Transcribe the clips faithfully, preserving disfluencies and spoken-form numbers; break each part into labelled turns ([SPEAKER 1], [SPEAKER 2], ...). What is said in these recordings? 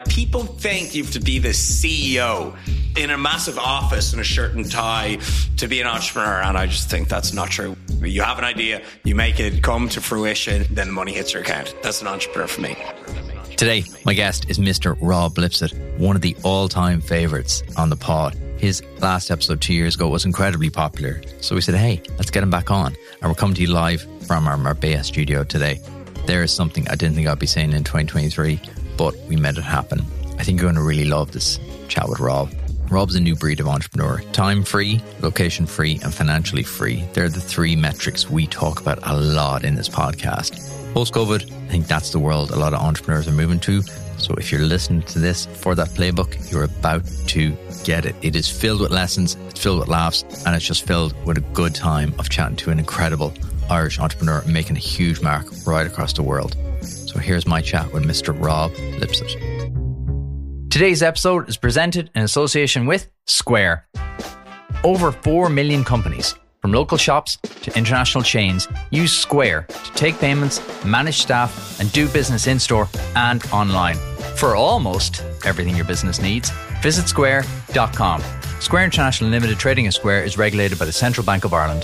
[SPEAKER 1] People think you have to be the C E O in a massive office in a shirt and tie to be an entrepreneur, and I just think that's not true. You have an idea, you make it come to fruition, then the money hits your account. That's an entrepreneur for me.
[SPEAKER 2] Today, my guest is Mister Rob Lipsett, one of the all-time favourites on the pod. His last episode two years ago was incredibly popular, so we said, hey, let's get him back on. And we're coming to you live from our Marbella studio today. There is something I didn't think I'd be saying in twenty twenty-three, but we made it happen. I think you're going to really love this chat with Rob. Rob's a new breed of entrepreneur. Time free, location free, and financially free. They're the three metrics we talk about a lot in this podcast. Post-COVID, I think that's the world a lot of entrepreneurs are moving to. So if you're listening to this for that playbook, you're about to get it. It is filled with lessons, it's filled with laughs, and it's just filled with a good time of chatting to an incredible Irish entrepreneur making a huge mark right across the world. So here's my chat with Mister Rob Lipsett. Today's episode is presented in association with Square. Over four million companies, from local shops to international chains, use Square to take payments, manage staff, and do business in-store and online. For almost everything your business needs, visit square dot com. Square International Limited Trading as Square is regulated by the Central Bank of Ireland.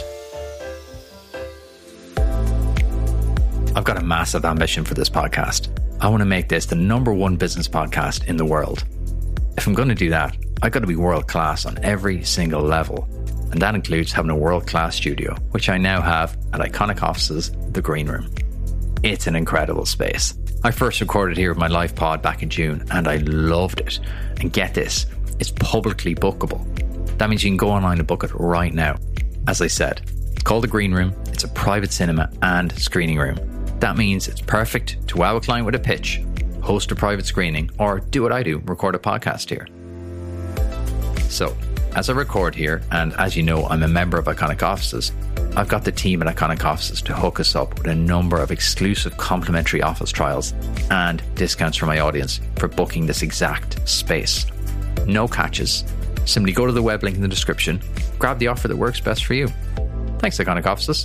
[SPEAKER 2] I've got a massive ambition for this podcast. I want to make this the number one business podcast in the world. If I'm going to do that, I've got to be world class on every single level. And that includes having a world-class studio, which I now have at Iconic Offices, The Green Room. It's an incredible space. I first recorded here with my live pod back in June, and I loved it. And get this, it's publicly bookable. That means you can go online and book it right now. As I said, it's called The Green Room. It's a private cinema and screening room. That means it's perfect to wow a client with a pitch, host a private screening, or do what I do, record a podcast here. So, as I record here, and as you know, I'm a member of Iconic Offices, I've got the team at Iconic Offices to hook us up with a number of exclusive complimentary office trials and discounts for my audience for booking this exact space. No catches. Simply go to the web link in the description, grab the offer that works best for you. Thanks, Iconic Offices.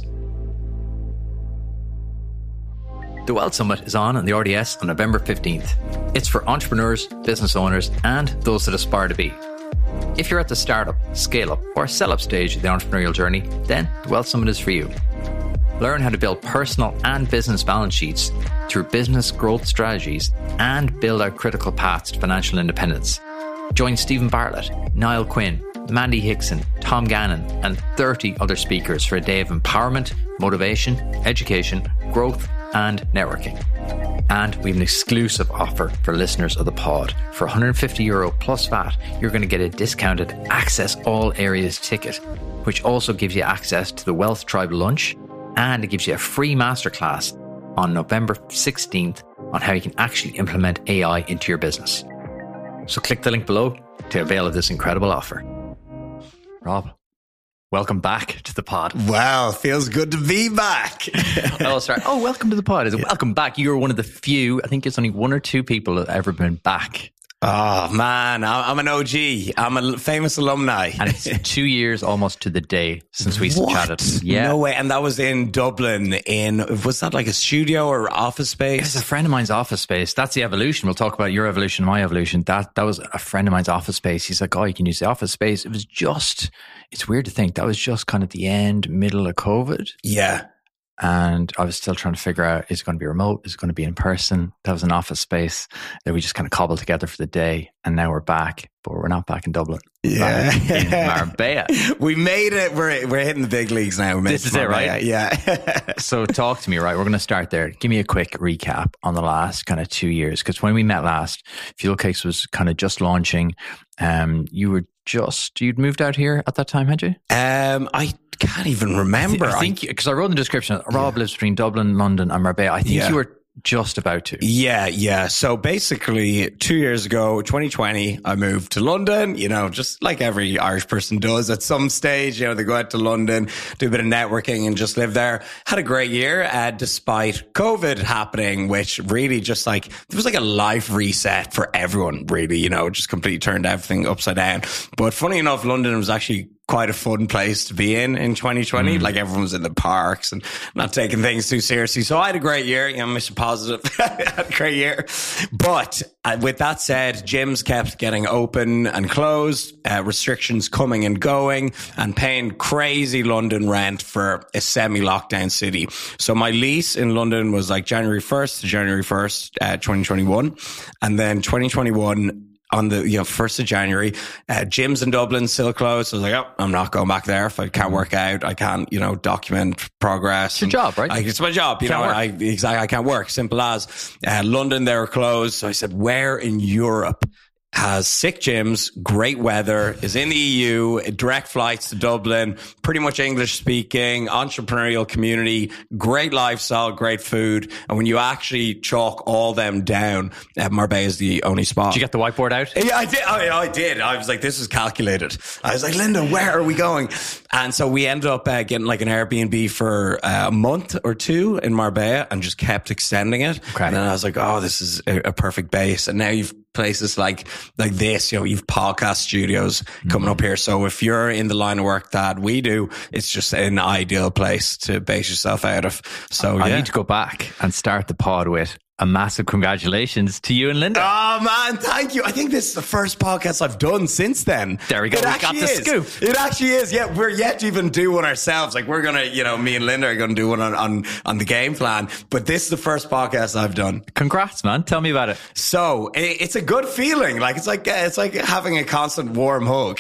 [SPEAKER 2] The Wealth Summit is on in the R D S on November fifteenth. It's for entrepreneurs, business owners, and those that aspire to be. If you're at the startup, scale-up, or sell-up stage of the entrepreneurial journey, then the Wealth Summit is for you. Learn how to build personal and business balance sheets through business growth strategies and build out critical paths to financial independence. Join Stephen Bartlett, Niall Quinn, Mandy Hickson, Tom Gannon, and thirty other speakers for a day of empowerment, motivation, education, growth, and networking. And we have an exclusive offer for listeners of the pod. For one hundred fifty euro plus V A T, you're going to get a discounted Access All Areas ticket, which also gives you access to the Wealth Tribe lunch, and it gives you a free masterclass on November sixteenth on how you can actually implement A I into your business. So click the link below to avail of this incredible offer. Rob, welcome back to the pod.
[SPEAKER 1] Wow, feels good to be back.
[SPEAKER 2] oh, sorry. Oh, welcome to the pod. Is it welcome back? You're one of the few, I think it's only one or two people that have ever been back.
[SPEAKER 1] Oh, man, I'm an O G. I'm a famous alumni.
[SPEAKER 2] And it's two years almost to the day since we
[SPEAKER 1] what?
[SPEAKER 2] chatted. Yeah.
[SPEAKER 1] No way. And that was in Dublin in, was that like a studio or office space?
[SPEAKER 2] It's a friend of mine's office space. That's the evolution. We'll talk about your evolution, my evolution. That that was a friend of mine's office space. He's like, oh, you can use the office space. It was just, it's weird to think that was just kind of the end, middle of COVID.
[SPEAKER 1] Yeah.
[SPEAKER 2] And I was still trying to figure out, is it going to be remote? Is it going to be in person? That was an office space that we just kind of cobbled together for the day. And now we're back, but we're not back in Dublin.
[SPEAKER 1] Yeah.
[SPEAKER 2] Back in Marbella.
[SPEAKER 1] We made it. We're we're hitting the big leagues now. We
[SPEAKER 2] this is it, right?
[SPEAKER 1] Yeah.
[SPEAKER 2] So talk to me, right? We're going to start there. Give me a quick recap on the last kind of two years. Because when we met last, Fuel Cakes was kind of just launching. Um, you were just, you'd moved out here at that time, had you?
[SPEAKER 1] Um, I can't even remember.
[SPEAKER 2] I think, because I, I wrote in the description, Rob yeah. lives between Dublin, London and Marbella. I think yeah. you were just about to.
[SPEAKER 1] Yeah, yeah. So basically, two years ago, twenty twenty, I moved to London, you know, just like every Irish person does at some stage. You know, they go out to London, do a bit of networking and just live there. Had a great year, uh, despite COVID happening, which really just like, there was like a life reset for everyone, really, you know, just completely turned everything upside down. But funny enough, London was actually quite a fun place to be in in twenty twenty. Mm. Like everyone was in the parks and not taking things too seriously. So I had a great year. You know, Mister Positive. I had a great year. But uh, with that said, gyms kept getting open and closed, uh, restrictions coming and going, and paying crazy London rent for a semi-lockdown city. So my lease in London was like January first to January first, uh, twenty twenty-one. And then twenty twenty-one, on the, you know, first of January, uh, gyms in Dublin still closed. So I was like, oh, I'm not going back there. If I can't work out, I can't, you know, document progress.
[SPEAKER 2] It's your job, right?
[SPEAKER 1] I, it's my job. You can't know, work. I, exactly. I can't work. Simple as. Uh, London, they were closed. So I said, where in Europe has sick gyms, great weather, is in the E U, direct flights to Dublin, pretty much English speaking, entrepreneurial community, great lifestyle, great food. And when you actually chalk all them down, uh, Marbella is the only spot.
[SPEAKER 2] Did you get the whiteboard out?
[SPEAKER 1] Yeah, I did. I, I did. I was like, this is calculated. I was like, Linda, where are we going? And so we ended up uh, getting like an Airbnb for uh, a month or two in Marbella and just kept extending it. Okay. And then I was like, oh, this is a, a perfect base. And now you've places like like this, you know, you've podcast studios coming mm-hmm. up here. So if you're in the line of work that we do, it's just an ideal place to base yourself out of. So
[SPEAKER 2] I
[SPEAKER 1] yeah.
[SPEAKER 2] need to go back and start the pod with a massive congratulations to you and Linda.
[SPEAKER 1] Oh man, thank you. I think this is the first podcast I've done since then.
[SPEAKER 2] There we go.
[SPEAKER 1] It
[SPEAKER 2] we got the
[SPEAKER 1] is.
[SPEAKER 2] scoop.
[SPEAKER 1] It actually is. Yeah, we're yet to even do one ourselves. Like we're gonna, you know, me and Linda are gonna do one on, on, on the game plan. But this is the first podcast I've done.
[SPEAKER 2] Congrats, man. Tell me about it.
[SPEAKER 1] So it, it's a good feeling. Like it's like it's like having a constant warm hug.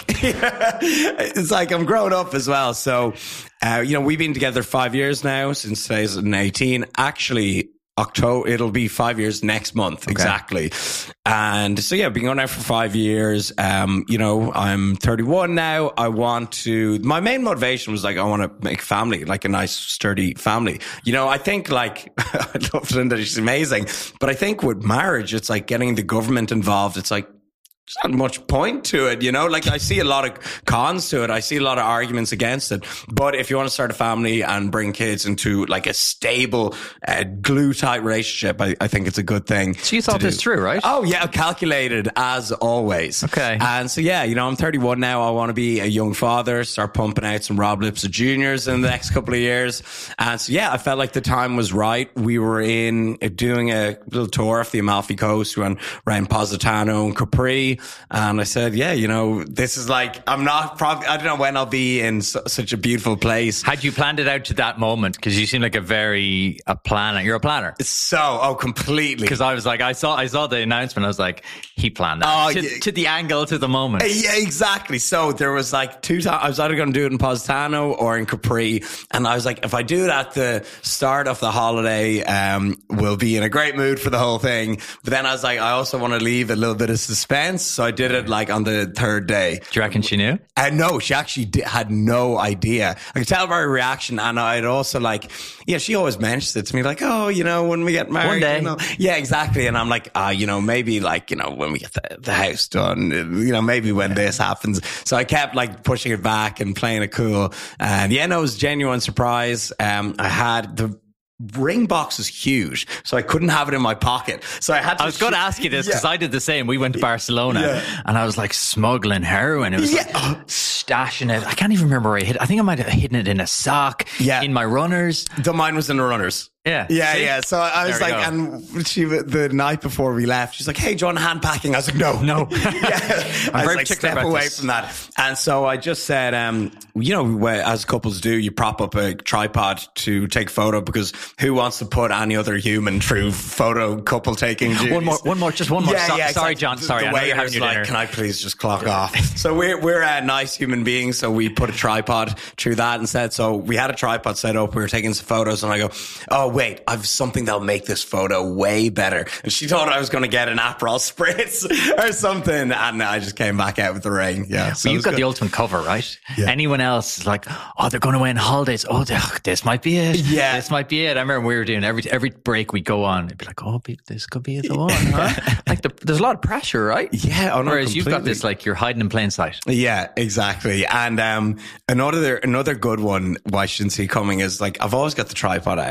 [SPEAKER 1] It's like I'm growing up as well. So uh, you know, we've been together five years now since two thousand eighteen. Actually, October, it'll be five years next month. Okay. Exactly. And so, yeah, been going out for five years. Um, you know, I'm thirty-one now. I want to, my main motivation was like, I want to make a family, like a nice, sturdy family. You know, I think like, I love Linda, she's amazing. But I think with marriage, it's like getting the government involved. It's like, there's not much point to it, you know, like I see a lot of cons to it. I see a lot of arguments against it. But if you want to start a family and bring kids into like a stable, uh, glue tight relationship, I, I think it's a good thing.
[SPEAKER 2] So you thought this through, right?
[SPEAKER 1] Oh yeah. Calculated as always.
[SPEAKER 2] Okay.
[SPEAKER 1] And so, yeah, you know, I'm thirty-one now. I want to be a young father, start pumping out some Rob Lipsett Juniors in the next couple of years. And so, yeah, I felt like the time was right. We were in uh, doing a little tour of the Amalfi Coast. We went around Positano and Capri. And I said, yeah, you know, this is like, I'm not probably, I don't know when I'll be in su- such a beautiful place.
[SPEAKER 2] Had you planned it out to that moment? Because you seem like a very, a planner. You're a planner.
[SPEAKER 1] So, oh, completely.
[SPEAKER 2] Because I was like, I saw, I saw the announcement. I was like, he planned that.
[SPEAKER 1] Oh,
[SPEAKER 2] to,
[SPEAKER 1] yeah.
[SPEAKER 2] to the angle, to the moment.
[SPEAKER 1] Yeah, exactly. So there was like two times, I was either going to do it in Positano or in Capri. And I was like, if I do it at the start of the holiday, um, we'll be in a great mood for the whole thing. But then I was like, I also want to leave a little bit of suspense. So I did it like on the third day.
[SPEAKER 2] Do you reckon she knew?
[SPEAKER 1] And uh, no, she actually did, had no idea. I could tell by her reaction. And I'd also like, yeah, she always mentions it to me like, oh, you know, when we get married.
[SPEAKER 2] One day.
[SPEAKER 1] You know? Yeah, exactly. And I'm like, ah, uh, you know, maybe like, you know, when we get the, the house done, you know, maybe when this happens. So I kept like pushing it back and playing it cool. And yeah, no, it was a genuine surprise. Um, I had the ring box is huge, so I couldn't have it in my pocket. So I had to.
[SPEAKER 2] I was going to ask you this because
[SPEAKER 1] yeah.
[SPEAKER 2] I did the same. We went to Barcelona
[SPEAKER 1] yeah.
[SPEAKER 2] and I was like smuggling heroin. It was
[SPEAKER 1] yeah.
[SPEAKER 2] like stashing it. I can't even remember where I hid. I think I might have hidden it in a sock.
[SPEAKER 1] Yeah.
[SPEAKER 2] In my runners.
[SPEAKER 1] The mine was in the runners.
[SPEAKER 2] Yeah.
[SPEAKER 1] Yeah,
[SPEAKER 2] See?
[SPEAKER 1] yeah. So I was like, and she, the night before we left, she's like, hey, John, hand packing. I was like, no,
[SPEAKER 2] no.
[SPEAKER 1] yeah. I was like, step away
[SPEAKER 2] this.
[SPEAKER 1] from that. And so I just said, um, you know, as couples do, you prop up a tripod to take photo because who wants to put any other human through photo couple taking duties?
[SPEAKER 2] One more, one more, just one more.
[SPEAKER 1] Yeah,
[SPEAKER 2] so,
[SPEAKER 1] yeah,
[SPEAKER 2] sorry,
[SPEAKER 1] exactly.
[SPEAKER 2] John. Sorry,
[SPEAKER 1] the
[SPEAKER 2] I know you're having your
[SPEAKER 1] like,
[SPEAKER 2] dinner.
[SPEAKER 1] Can I please just clock off? So we're, we're uh, nice human beings. So we put a tripod through that instead. So we had a tripod set up. We were taking some photos and I go, oh, wait, I've something that'll make this photo way better. And she thought I was going to get an Aperol spritz or something. And I just came back out with the ring. Yeah.
[SPEAKER 2] So you've got good. The ultimate cover, right?
[SPEAKER 1] Yeah.
[SPEAKER 2] Anyone else is like, oh, they're going away on holidays. Oh, this might be it.
[SPEAKER 1] Yeah.
[SPEAKER 2] This might be it. I remember we were doing every, every break we go on. It'd be like, oh, this could be the one, huh? Like the, there's a lot of pressure, right?
[SPEAKER 1] Yeah. Oh, no,
[SPEAKER 2] Whereas
[SPEAKER 1] completely.
[SPEAKER 2] you've got this, like you're hiding in plain sight.
[SPEAKER 1] Yeah, exactly. And, um, another, another good one, why I shouldn't see coming is like, I've always got the tripod out. I've always got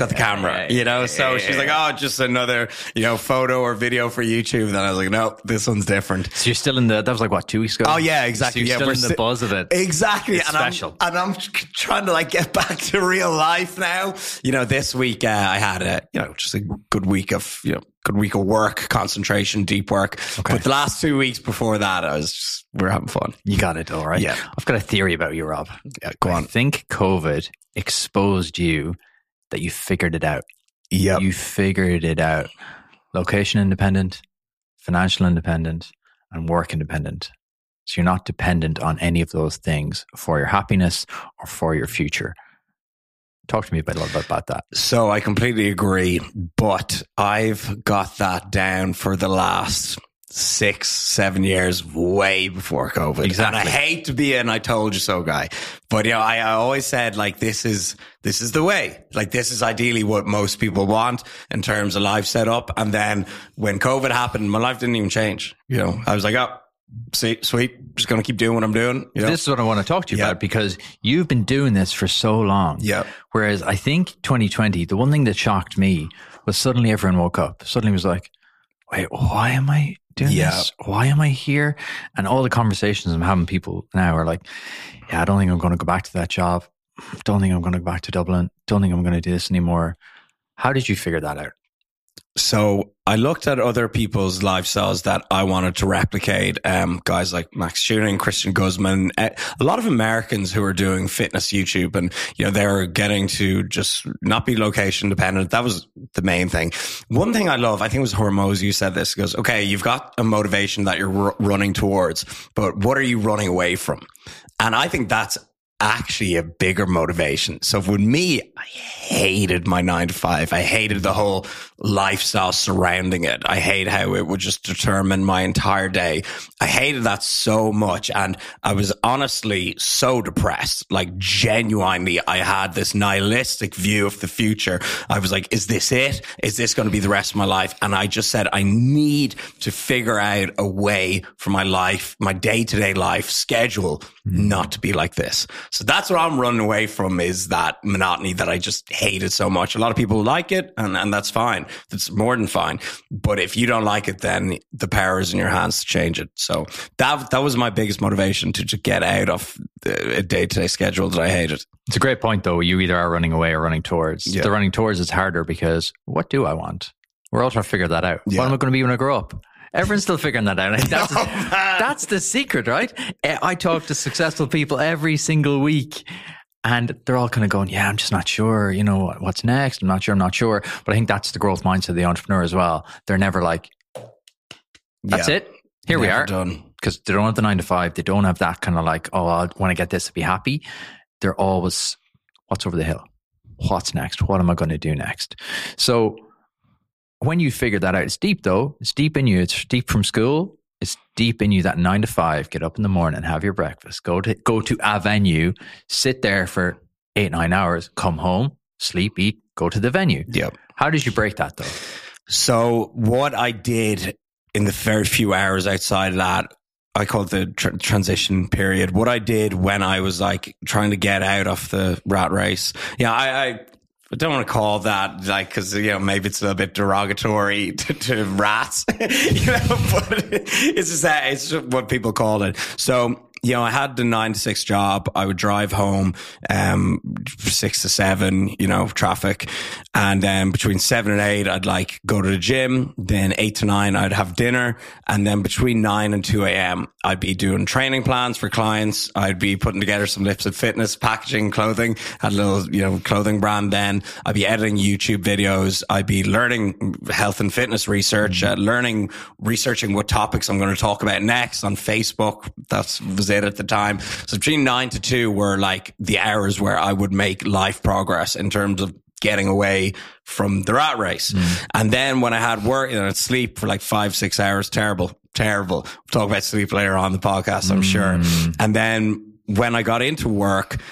[SPEAKER 1] got the camera,
[SPEAKER 2] yeah,
[SPEAKER 1] you know?
[SPEAKER 2] yeah,
[SPEAKER 1] So
[SPEAKER 2] yeah,
[SPEAKER 1] she's
[SPEAKER 2] yeah.
[SPEAKER 1] like, oh, just another, you know, photo or video for YouTube. Then I was like, no, this one's different.
[SPEAKER 2] So you're still in the, that was like what, two weeks ago?
[SPEAKER 1] Oh yeah, exactly.
[SPEAKER 2] So you're
[SPEAKER 1] yeah,
[SPEAKER 2] still
[SPEAKER 1] we're
[SPEAKER 2] in the
[SPEAKER 1] sti-
[SPEAKER 2] buzz of it.
[SPEAKER 1] Exactly.
[SPEAKER 2] It's
[SPEAKER 1] and
[SPEAKER 2] special.
[SPEAKER 1] I'm, and I'm trying to like get back to real life now. You know, this week, uh, I had a, you know, just a good week of, you know, good week of work, concentration, deep work.
[SPEAKER 2] Okay.
[SPEAKER 1] But the last two weeks before that, I was just, we we're having fun.
[SPEAKER 2] You got it, all right?
[SPEAKER 1] Yeah.
[SPEAKER 2] I've got a theory about you, Rob.
[SPEAKER 1] Yeah, go
[SPEAKER 2] I
[SPEAKER 1] on.
[SPEAKER 2] think COVID exposed you that you figured it out.
[SPEAKER 1] Yep.
[SPEAKER 2] You figured it out. Location independent, financial independent, and work independent. So you're not dependent on any of those things for your happiness or for your future. Talk to me a bit about, about that.
[SPEAKER 1] So I completely agree, but I've got that down for the last six, seven years, way before COVID.
[SPEAKER 2] Exactly.
[SPEAKER 1] And I hate to be an I told you so guy, but you know, I, I always said like, this is, this is the way. Like this is ideally what most people want in terms of life setup. And then when COVID happened, my life didn't even change. You know, I was like, oh, see, sweet. Just going to keep doing what I'm doing. You know?
[SPEAKER 2] This is what I want to talk to you
[SPEAKER 1] Yeah.
[SPEAKER 2] about because you've been doing this for so long.
[SPEAKER 1] Yeah.
[SPEAKER 2] Whereas I think twenty twenty, the one thing that shocked me was suddenly everyone woke up. Suddenly was like, wait, why am I doing
[SPEAKER 1] Yeah.
[SPEAKER 2] this? Why am I here? And all the conversations I'm having people now are like, yeah, I don't think I'm going to go back to that job. Don't think I'm going to go back to Dublin. Don't think I'm going to do this anymore. How did you figure that out?
[SPEAKER 1] So I looked at other people's lifestyles that I wanted to replicate. Um, guys like Max Tuning, Christian Guzman, uh, a lot of Americans who are doing fitness YouTube, and you know they're getting to just not be location dependent. That was the main thing. One thing I love, I think it was Hormozy who said this. He goes, "Okay, you've got a motivation that you're r- running towards, but what are you running away from?" And I think that's actually a bigger motivation. So with me, I hated my nine to five. I hated the whole lifestyle surrounding it. I hate how it would just determine my entire day. I hated that so much. And I was honestly so depressed. Like genuinely, I had this nihilistic view of the future. I was like, is this it? Is this going to be the rest of my life? And I just said, I need to figure out a way for my life, my day-to-day life schedule, not to be like this. So that's what I'm running away from, is that monotony that I just hated so much. A lot of people like it, and, and that's fine. That's more than fine. But if you don't like it, then the power is in your hands to change it. So that that was my biggest motivation, to just get out of the, a day-to-day schedule that I hated.
[SPEAKER 2] It's a great point, though. You either are running away or running towards.
[SPEAKER 1] Yeah.
[SPEAKER 2] The running towards is harder because what do I want? We're all trying to figure that out.
[SPEAKER 1] Yeah.
[SPEAKER 2] What am I going to be when I grow up? Everyone's still figuring that out. That's,
[SPEAKER 1] Oh, man.
[SPEAKER 2] that's the secret, right? I talk to successful people every single week, and they're all kind of going, yeah, I'm just not sure, you know, what's next? I'm not sure, I'm not sure. But I think that's the growth mindset of the entrepreneur as well. They're never like, that's
[SPEAKER 1] Yeah.
[SPEAKER 2] it. Here we
[SPEAKER 1] Never
[SPEAKER 2] are.
[SPEAKER 1] done.
[SPEAKER 2] Because they don't have the nine to five. They don't have that kind of like, oh, I want to get this to be happy. They're always, what's over the hill? What's next? What am I going to do next? So when you figure that out, it's deep though. It's deep in you. It's deep from school. It's deep in you, that nine to five, get up in the morning, have your breakfast, go to, go to a venue, sit there for eight, nine hours, come home, sleep, eat, go to the venue.
[SPEAKER 1] Yep.
[SPEAKER 2] How did you break that though?
[SPEAKER 1] So what I did in the very few hours outside of that, I call it the tr- transition period. What I did when I was like trying to get out of the rat race. Yeah, I, I I don't want to call that like, cause you know, maybe it's a little bit derogatory to, to rats, you know, but it's just that, it's just what people call it. So, you know, I had the nine to six job. I would drive home, um, six to seven, you know, traffic. And then between seven and eight, I'd like go to the gym. Then eight to nine, I'd have dinner. And then between nine and two a.m., I'd be doing training plans for clients. I'd be putting together some Lipset Fitness, packaging clothing, had a little, you know, clothing brand then. I'd be editing YouTube videos. I'd be learning health and fitness research, uh, learning, researching what topics I'm going to talk about next on Facebook. That's was it at the time. So between nine to two were like the hours where I would make life progress in terms of getting away from the rat race. Mm. And then when I had work, you know, I'd sleep for like five, six hours. Terrible, terrible. We'll talk about sleep later on in the podcast, I'm mm. sure. And then when I got into work,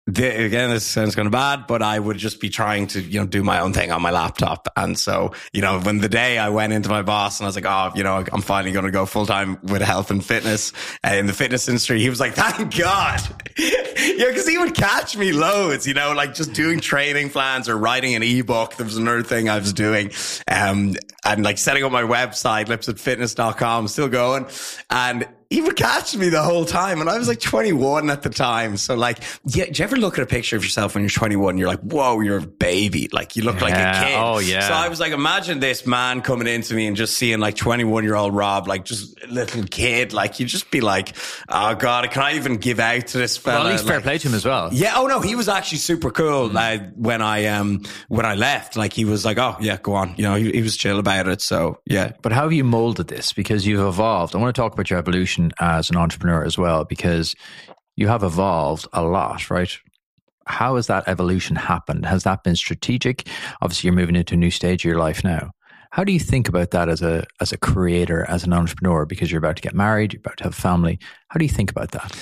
[SPEAKER 1] the, again, this sounds kind of bad, but I would just be trying to, you know, do my own thing on my laptop. And so, you know, when the day I went into my boss and I was like, oh, you know, I'm finally going to go full time with health and fitness uh, in the fitness industry, he was like, thank God. Yeah, because he would catch me loads, you know, like just doing training plans or writing an ebook. There was another thing I was doing, um, and like setting up my website, lipset fitness dot com, still going. And he would catch me the whole time. And I was like twenty-one at the time. So like, yeah, do you ever look at a picture of yourself when you're twenty-one? You're like, whoa, you're a baby. Like you look yeah. like a kid.
[SPEAKER 2] Oh yeah.
[SPEAKER 1] So I was like, imagine this man coming into me and just seeing like twenty-one year old Rob, like just a little kid. Like you'd just be like, oh God, can I even give out to this fella?
[SPEAKER 2] Well, at least fair
[SPEAKER 1] like,
[SPEAKER 2] play to him as well.
[SPEAKER 1] Yeah. Oh no, he was actually super cool. Mm. Like when I, um, when I left, like he was like, oh yeah, go on. You know, he, he was chill about it. So yeah.
[SPEAKER 2] But how have you molded this? Because you've evolved. I want to talk about your evolution as an entrepreneur as well, because you have evolved a lot, right? How has that evolution happened? Has that been strategic? Obviously, you're moving into a new stage of your life now. How do you think about that as a as a creator, as an entrepreneur? Because you're about to get married, you're about to have a family. How do you think about that?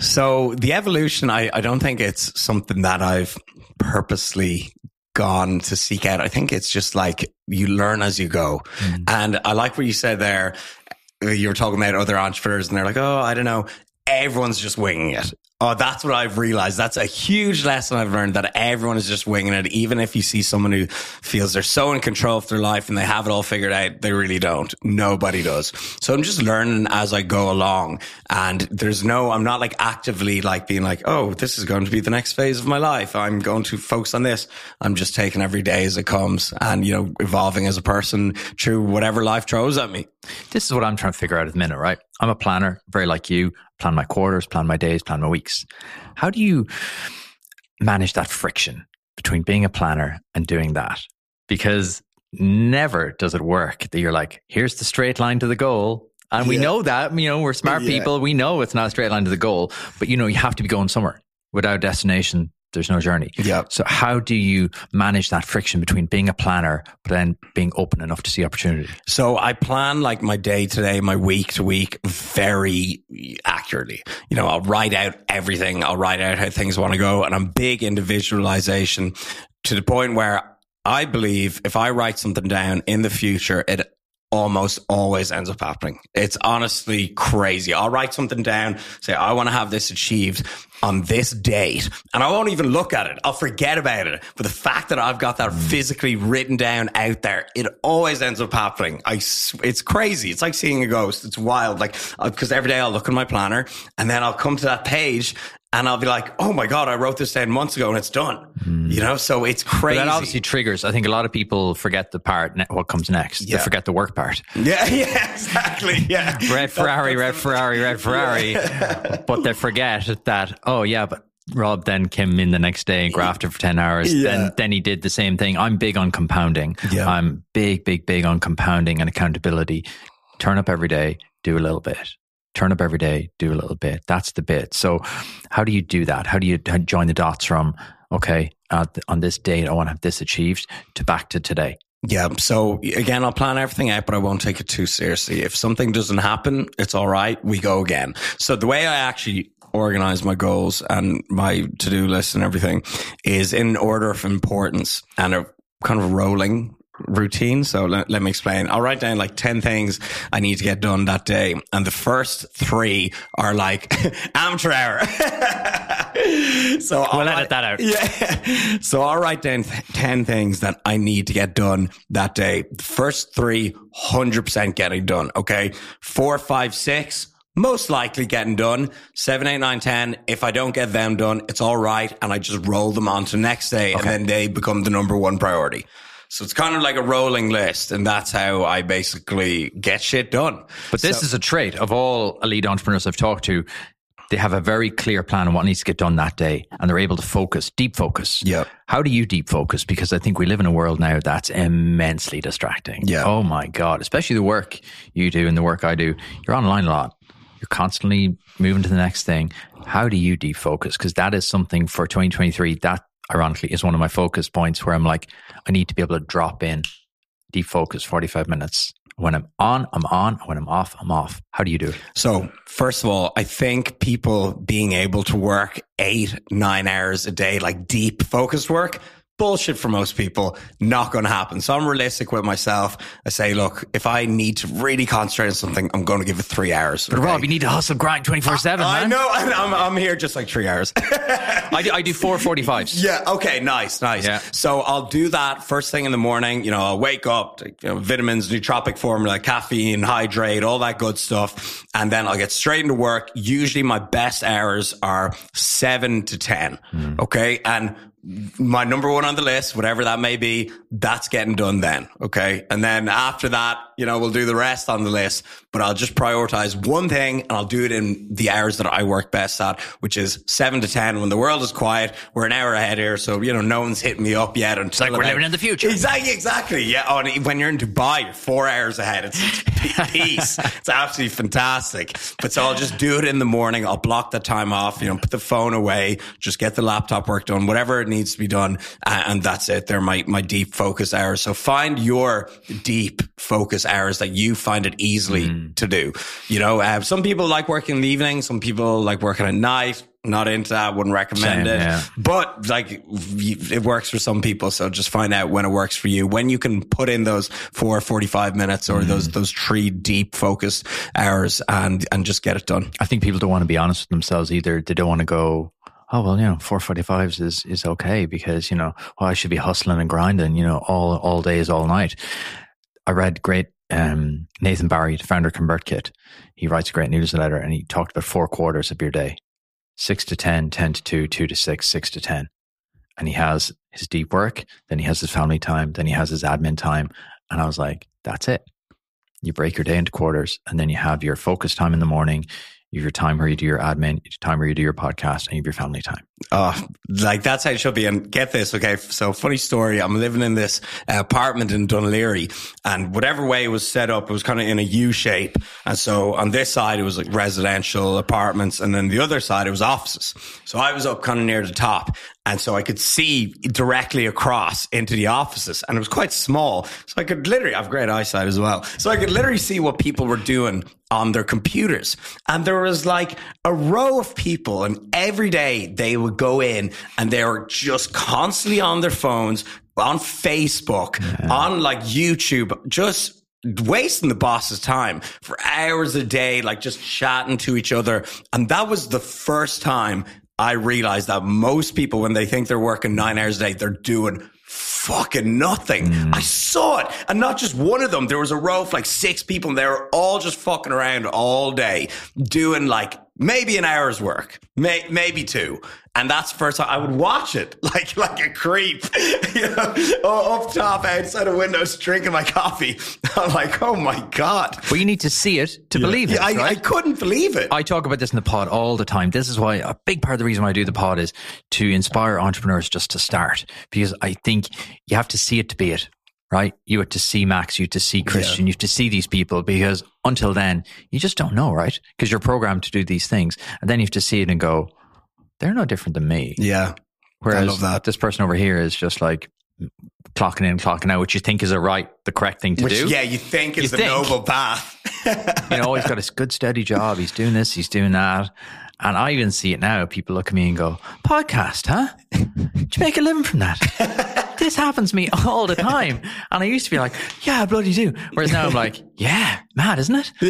[SPEAKER 1] So the evolution, I, I don't think it's something that I've purposely gone to seek out. I think it's just like you learn as you go. Mm. And I like what you said there. You were talking about other entrepreneurs and they're like, oh, I don't know. Everyone's just winging it. Oh, that's what I've realized. That's a huge lesson I've learned, that everyone is just winging it. Even if you see someone who feels they're so in control of their life and they have it all figured out, they really don't. Nobody does. So I'm just learning as I go along. And there's no, I'm not like actively like being like, oh, this is going to be the next phase of my life. I'm going to focus on this. I'm just taking every day as it comes and, you know, evolving as a person through whatever life throws at me.
[SPEAKER 2] This is what I'm trying to figure out at the minute, right? I'm a planner, very like you. Plan my quarters, plan my days, plan my weeks. How do you manage that friction between being a planner and doing that? Because never does it work that you're like, here's the straight line to the goal. And yeah. we know that, you know, we're smart yeah. people. We know it's not a straight line to the goal, but you know, you have to be going somewhere. Without destination, there's no journey.
[SPEAKER 1] Yeah.
[SPEAKER 2] So how do you manage that friction between being a planner, but then being open enough to see opportunity?
[SPEAKER 1] So I plan like my day to day, my week to week very accurately. You know, I'll write out everything. I'll write out how things want to go. And I'm big into visualization to the point where I believe if I write something down in the future, it almost always ends up happening. It's honestly crazy. I'll write something down, say, I want to have this achieved on this date, and I won't even look at it. I'll forget about it. But the fact that I've got that physically written down out there, it always ends up happening. I, it's crazy. It's like seeing a ghost. It's wild. Like, because every day I'll look at my planner and then I'll come to that page and I'll be like, oh my God, I wrote this down months ago and it's done. Mm. You know, so it's crazy.
[SPEAKER 2] But that obviously triggers. I think a lot of people forget the part, what comes next. Yeah. They forget the work part.
[SPEAKER 1] Yeah, yeah, exactly. Yeah.
[SPEAKER 2] Red Ferrari, red Ferrari, red Ferrari. Yeah. But they forget that, oh yeah, but Rob then came in the next day and grafted for ten hours. Yeah. Then, then he did the same thing. I'm big on compounding. Yeah. I'm big, big, big on compounding and accountability. Turn up every day, do a little bit. Turn up every day, do a little bit. That's the bit. So how do you do that? How do you join the dots from, okay, uh, on this date, I want to have this achieved, to back to today?
[SPEAKER 1] Yeah. So again, I'll plan everything out, but I won't take it too seriously. If something doesn't happen, it's all right. We go again. So the way I actually organize my goals and my to-do list and everything is in order of importance and a kind of rolling routine. So let, let me explain. I'll write down like ten things I need to get done that day. And the first three are like amateur hour. So
[SPEAKER 2] we'll I'll edit write, that out.
[SPEAKER 1] Yeah. So I'll write down th- ten things that I need to get done that day. The first three, one hundred percent getting done. Okay. Four, five, six, most likely getting done. Seven, eight, nine, ten. If I don't get them done, it's all right. And I just roll them on to the next day. Okay. And then they become the number one priority. So it's kind of like a rolling list, and that's how I basically get shit done.
[SPEAKER 2] But this so, is a trait of all elite entrepreneurs I've talked to. They have a very clear plan on what needs to get done that day, and they're able to focus, deep focus.
[SPEAKER 1] Yeah.
[SPEAKER 2] How do you deep focus? Because I think we live in a world now that's immensely distracting.
[SPEAKER 1] Yeah.
[SPEAKER 2] Oh my God. Especially the work you do and the work I do. You're online a lot. You're constantly moving to the next thing. How do you deep focus? Because that is something for twenty twenty-three that ironically is one of my focus points where I'm like, I need to be able to drop in, deep focus, forty-five minutes When I'm on, I'm on. When I'm off, I'm off. How do you do it?
[SPEAKER 1] So first of all, I think people being able to work eight, nine hours a day, like deep focused work, bullshit for most people, not going to happen. So I'm realistic with myself. I say, look, if I need to really concentrate on something, I'm going to give it three hours.
[SPEAKER 2] But
[SPEAKER 1] okay?
[SPEAKER 2] Rob, you need to hustle grind twenty-four seven,
[SPEAKER 1] I,
[SPEAKER 2] man.
[SPEAKER 1] I know. And I'm, I'm here just like three hours.
[SPEAKER 2] I do, I do four forty-fives.
[SPEAKER 1] Yeah. Okay. Nice. Nice.
[SPEAKER 2] Yeah.
[SPEAKER 1] So I'll do that first thing in the morning. You know, I'll wake up, take, you know, vitamins, nootropic formula, caffeine, hydrate, all that good stuff. And then I'll get straight into work. Usually my best hours are seven to ten. Mm. Okay. And my number one on the list, whatever that may be, that's getting done then. Okay. And then after that, you know, we'll do the rest on the list, but I'll just prioritize one thing and I'll do it in the hours that I work best at, which is seven to ten when the world is quiet. We're an hour ahead here. So, you know, no one's hitting me up yet.
[SPEAKER 2] It's like we're living in the future.
[SPEAKER 1] Exactly. Exactly. Yeah. Oh, and when you're in Dubai, you're four hours ahead. It's, it's peace. It's absolutely fantastic. But so I'll just do it in the morning. I'll block the time off, you know, put the phone away, just get the laptop work done, whatever it needs to be done. Uh, and that's it. They're my, my deep focus hours. So find your deep focus hours that you find it easily mm. to do. You know, uh, some people like working in the evening. Some people like working at night. Not into that. Wouldn't recommend
[SPEAKER 2] Same,
[SPEAKER 1] it.
[SPEAKER 2] Yeah.
[SPEAKER 1] But like it works for some people. So just find out when it works for you. When you can put in those four forty-five minutes or mm. those, those three deep focused hours and, and just get it done.
[SPEAKER 2] I think people don't want to be honest with themselves either. They don't want to go, oh, well, you know, four forty-fives is, is okay because, you know, well, I should be hustling and grinding, you know, all, all days, all night. I read great, um, Nathan Barry, the founder of ConvertKit. He writes a great newsletter and he talked about four quarters of your day, six to ten, ten to two, two to six, six to ten. And he has his deep work, then he has his family time, then he has his admin time. And I was like, that's it. You break your day into quarters and then you have your focus time in the morning. You have your time where you do your admin, your time where you do your podcast, and you have your family time.
[SPEAKER 1] Oh, like that's how it should be. And get this, okay? So funny story. I'm living in this uh, apartment in Dunleary, and whatever way it was set up, it was kind of in a U shape. And so on this side, it was like residential apartments, and then the other side, it was offices. So I was up kind of near the top. And so I could see directly across into the offices, and it was quite small. So I could literally, I have great eyesight as well. So I could literally see what people were doing on their computers. And there was like a row of people, and every day they would go in and they were just constantly on their phones, on Facebook, yeah. on like YouTube, just wasting the boss's time for hours a day, like just chatting to each other. And that was the first time I realized that most people, when they think they're working nine hours a day, they're doing fucking nothing. Mm. I saw it. And not just one of them. There was a row of like six people and they were all just fucking around all day doing like maybe an hour's work, may, maybe two. And that's the first time I would watch it like, like a creep, you know, up top outside the windows, drinking my coffee. I'm like, oh my God.
[SPEAKER 2] Well, you need to see it to
[SPEAKER 1] yeah.
[SPEAKER 2] believe it.
[SPEAKER 1] Yeah, I,
[SPEAKER 2] right?
[SPEAKER 1] I couldn't believe it.
[SPEAKER 2] I talk about this in the pod all the time. This is why a big part of the reason why I do the pod is to inspire entrepreneurs just to start, because I think you have to see it to be it. Right? You have to see Max, you have to see Christian, yeah. you have to see these people, because until then, you just don't know, right? Because you're programmed to do these things. And then you have to see it and go, they're no different than me.
[SPEAKER 1] Yeah.
[SPEAKER 2] Whereas
[SPEAKER 1] I love that.
[SPEAKER 2] This person over here is just like clocking in, clocking out, which you think is a right, the correct thing to
[SPEAKER 1] which,
[SPEAKER 2] do.
[SPEAKER 1] Yeah, you think is
[SPEAKER 2] you
[SPEAKER 1] the
[SPEAKER 2] think.
[SPEAKER 1] noble path.
[SPEAKER 2] You know, he's got a good steady job. He's doing this, he's doing that. And I even see it now. People look at me and go, podcast, huh? Did you make a living from that? This happens to me all the time. And I used to be like, yeah, I bloody do. Whereas now I'm like, yeah, mad, isn't it?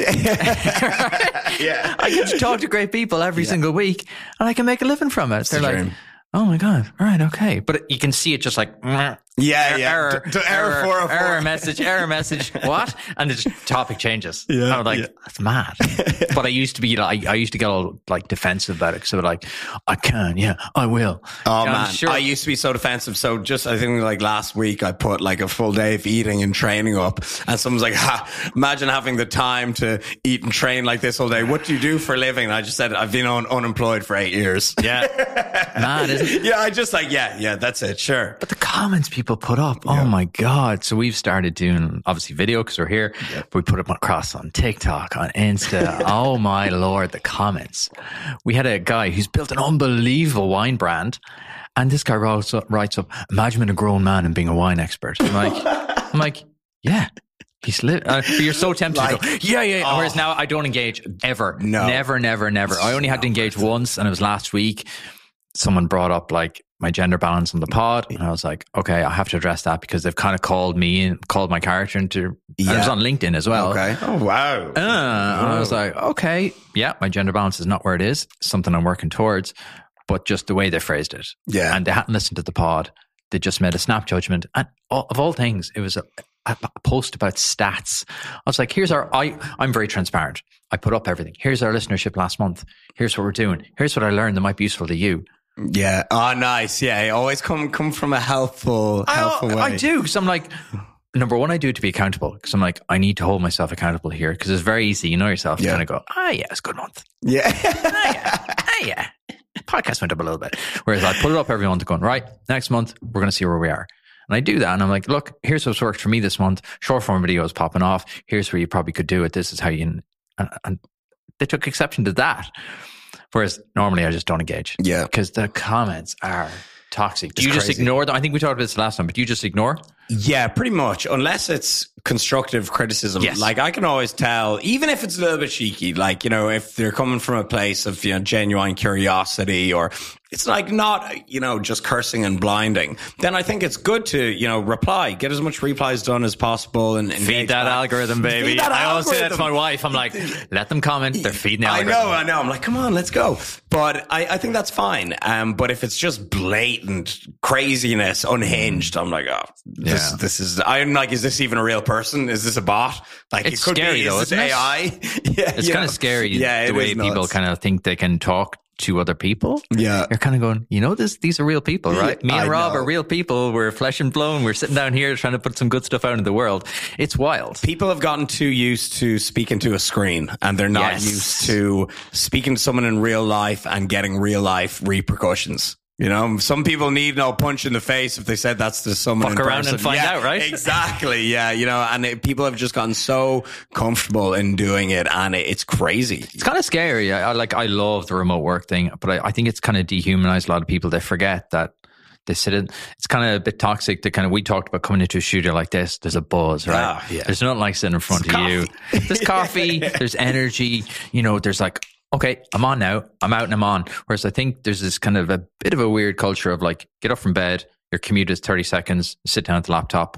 [SPEAKER 2] Right?
[SPEAKER 1] Yeah.
[SPEAKER 2] I get to talk to great people every yeah. single week and I can make a living from it.
[SPEAKER 1] It's
[SPEAKER 2] They're
[SPEAKER 1] the
[SPEAKER 2] like,
[SPEAKER 1] dream.
[SPEAKER 2] oh my God. All right. Okay. But you can see it just like,
[SPEAKER 1] yeah, yeah.
[SPEAKER 2] Error,
[SPEAKER 1] D- d- error,
[SPEAKER 2] error,
[SPEAKER 1] four oh four.
[SPEAKER 2] error message, error message. What? And the topic changes.
[SPEAKER 1] Yeah,
[SPEAKER 2] and I'm like,
[SPEAKER 1] yeah.
[SPEAKER 2] that's mad. But I used to be like, I used to get all like defensive about it. So like, I can, yeah, I will.
[SPEAKER 1] Oh
[SPEAKER 2] and
[SPEAKER 1] man,
[SPEAKER 2] sure.
[SPEAKER 1] I used to be so defensive. So just, I think like last week I put like a full day of eating and training up, and someone's like, ha, imagine having the time to eat and train like this all day. What do you do for a living? And I just said, I've been un- unemployed for eight years.
[SPEAKER 2] Yeah. Mad, isn't it?
[SPEAKER 1] Yeah. I just like, yeah, yeah, that's it. Sure.
[SPEAKER 2] But the comments people put up, oh my God. So we've started doing obviously video because we're here,
[SPEAKER 1] yep.
[SPEAKER 2] but we put them across on TikTok, on Insta. Oh my Lord, the comments. We had a guy who's built an unbelievable wine brand, and this guy writes up, writes up imagine being a grown man and being a wine expert. I'm like, I'm like, yeah, He's li- uh, you're so tempted
[SPEAKER 1] Like,
[SPEAKER 2] to go, yeah, yeah.
[SPEAKER 1] oh.
[SPEAKER 2] Whereas now I don't engage ever.
[SPEAKER 1] No.
[SPEAKER 2] Never, never, never. I only had to engage once, and it was last week. Someone brought up like my gender balance on the pod, and I was like, okay, I have to address that because they've kind of called me and called my character into. Yeah. And it was on LinkedIn as well.
[SPEAKER 1] Okay. Oh wow.
[SPEAKER 2] Uh, and I was like, okay, yeah, my gender balance is not where it is. Something I'm working towards, but just the way they phrased it.
[SPEAKER 1] Yeah.
[SPEAKER 2] And they hadn't listened to the pod. They just made a snap judgment, and all, of all things, it was a, a post about stats. I was like, here's our, I, I'm very transparent. I put up everything. Here's our listenership last month. Here's what we're doing. Here's what I learned that might be useful to you.
[SPEAKER 1] Yeah. Oh, nice. Yeah. Always come come from a helpful, helpful
[SPEAKER 2] I,
[SPEAKER 1] way.
[SPEAKER 2] I do, because I'm like, number one, I do it to be accountable, because I'm like, I need to hold myself accountable here, because it's very easy. You know yourself. You
[SPEAKER 1] Yeah.
[SPEAKER 2] kind of go, ah, yeah, it's a good month.
[SPEAKER 1] Yeah.
[SPEAKER 2] ah, yeah. Ah, yeah. Podcast went up a little bit. Whereas I put it up every month going, right, next month, we're going to see where we are. And I do that. And I'm like, look, here's what's worked for me this month. Short form videos popping off. Here's where you probably could do it. This is how you, and, and they took exception to that. Whereas normally I just don't engage.
[SPEAKER 1] Yeah.
[SPEAKER 2] Because the comments are toxic. Do
[SPEAKER 1] It's
[SPEAKER 2] you just
[SPEAKER 1] crazy.
[SPEAKER 2] ignore them? I think we talked about this last time, but do you just ignore?
[SPEAKER 1] Yeah, pretty much. Unless it's constructive criticism.
[SPEAKER 2] Yes.
[SPEAKER 1] Like I can always tell, even if it's a little bit cheeky, like, you know, if they're coming from a place of, you know, genuine curiosity, or it's like not, you know, just cursing and blinding, then I think it's good to, you know, reply, get as much replies done as possible and
[SPEAKER 2] Feed
[SPEAKER 1] engage
[SPEAKER 2] that
[SPEAKER 1] back.
[SPEAKER 2] algorithm, baby.
[SPEAKER 1] Feed that
[SPEAKER 2] I always say that to
[SPEAKER 1] algorithm.
[SPEAKER 2] my wife. I'm like, let them comment. They're feeding the
[SPEAKER 1] I
[SPEAKER 2] algorithm.
[SPEAKER 1] know, I know. I'm like, come on, let's go. But I, I think that's fine. Um, but if it's just blatant craziness, unhinged, I'm like, oh, this,
[SPEAKER 2] Yeah.
[SPEAKER 1] this is, I'm like, is this even a real person? Is this a bot? Like,
[SPEAKER 2] It's
[SPEAKER 1] it could
[SPEAKER 2] scary
[SPEAKER 1] be,
[SPEAKER 2] though,
[SPEAKER 1] is
[SPEAKER 2] isn't
[SPEAKER 1] this
[SPEAKER 2] it?
[SPEAKER 1] A I? Yeah,
[SPEAKER 2] It's
[SPEAKER 1] you
[SPEAKER 2] kind
[SPEAKER 1] know?
[SPEAKER 2] of scary
[SPEAKER 1] Yeah,
[SPEAKER 2] the
[SPEAKER 1] it
[SPEAKER 2] way
[SPEAKER 1] is
[SPEAKER 2] people
[SPEAKER 1] nuts.
[SPEAKER 2] kind of think they can talk to other people.
[SPEAKER 1] Yeah.
[SPEAKER 2] You're kind of going, you know, this these are real people, right? Me and
[SPEAKER 1] I
[SPEAKER 2] Rob
[SPEAKER 1] know.
[SPEAKER 2] are real people. We're flesh and bone. We're sitting down here trying to put some good stuff out in the world. It's wild.
[SPEAKER 1] People have gotten too used to speaking to a screen, and they're not
[SPEAKER 2] Yes.
[SPEAKER 1] used to speaking to someone in real life and getting real life repercussions. You know, some people need no punch in the face if they said that's to someone.
[SPEAKER 2] Fuck
[SPEAKER 1] in
[SPEAKER 2] around
[SPEAKER 1] person.
[SPEAKER 2] and find
[SPEAKER 1] Yeah,
[SPEAKER 2] out, right?
[SPEAKER 1] Exactly. Yeah. You know, and it, people have just gotten so comfortable in doing it, and it, it's crazy.
[SPEAKER 2] It's kind of scary. I, I like. I love the remote work thing, but I, I think it's kind of dehumanized a lot of people. They forget that they sit in. It's kind of a bit toxic. To kind of we talked about coming into a studio like this. There's a buzz, right?
[SPEAKER 1] Ah, yeah.
[SPEAKER 2] There's nothing like sitting in front
[SPEAKER 1] There's
[SPEAKER 2] of you.
[SPEAKER 1] coffee.
[SPEAKER 2] There's coffee. There's energy. You know. There's like. Okay, I'm on now. I'm out and I'm on. Whereas I think there's this kind of a bit of a weird culture of like, get up from bed, your commute is thirty seconds, sit down at the laptop.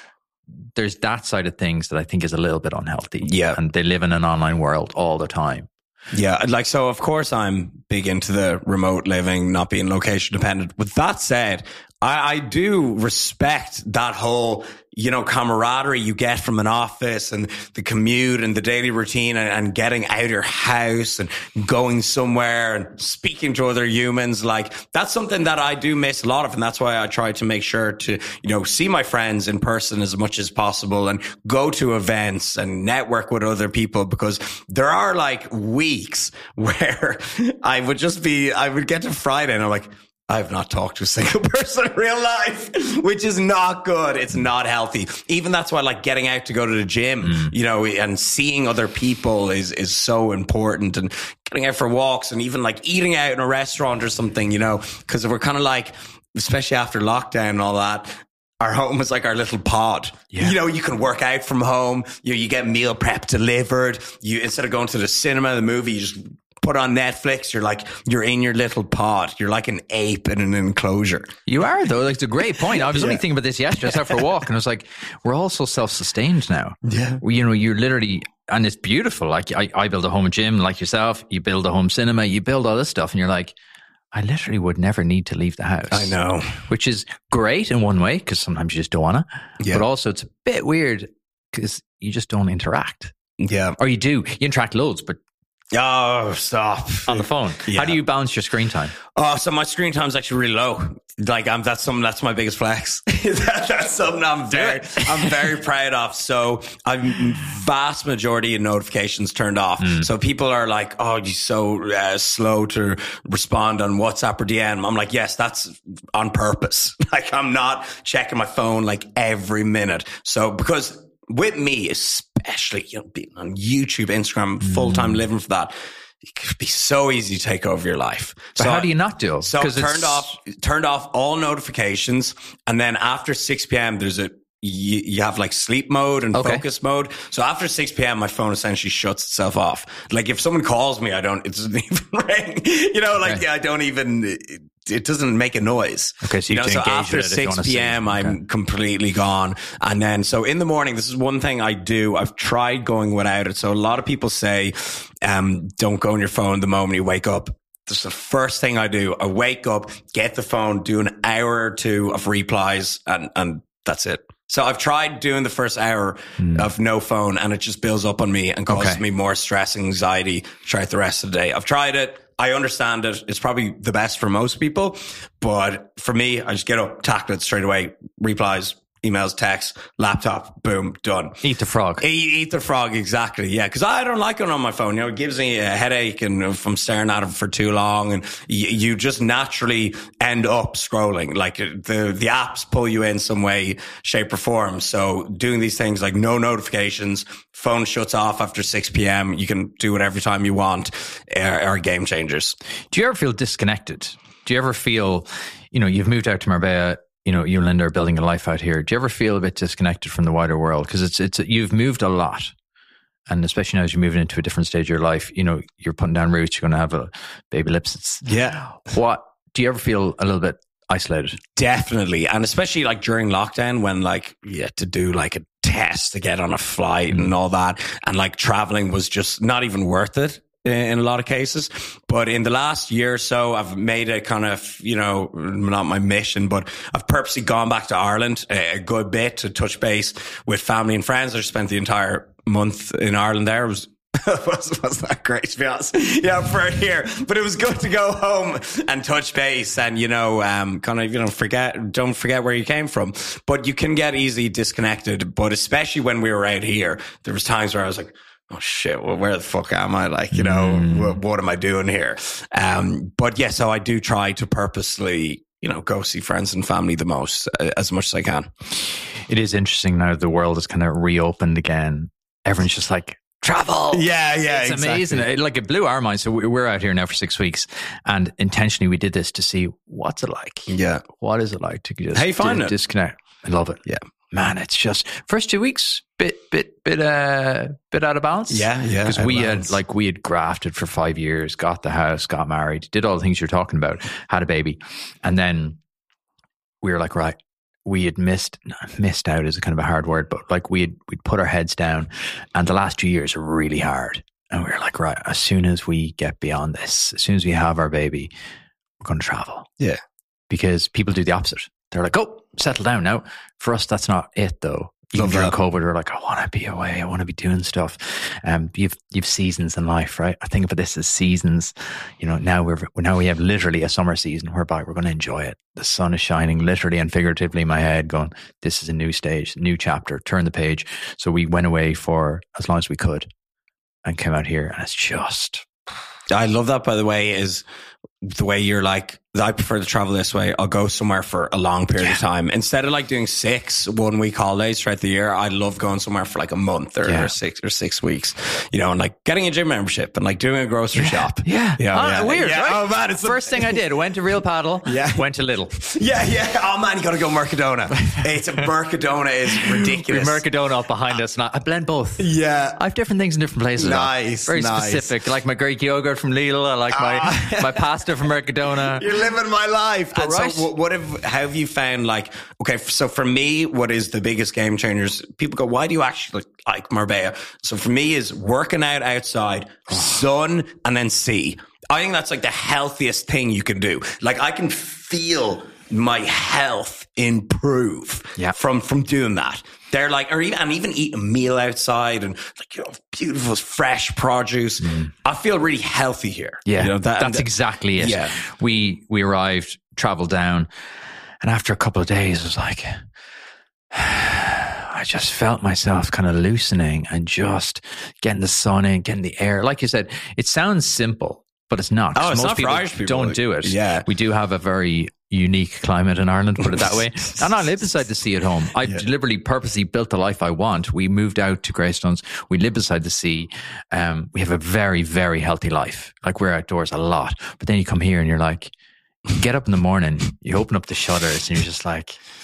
[SPEAKER 2] There's that side of things that I think is a little bit unhealthy.
[SPEAKER 1] Yeah.
[SPEAKER 2] And they live in an online world all the time.
[SPEAKER 1] Yeah, like, so of course I'm big into the remote living, not being location dependent. With that said, I, I do respect that whole, you know, camaraderie you get from an office and the commute and the daily routine and, and getting out of your house and going somewhere and speaking to other humans. Like, that's something that I do miss a lot of. And that's why I try to make sure to, you know, see my friends in person as much as possible and go to events and network with other people, because there are like weeks where I would just be, I would get to Friday and I'm like, I've not talked to a single person in real life, which is not good. It's not healthy. Even that's why, like, getting out to go to the gym, mm. you know, and seeing other people is, is so important, and getting out for walks and even like eating out in a restaurant or something, you know, because we're kind of like, especially after lockdown and all that, our home is like our little pod. Yeah. You know, you can work out from home. You you get meal prep delivered. You, instead of going to the cinema, the movie, you just put on Netflix. You're like, you're in your little pod. You're like an ape in an enclosure.
[SPEAKER 2] You are, though. Like, it's a great point. I was yeah. only thinking about this yesterday. I was out for a walk and I was like, we're all so self-sustained now.
[SPEAKER 1] Yeah.
[SPEAKER 2] You know, you're literally, and it's beautiful. Like, I, I build a home gym like yourself. You build a home cinema. You build all this stuff. And you're like, I literally would never need to leave the house.
[SPEAKER 1] I know.
[SPEAKER 2] Which is great in one way, because sometimes you just don't want to. Yeah. But also it's a bit weird because you just don't interact.
[SPEAKER 1] Yeah.
[SPEAKER 2] Or you do. You interact loads, but
[SPEAKER 1] oh, stop.
[SPEAKER 2] On the phone. Yeah. How do you balance your screen time?
[SPEAKER 1] Oh, so my screen time is actually really low. Like, I'm, that's something, that's my biggest flex. that, that's something I'm very, I'm very proud of. So I'm vast majority of notifications turned off. Mm. So people are like, oh, you're so uh, slow to respond on WhatsApp or D M. I'm like, yes, that's on purpose. Like, I'm not checking my phone like every minute. So because with me, especially, you know, being on YouTube, Instagram, full-time mm. living for that, it could be so easy to take over your life.
[SPEAKER 2] But
[SPEAKER 1] so
[SPEAKER 2] how do you not do it?
[SPEAKER 1] So turned off, turned off all notifications. And then after six p.m., there's a, you, you have like sleep mode and
[SPEAKER 2] Okay.
[SPEAKER 1] focus mode. So after six p.m., my phone essentially shuts itself off. Like if someone calls me, I don't, it doesn't even ring. You know, like
[SPEAKER 2] Okay.
[SPEAKER 1] I don't even, it, it doesn't make a noise.
[SPEAKER 2] Okay, so you
[SPEAKER 1] know,
[SPEAKER 2] have to
[SPEAKER 1] so
[SPEAKER 2] engage
[SPEAKER 1] after
[SPEAKER 2] with it if you
[SPEAKER 1] six
[SPEAKER 2] wanna see.
[SPEAKER 1] p.m., I'm
[SPEAKER 2] Okay.
[SPEAKER 1] completely gone. And then, so in the morning, this is one thing I do. I've tried going without it. So a lot of people say, um, don't go on your phone the moment you wake up. This is the first thing I do. I wake up, get the phone, do an hour or two of replies, and, and that's it. So I've tried doing the first hour mm. of no phone, and it just builds up on me and causes
[SPEAKER 2] Okay.
[SPEAKER 1] me more stress and anxiety throughout the rest of the day. I've tried it. I understand it. It's probably the best for most people, but for me, I just get up, tackle it straight away, replies, emails, texts, laptop, boom, done.
[SPEAKER 2] Eat the frog.
[SPEAKER 1] Eat, eat the frog, exactly. Yeah, because I don't like it on my phone. You know, it gives me a headache, and if I'm staring at it for too long, and you, you just naturally end up scrolling. Like the the apps pull you in some way, shape, or form. So doing these things like no notifications, phone shuts off after six p.m. You can do it every time you want. Are, are game changers.
[SPEAKER 2] Do you ever feel disconnected? Do you ever feel, you know, you've moved out to Marbella? You know, you and Linda are building a life out here. Do you ever feel a bit disconnected from the wider world? Because it's it's you've moved a lot, and especially now as you're moving into a different stage of your life, you know, you're putting down roots. You're going to have a baby Lipsitz.
[SPEAKER 1] Yeah.
[SPEAKER 2] What do you ever feel a little bit isolated?
[SPEAKER 1] Definitely, and especially like during lockdown when like you had to do like a test to get on a flight mm. and all that, and like traveling was just not even worth it in a lot of cases. But in the last year or so, I've made a kind of, you know, not my mission, but I've purposely gone back to Ireland a, a good bit to touch base with family and friends. I spent the entire month in Ireland there. It was was wasn't that great, to be honest. Yeah, for a year. But it was good to go home and touch base and, you know, um, kind of, you know, forget, don't forget where you came from. But you can get easily disconnected. But especially when we were out here, there was times where I was like, oh shit, well, where the fuck am I? Like, you know, mm. what, what am I doing here? Um, but yeah, so I do try to purposely, you know, go see friends and family the most, uh, as much as I can.
[SPEAKER 2] It is interesting now the world is kind of reopened again. Everyone's just like, travel.
[SPEAKER 1] Yeah, yeah,
[SPEAKER 2] it's
[SPEAKER 1] exactly.
[SPEAKER 2] amazing. It, like it blew our minds. So we're out here now for six weeks, and intentionally we did this to see what's it like.
[SPEAKER 1] Yeah,
[SPEAKER 2] what is it like to just
[SPEAKER 1] how you find
[SPEAKER 2] to
[SPEAKER 1] it?
[SPEAKER 2] Disconnect. I love it.
[SPEAKER 1] Yeah,
[SPEAKER 2] man, it's just first two weeks bit bit bit uh bit out of balance.
[SPEAKER 1] Yeah, yeah.
[SPEAKER 2] Because we had like we had grafted for five years, got the house, got married, did all the things you're talking about, had a baby, and then we were like, right. We had missed, missed out is a kind of a hard word, but like we had, we'd put our heads down, and the last two years are really hard. And we were like, right, as soon as we get beyond this, as soon as we have our baby, we're going to travel.
[SPEAKER 1] Yeah.
[SPEAKER 2] Because people do the opposite. They're like, oh, settle down now. For us, that's not it though. Even
[SPEAKER 1] Love
[SPEAKER 2] during
[SPEAKER 1] that.
[SPEAKER 2] COVID, we're like, I want to be away. I want to be doing stuff. Um, you've you've seasons in life, right? I think of this as seasons. You know, now we're now we have literally a summer season whereby we're going to enjoy it. The sun is shining, literally and figuratively in my head, going, this is a new stage, new chapter. Turn the page. So we went away for as long as we could, and came out here, and it's just.
[SPEAKER 1] I love that. By the way, is the way you're like, I prefer to travel this way. I'll go somewhere for a long period
[SPEAKER 2] yeah.
[SPEAKER 1] of time. Instead of like doing six one week holidays throughout the year, I love going somewhere for like a month or,
[SPEAKER 2] yeah.
[SPEAKER 1] or six or six weeks, you know, and like getting a gym membership and like doing a grocery
[SPEAKER 2] yeah.
[SPEAKER 1] shop.
[SPEAKER 2] Yeah.
[SPEAKER 1] Yeah.
[SPEAKER 2] Oh,
[SPEAKER 1] yeah.
[SPEAKER 2] Weird.
[SPEAKER 1] Yeah.
[SPEAKER 2] Right?
[SPEAKER 1] Oh man. It's
[SPEAKER 2] First
[SPEAKER 1] a-
[SPEAKER 2] thing I did, went to Real Paddle.
[SPEAKER 1] Yeah.
[SPEAKER 2] Went to Lidl.
[SPEAKER 1] Yeah. Yeah. Oh man, you got to go Mercadona. It's a Mercadona is ridiculous.
[SPEAKER 2] We have Mercadona up behind us. And I blend both.
[SPEAKER 1] Yeah.
[SPEAKER 2] I have different things in different places.
[SPEAKER 1] Nice.
[SPEAKER 2] Very
[SPEAKER 1] nice.
[SPEAKER 2] specific. I like my Greek yogurt from Lidl. I like my,
[SPEAKER 1] Ah.
[SPEAKER 2] my pasta from Mercadona.
[SPEAKER 1] You're living my life.
[SPEAKER 2] All
[SPEAKER 1] And
[SPEAKER 2] right.
[SPEAKER 1] so what, what have, how have you found like, okay, so for me, what is the biggest game changers? People go, why do you actually like Marbella? So for me is working out outside, sun and then sea. I think that's like the healthiest thing you can do. Like I can feel my health improve
[SPEAKER 2] yeah.
[SPEAKER 1] from, from doing that. They're like, or even, and even eat a meal outside and like, you know, beautiful, fresh produce. Mm. I feel really healthy here.
[SPEAKER 2] Yeah.
[SPEAKER 1] You know, that,
[SPEAKER 2] that's
[SPEAKER 1] that,
[SPEAKER 2] exactly it.
[SPEAKER 1] Yeah.
[SPEAKER 2] We, we arrived, traveled down, and after a couple of days, it was like, I just felt myself kind of loosening and just getting the sun in, getting the air. Like you said, it sounds simple, but it's not.
[SPEAKER 1] Oh, it's
[SPEAKER 2] most
[SPEAKER 1] not for
[SPEAKER 2] people
[SPEAKER 1] Irish people.
[SPEAKER 2] don't do it.
[SPEAKER 1] Yeah.
[SPEAKER 2] We do have a very unique climate in Ireland, put it that way. And I live beside the sea at home. I yeah. deliberately, purposely built the life I want. We moved out to Greystones. We live beside the sea. Um, we have a very, very healthy life. Like we're outdoors a lot. But then you come here and you're like, you get up in the morning, you open up the shutters and you're just like,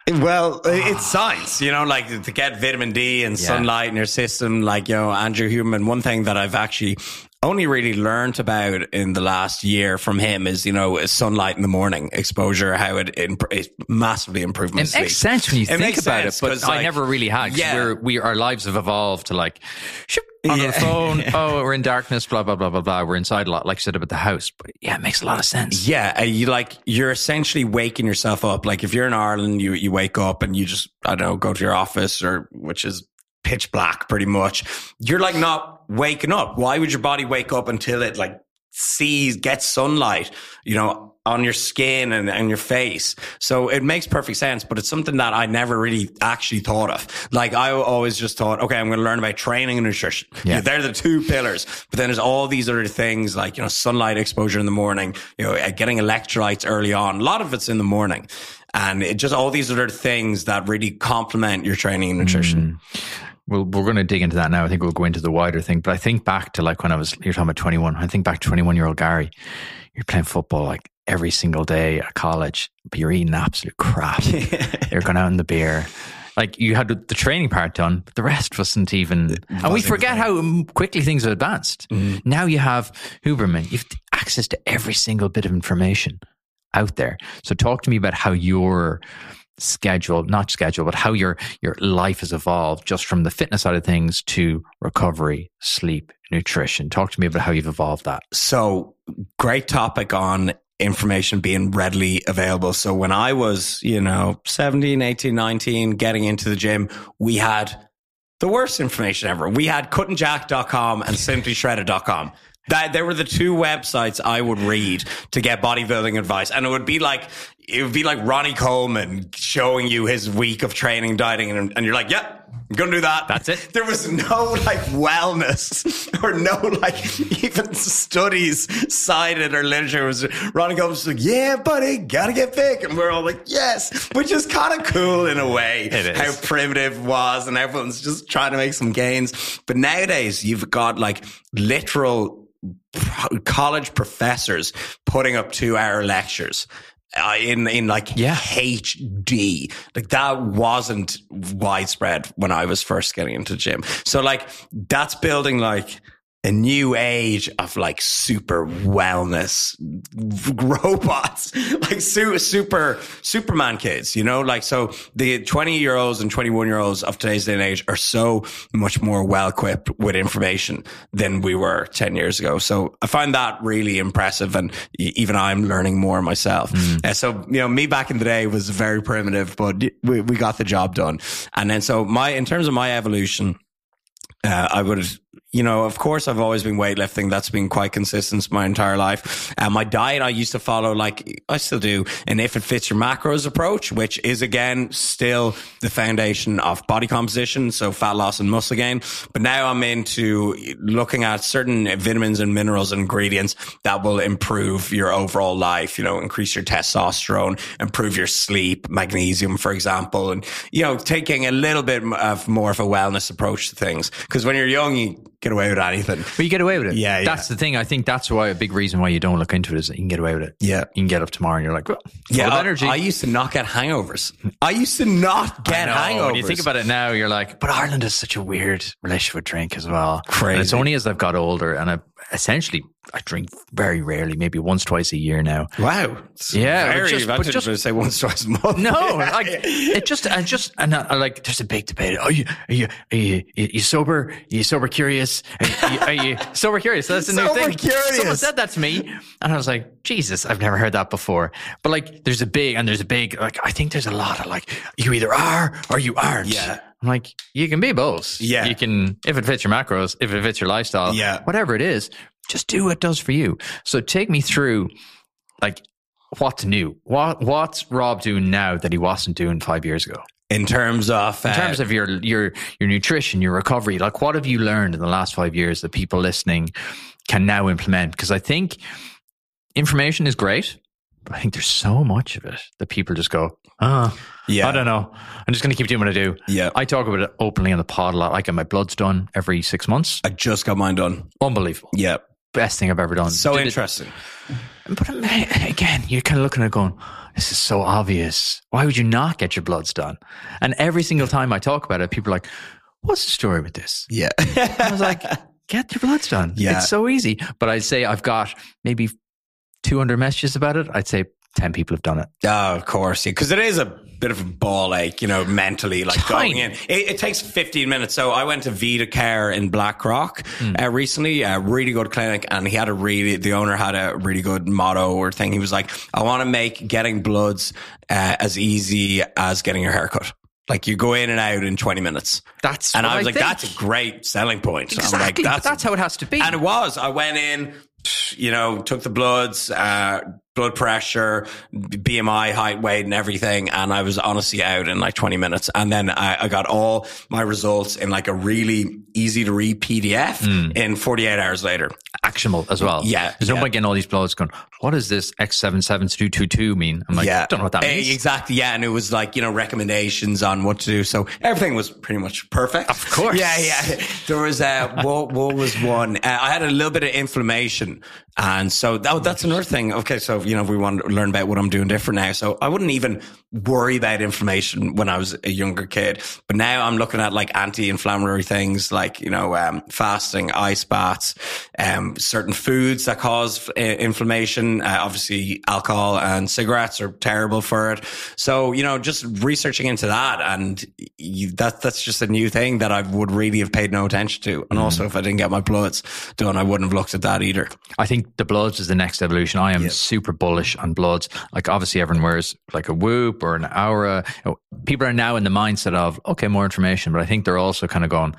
[SPEAKER 1] Well, it's science, you know, like to get vitamin D and
[SPEAKER 2] Yeah.
[SPEAKER 1] sunlight in your system. Like, you know, Andrew Huberman, one thing that I've actually only really learned about in the last year from him is, you know, sunlight in the morning exposure, how it, imp- it massively improved my
[SPEAKER 2] It
[SPEAKER 1] sleep.
[SPEAKER 2] makes sense when you
[SPEAKER 1] It
[SPEAKER 2] think
[SPEAKER 1] makes
[SPEAKER 2] about
[SPEAKER 1] sense,
[SPEAKER 2] it, but
[SPEAKER 1] 'cause,
[SPEAKER 2] I
[SPEAKER 1] like,
[SPEAKER 2] never really had. 'Cause
[SPEAKER 1] yeah.
[SPEAKER 2] we're, we, our lives have evolved to like, shoop, on
[SPEAKER 1] Yeah.
[SPEAKER 2] the phone. Oh, we're in darkness, blah, blah, blah, blah, blah. We're inside a lot, like you said about the house. But yeah, it makes a lot of sense.
[SPEAKER 1] Yeah, uh, you like you're essentially waking yourself up. Like if you're in Ireland, you you wake up and you just I don't know go to your office or which is pitch black pretty much. You're like not waking up. Why would your body wake up until it like sees gets sunlight? You know. On your skin and, and your face. So it makes perfect sense, but it's something that I never really actually thought of. Like I always just thought, okay, I'm going to learn about training and nutrition.
[SPEAKER 2] Yeah.
[SPEAKER 1] Yeah, they're the two pillars. But then there's all these other things like, you know, sunlight exposure in the morning, you know, getting electrolytes early on. A lot of it's in the morning. And it just all these other things that really complement your training and nutrition.
[SPEAKER 2] Mm. Well, we're going to dig into that now. I think we'll go into the wider thing. But I think back to like when I was, you're talking about twenty-one. I think back to twenty-one year old Gary. You're playing football like every single day at college, but you're eating absolute crap. You're going out in the beer. Like you had the training part done, but the rest wasn't even. It and we forget how quickly things have advanced. Mm. Now you have Huberman. You have access to every single bit of information out there. So talk to me about how your schedule, not schedule, but how your your life has evolved just from the fitness side of things to recovery, sleep, nutrition. Talk to me about how you've evolved that.
[SPEAKER 1] So great topic on information being readily available. So when I was, you know, seventeen, eighteen, nineteen, getting into the gym, we had the worst information ever. We had cutting jack dot com and simply shredded dot com. That they were the two websites I would read to get bodybuilding advice. And it would be like, it would be like Ronnie Coleman showing you his week of training, dieting, and, and you're like, yeah, I'm going to do that.
[SPEAKER 2] That's it.
[SPEAKER 1] There was no like wellness or no like even studies cited or literature. It was Ronnie Coleman was like, yeah, buddy, gotta get big. And we're all like, yes, which is kind of cool in a way.
[SPEAKER 2] It is.
[SPEAKER 1] How primitive it was and everyone's just trying to make some gains. But nowadays you've got like literal college professors putting up two hour lectures uh, in, in like
[SPEAKER 2] yeah.
[SPEAKER 1] H D. Like that wasn't widespread when I was first getting into the gym. So like that's building like a new age of like super wellness robots, like super, super Superman kids, you know, like, so the twenty year olds and twenty-one year olds of today's day and age are so much more well equipped with information than we were ten years ago. So I find that really impressive. And even I'm learning more myself. Mm. Uh, so, you know, me back in the day was very primitive, but we, we got the job done. And then, so my, in terms of my evolution, uh, I would, you know, of course, I've always been weightlifting. That's been quite consistent my entire life. And my diet, I used to follow, like I still do, an if it fits your macros approach, which is again still the foundation of body composition, so fat loss and muscle gain. But now I'm into looking at certain vitamins and minerals and ingredients that will improve your overall life. You know, increase your testosterone, improve your sleep, magnesium, for example, and you know, taking a little bit of more of a wellness approach to things. Because when you're young, you get away with anything.
[SPEAKER 2] But you get away with it.
[SPEAKER 1] Yeah,
[SPEAKER 2] That's
[SPEAKER 1] yeah.
[SPEAKER 2] the thing. I think that's why a big reason why you don't look into it is that you can get away with it.
[SPEAKER 1] Yeah.
[SPEAKER 2] You can get up tomorrow and you're like, well, full
[SPEAKER 1] yeah,
[SPEAKER 2] of
[SPEAKER 1] I,
[SPEAKER 2] energy.
[SPEAKER 1] I used to not get hangovers. I used to not get
[SPEAKER 2] I know,
[SPEAKER 1] hangovers.
[SPEAKER 2] When you think about it now, you're like, but Ireland has such a weird relationship with drink as well.
[SPEAKER 1] Crazy.
[SPEAKER 2] And it's only as I've got older and I essentially I drink very rarely, maybe once, twice a year now.
[SPEAKER 1] Wow. It's
[SPEAKER 2] yeah.
[SPEAKER 1] Very
[SPEAKER 2] just,
[SPEAKER 1] advantageous
[SPEAKER 2] just,
[SPEAKER 1] to say once, twice a month.
[SPEAKER 2] No, like it just, I just, and I, I like, there's a big debate. Are you, are you, are you, are you sober? Are you sober curious? Are you, are you sober curious? That's the new
[SPEAKER 1] Sober
[SPEAKER 2] thing.
[SPEAKER 1] curious.
[SPEAKER 2] Someone said that to me and I was like, Jesus, I've never heard that before. But like, there's a big, and there's a big, like, I think there's a lot of like, you either are or you aren't.
[SPEAKER 1] Yeah.
[SPEAKER 2] I'm like, you can be both.
[SPEAKER 1] Yeah.
[SPEAKER 2] You can, if it fits your macros, if it fits your lifestyle,
[SPEAKER 1] yeah.
[SPEAKER 2] whatever it is, just do what it does for you. So take me through, like, what's new? What What's Rob doing now that he wasn't doing five years ago?
[SPEAKER 1] In terms of, uh,
[SPEAKER 2] in terms of your your your nutrition, your recovery, like what have you learned in the last five years that people listening can now implement? Because I think information is great, but I think there's so much of it that people just go, ah, oh, yeah, I don't know. I'm just going to keep doing what I do.
[SPEAKER 1] Yeah,
[SPEAKER 2] I talk about it openly on the pod a lot. I get my bloods done every six months.
[SPEAKER 1] I just got mine done.
[SPEAKER 2] Unbelievable.
[SPEAKER 1] Yeah.
[SPEAKER 2] best thing I've ever done.
[SPEAKER 1] So
[SPEAKER 2] Did
[SPEAKER 1] interesting.
[SPEAKER 2] It, but again, you're kind of looking at it going, this is so obvious. Why would you not get your bloods done? And every single time I talk about it, people are like, what's the story with this?
[SPEAKER 1] Yeah.
[SPEAKER 2] I was like, get your bloods done.
[SPEAKER 1] Yeah.
[SPEAKER 2] It's so easy. But I'd say I've got maybe two hundred messages about it. I'd say ten people have done it.
[SPEAKER 1] Oh, of course. Yeah. Because it is a bit of a ball ache, you know, mentally, like
[SPEAKER 2] Tiny.
[SPEAKER 1] going in. It, it takes fifteen minutes. So I went to Vita Care in Blackrock mm. uh, recently, a really good clinic. And he had a really, the owner had a really good motto or thing. He was like, I want to make getting bloods uh, as easy as getting your haircut. Like you go in and out in twenty minutes.
[SPEAKER 2] That's
[SPEAKER 1] and
[SPEAKER 2] what
[SPEAKER 1] I was
[SPEAKER 2] I
[SPEAKER 1] like,
[SPEAKER 2] think.
[SPEAKER 1] That's a great selling point.
[SPEAKER 2] Exactly.
[SPEAKER 1] I'm like, that's,
[SPEAKER 2] that's how it has to be.
[SPEAKER 1] And it was. I went in, you know, took the bloods, uh, blood pressure, B M I, height, weight, and everything. And I was honestly out in like twenty minutes. And then I, I got all my results in like a really easy to read P D F mm. in forty-eight hours later.
[SPEAKER 2] Actionable as well.
[SPEAKER 1] Yeah.
[SPEAKER 2] There's
[SPEAKER 1] yeah.
[SPEAKER 2] nobody getting all these bloods going, what does this X seven seven two two two mean? I'm like,
[SPEAKER 1] yeah.
[SPEAKER 2] I don't know what that means.
[SPEAKER 1] Exactly. Yeah. And it was like, you know, recommendations on what to do. So everything was pretty much perfect.
[SPEAKER 2] Of course.
[SPEAKER 1] Yeah. Yeah. There was, uh, what, what was one? Uh, I had a little bit of inflammation. And so that, that's another thing. Okay. So, you know, if we want to learn about what I'm doing different now. So I wouldn't even worry about inflammation when I was a younger kid. But now I'm looking at like anti-inflammatory things like, you know, um, fasting, ice baths, um, certain foods that cause uh, inflammation. Uh, obviously alcohol and cigarettes are terrible for it. So, you know, just researching into that, and you, that, that's just a new thing that I would really have paid no attention to. And mm. also if I didn't get my bloods done, I wouldn't have looked at that either.
[SPEAKER 2] I think the bloods is the next evolution. I am
[SPEAKER 1] yeah.
[SPEAKER 2] super bullish on bloods. Like obviously everyone wears like a Whoop or an Aura. You know, people are now in the mindset of, okay, more information, but I think they're also kind of going,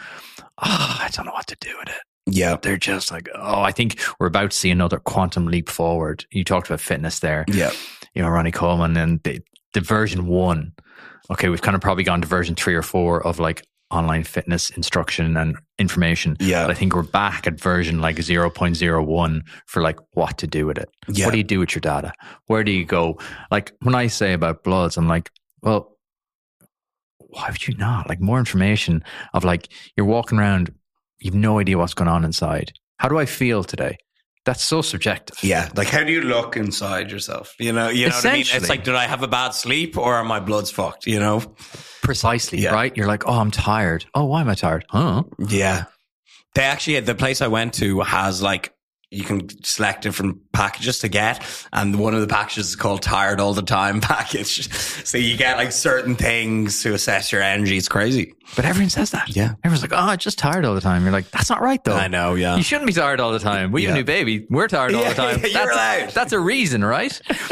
[SPEAKER 2] oh, I don't know what to do with it.
[SPEAKER 1] Yeah.
[SPEAKER 2] They're just like, oh, I think we're about to see another quantum leap forward. You talked about fitness there.
[SPEAKER 1] Yeah.
[SPEAKER 2] You know, Ronnie Coleman and the, the version one. Okay, we've kind of probably gone to version three or four of like online fitness instruction and information.
[SPEAKER 1] Yeah.
[SPEAKER 2] But I think we're back at version like zero point zero one for like what to do with it.
[SPEAKER 1] Yeah.
[SPEAKER 2] What do you do with your data? Where do you go? Like when I say about bloods, I'm like, well, why would you not? Like more information of like, you're walking around, you've no idea what's going on inside. How do I feel today? That's so subjective.
[SPEAKER 1] Yeah. Like, how do you look inside yourself? You know, you know what I mean? It's like, did I have a bad sleep or are my bloods fucked? You know?
[SPEAKER 2] Precisely.
[SPEAKER 1] Yeah.
[SPEAKER 2] Right. You're like, oh, I'm tired. Oh, why am I tired? Huh?
[SPEAKER 1] Yeah. They actually, the place I went to has like, you can select different packages to get. And one of the packages is called Tired All the Time package. So you get like certain things to assess your energy. It's crazy.
[SPEAKER 2] But everyone says that.
[SPEAKER 1] Yeah.
[SPEAKER 2] Everyone's like, oh, I'm just tired all the time. You're like, that's not right though.
[SPEAKER 1] I know, yeah.
[SPEAKER 2] You shouldn't be tired all the time. We have
[SPEAKER 1] yeah.
[SPEAKER 2] a new baby. We're tired all
[SPEAKER 1] yeah,
[SPEAKER 2] the time.
[SPEAKER 1] You're
[SPEAKER 2] that's,
[SPEAKER 1] allowed.
[SPEAKER 2] That's a reason, right?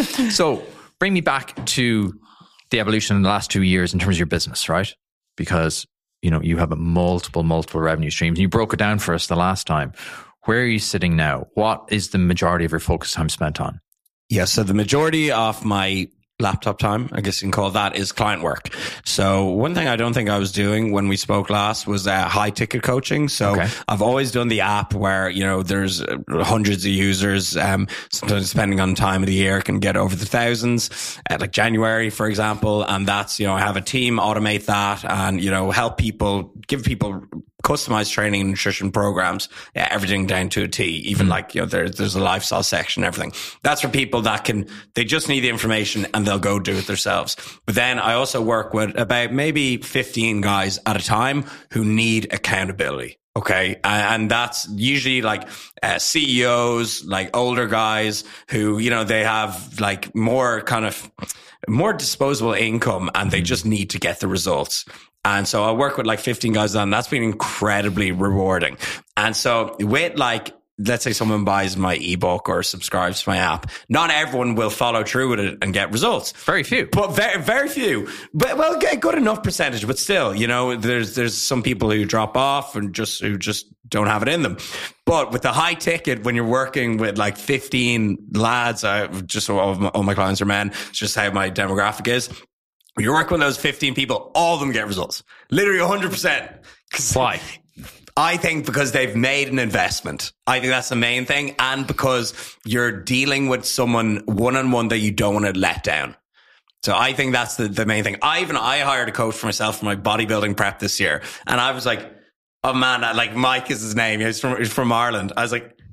[SPEAKER 2] So bring me back to the evolution in the last two years in terms of your business, right? Because, you know, you have a multiple, multiple revenue streams. You broke it down for us the last time. Where are you sitting now? What is the majority of your focus time spent on?
[SPEAKER 1] Yeah, so the majority of my laptop time, I guess you can call that, is client work. So one thing I don't think I was doing when we spoke last was uh, high ticket coaching. So okay. I've always done the app where, you know, there's hundreds of users, um, sometimes depending on time of the year can get over the thousands, uh, like January, for example. And that's, you know, I have a team, automate that and, you know, help people, give people customized training and nutrition programs, yeah, everything down to a T, even mm. like, you know, there, there's a lifestyle section, everything. That's for people that can, they just need the information and they'll go do it themselves. But then I also work with about maybe fifteen guys at a time who need accountability. Okay. And that's usually like uh, C E Os, like older guys who, you know, they have like more kind of more disposable income and they just need to get the results. And so I work with like fifteen guys on, that's been incredibly rewarding. And so with like, let's say someone buys my ebook or subscribes to my app, not everyone will follow through with it and get results.
[SPEAKER 2] Very few.
[SPEAKER 1] But very, very few. But well, a good enough percentage, but still, you know, there's, there's some people who drop off and just, who just don't have it in them. But with the high ticket, when you're working with like fifteen lads, I just, all, of my, all my clients are men, it's just how my demographic is. When you're working with those fifteen people, all of them get results. Literally one hundred percent.
[SPEAKER 2] Why?
[SPEAKER 1] I think because they've made an investment. I think that's the main thing. And because you're dealing with someone one-on-one that you don't want to let down. So I think that's the, the main thing. I even, I hired a coach for myself for my bodybuilding prep this year. And I was like, oh man, like Mike is his name. He's from, he's from Ireland. I was like,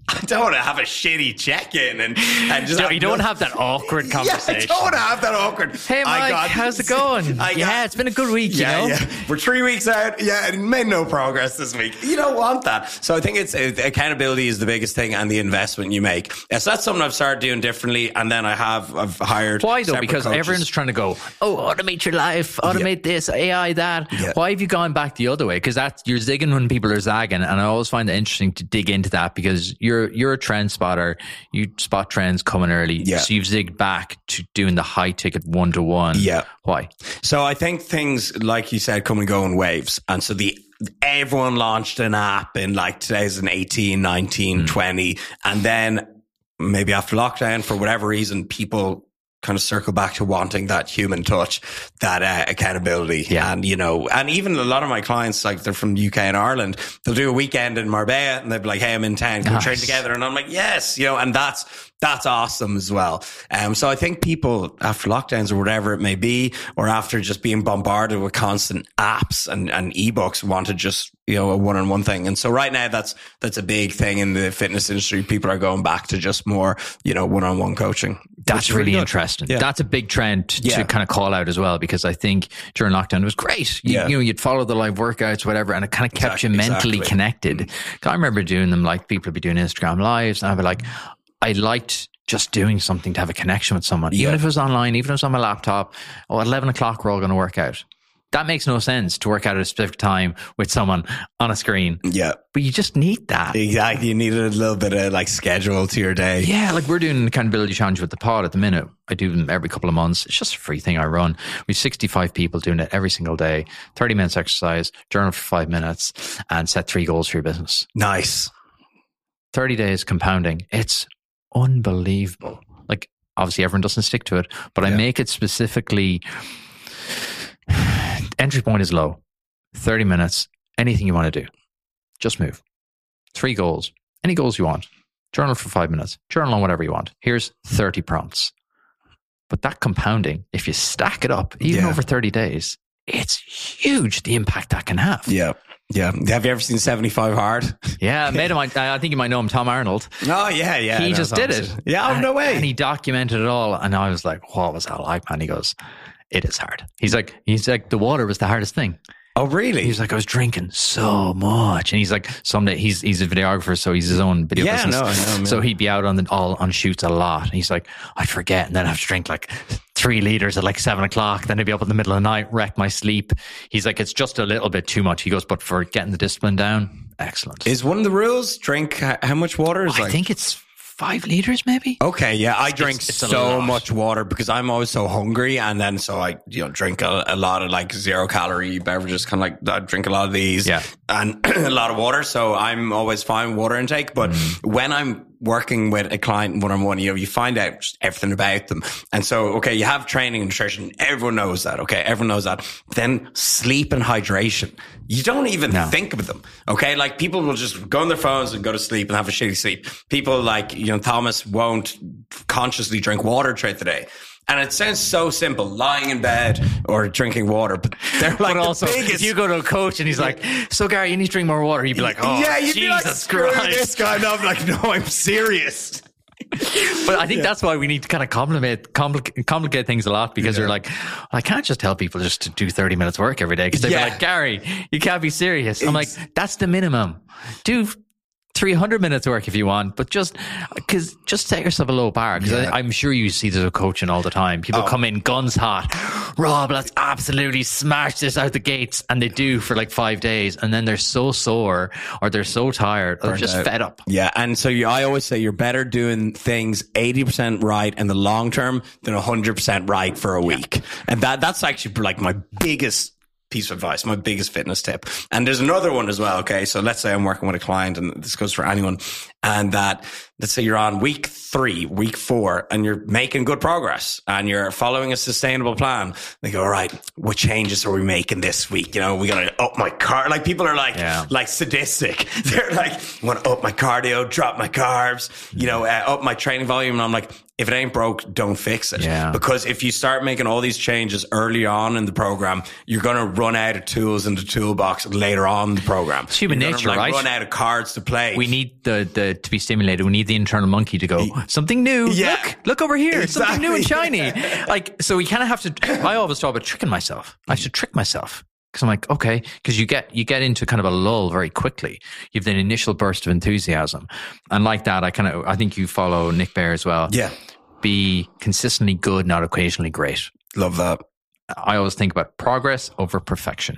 [SPEAKER 1] I don't want to have a shitty check-in and, and just
[SPEAKER 2] No,
[SPEAKER 1] have
[SPEAKER 2] you don't
[SPEAKER 1] nothing.
[SPEAKER 2] have that awkward conversation.
[SPEAKER 1] Yeah, I don't want to have that awkward.
[SPEAKER 2] Hey,
[SPEAKER 1] I
[SPEAKER 2] Mike,
[SPEAKER 1] got-
[SPEAKER 2] how's it going?
[SPEAKER 1] I
[SPEAKER 2] yeah,
[SPEAKER 1] got-
[SPEAKER 2] it's been a good week,
[SPEAKER 1] yeah,
[SPEAKER 2] you know?
[SPEAKER 1] yeah. We're three weeks out. Yeah, and made no progress this week. You don't want that. So I think it's uh, accountability is the biggest thing, and the investment you make. Yeah, so that's something I've started doing differently, and then I have I've hired.
[SPEAKER 2] Why though?
[SPEAKER 1] separate
[SPEAKER 2] Because
[SPEAKER 1] coaches.
[SPEAKER 2] everyone's trying to go, oh, automate your life, automate this, A I that.
[SPEAKER 1] Yeah.
[SPEAKER 2] Why have you gone back the other way? Because that's you're zigging when people are zagging, and I always find it interesting to dig into that because you're you're a trend spotter. You spot trends coming early,
[SPEAKER 1] Yeah.
[SPEAKER 2] so you've zigged back to doing the high ticket one to one.
[SPEAKER 1] Yeah.
[SPEAKER 2] Why?
[SPEAKER 1] So I think things, like you said, come and go in waves. And so the everyone launched an app in like twenty eighteen, nineteen,
[SPEAKER 2] Mm.
[SPEAKER 1] twenty. And then maybe after lockdown, for whatever reason, people kind of circle back to wanting that human touch, that uh, accountability.
[SPEAKER 2] Yeah.
[SPEAKER 1] And, you know, and even a lot of my clients, like they're from the U K and Ireland, they'll do a weekend in Marbella and they'll be like, hey, I'm in town, can we train
[SPEAKER 2] Nice.
[SPEAKER 1] together? And I'm like, yes, you know, and that's, that's awesome as well. Um, so I think people after lockdowns or whatever it may be, or after just being bombarded with constant apps and, and ebooks, want to just, you know, a one-on-one thing. And so right now that's, that's a big thing in the fitness industry. People are going back to just more, you know, one-on-one coaching.
[SPEAKER 2] That's
[SPEAKER 1] which is
[SPEAKER 2] really
[SPEAKER 1] good.
[SPEAKER 2] interesting.
[SPEAKER 1] Yeah.
[SPEAKER 2] That's a big trend to,
[SPEAKER 1] Yeah.
[SPEAKER 2] to kind of call out as well, because I think during lockdown it was great. You,
[SPEAKER 1] Yeah.
[SPEAKER 2] you know, you'd follow the live workouts, whatever, and it kind of kept
[SPEAKER 1] Exactly,
[SPEAKER 2] you mentally
[SPEAKER 1] exactly.
[SPEAKER 2] connected. 'Cause I remember doing them, like people would be doing Instagram lives, and I'd be like, I liked just doing something to have a connection with someone, even
[SPEAKER 1] Yeah.
[SPEAKER 2] if it was online, even if it was on my laptop. Oh, at eleven o'clock, we're all going to work out. That makes no sense to work out at a specific time with someone on a screen,
[SPEAKER 1] Yeah,
[SPEAKER 2] but you just need that.
[SPEAKER 1] exactly. You need a little bit of like schedule to your day.
[SPEAKER 2] Yeah, like we're doing an accountability challenge with the pod at the minute. I do them every couple of months. It's just a free thing I run. We've sixty-five people doing it every single day, thirty minutes exercise, journal for five minutes, and set three goals for your business.
[SPEAKER 1] Nice.
[SPEAKER 2] thirty days compounding. It's unbelievable. Like, obviously everyone doesn't stick to it, but I
[SPEAKER 1] Yeah.
[SPEAKER 2] make it specifically, entry point is low. thirty minutes, anything you want to do. Just move. Three goals. Any goals you want. Journal for five minutes. Journal on whatever you want. Here's thirty prompts. But that compounding, if you stack it up, even
[SPEAKER 1] Yeah.
[SPEAKER 2] over thirty days, it's huge, the impact that can have.
[SPEAKER 1] Yeah. Yeah. Have you ever seen seventy-five Hard?
[SPEAKER 2] Yeah, a mate of mine, I think you might know him, Tom Arnold.
[SPEAKER 1] Oh, yeah, yeah.
[SPEAKER 2] he
[SPEAKER 1] I know
[SPEAKER 2] just did
[SPEAKER 1] Thomas.
[SPEAKER 2] it.
[SPEAKER 1] Yeah, oh,
[SPEAKER 2] And-
[SPEAKER 1] no way.
[SPEAKER 2] And he documented it all. And I was like, what was that like, man? He goes, it is hard. He's like, he's like, the water was the hardest thing.
[SPEAKER 1] Oh, really?
[SPEAKER 2] He's like, I was drinking so much. And he's like, someday he's he's a videographer, so he's his own video
[SPEAKER 1] Yeah,
[SPEAKER 2] business.
[SPEAKER 1] no, I know, man.
[SPEAKER 2] So he'd be out on the all on shoots a lot. And he's like, I'd forget and then have to drink like three liters at like seven o'clock. Then I'd be up in the middle of the night, wreck my sleep. He's like, it's just a little bit too much. He goes, but for getting the discipline down, excellent.
[SPEAKER 1] Is one of the rules drink h- how much water? Is
[SPEAKER 2] I
[SPEAKER 1] like,
[SPEAKER 2] think it's five liters, maybe.
[SPEAKER 1] Okay, yeah, I
[SPEAKER 2] It's-
[SPEAKER 1] drink
[SPEAKER 2] it's- it's a
[SPEAKER 1] so
[SPEAKER 2] lot.
[SPEAKER 1] much water because I'm always so hungry, and then so I, you know, drink a, a lot of like zero calorie beverages, kind of like I drink a lot of these,
[SPEAKER 2] Yeah.
[SPEAKER 1] and a lot of water. So I'm always fine with water intake. But
[SPEAKER 2] Mm-hmm.
[SPEAKER 1] when I'm working with a client one on one, you know, you find out just everything about them, and so okay, you have training and nutrition. Everyone knows that. Okay, everyone knows that. Then sleep and hydration. You don't even
[SPEAKER 2] No.
[SPEAKER 1] think of them. Okay, like people will just go on their phones and go to sleep and have a shitty sleep. People like, you know, Thomas won't consciously drink water throughout the day. And it sounds so simple, lying in bed or drinking water, but they're like
[SPEAKER 2] But also,
[SPEAKER 1] the
[SPEAKER 2] if
[SPEAKER 1] biggest.
[SPEAKER 2] you go to a coach and he's like, so Gary, you need to drink more water. You'd be like, oh,
[SPEAKER 1] yeah, you'd
[SPEAKER 2] Jesus
[SPEAKER 1] be like, screw
[SPEAKER 2] Christ.
[SPEAKER 1] this guy. And I'm like, no, I'm serious.
[SPEAKER 2] But I think that's why we need to kind of complicate, complicate, complicate things a lot because
[SPEAKER 1] Yeah.
[SPEAKER 2] you're like, I can't just tell people just to do thirty minutes work every day because they'd
[SPEAKER 1] Yeah.
[SPEAKER 2] be like, Gary, you can't be serious. I'm like, that's the minimum. Do three hundred minutes work if you want, but just because just set yourself a low bar. Because
[SPEAKER 1] Yeah.
[SPEAKER 2] I'm sure you see this with coaching all the time. People
[SPEAKER 1] Oh.
[SPEAKER 2] come in guns hot. Rob, let's absolutely smash this out the gates. And they do for like five days. And then they're so sore or they're so tired or they're just
[SPEAKER 1] out.
[SPEAKER 2] fed up.
[SPEAKER 1] Yeah, and so you, I always say you're better doing things eighty percent right in the long term than one hundred percent right for a week. And that that's actually like my biggest piece of advice, my biggest fitness tip. And there's another one as well. Okay, so let's say I'm working with a client, and this goes for anyone, and that let's say you're on week three, week four, and you're making good progress and you're following a sustainable plan. They go, all right, what changes are we making this week? You know, we got to up my car. Like people are like,
[SPEAKER 2] Yeah.
[SPEAKER 1] like sadistic. They're like, I want to up my cardio, drop my carbs, you know, uh, up my training volume. And I'm like, if it ain't broke, don't fix it.
[SPEAKER 2] Yeah.
[SPEAKER 1] Because if you start making all these changes early on in the program, you're going to run out of tools in the toolbox later on in the program.
[SPEAKER 2] It's human
[SPEAKER 1] You're gonna,
[SPEAKER 2] nature,
[SPEAKER 1] like,
[SPEAKER 2] right?
[SPEAKER 1] Run out of cards to play.
[SPEAKER 2] We need the, the to, to be stimulated. We need the internal monkey to go, something new.
[SPEAKER 1] Yeah.
[SPEAKER 2] Look, look over here.
[SPEAKER 1] Exactly.
[SPEAKER 2] Something new and shiny. Like, so we kind of have to, I always talk about tricking myself. I should trick myself. Because I'm like, okay, because you get you get into kind of a lull very quickly. You have the initial burst of enthusiasm. And like that, I kind of, I think you follow Nick Bare as well.
[SPEAKER 1] Yeah.
[SPEAKER 2] Be consistently good, not occasionally great.
[SPEAKER 1] Love that.
[SPEAKER 2] I always think about progress over perfection.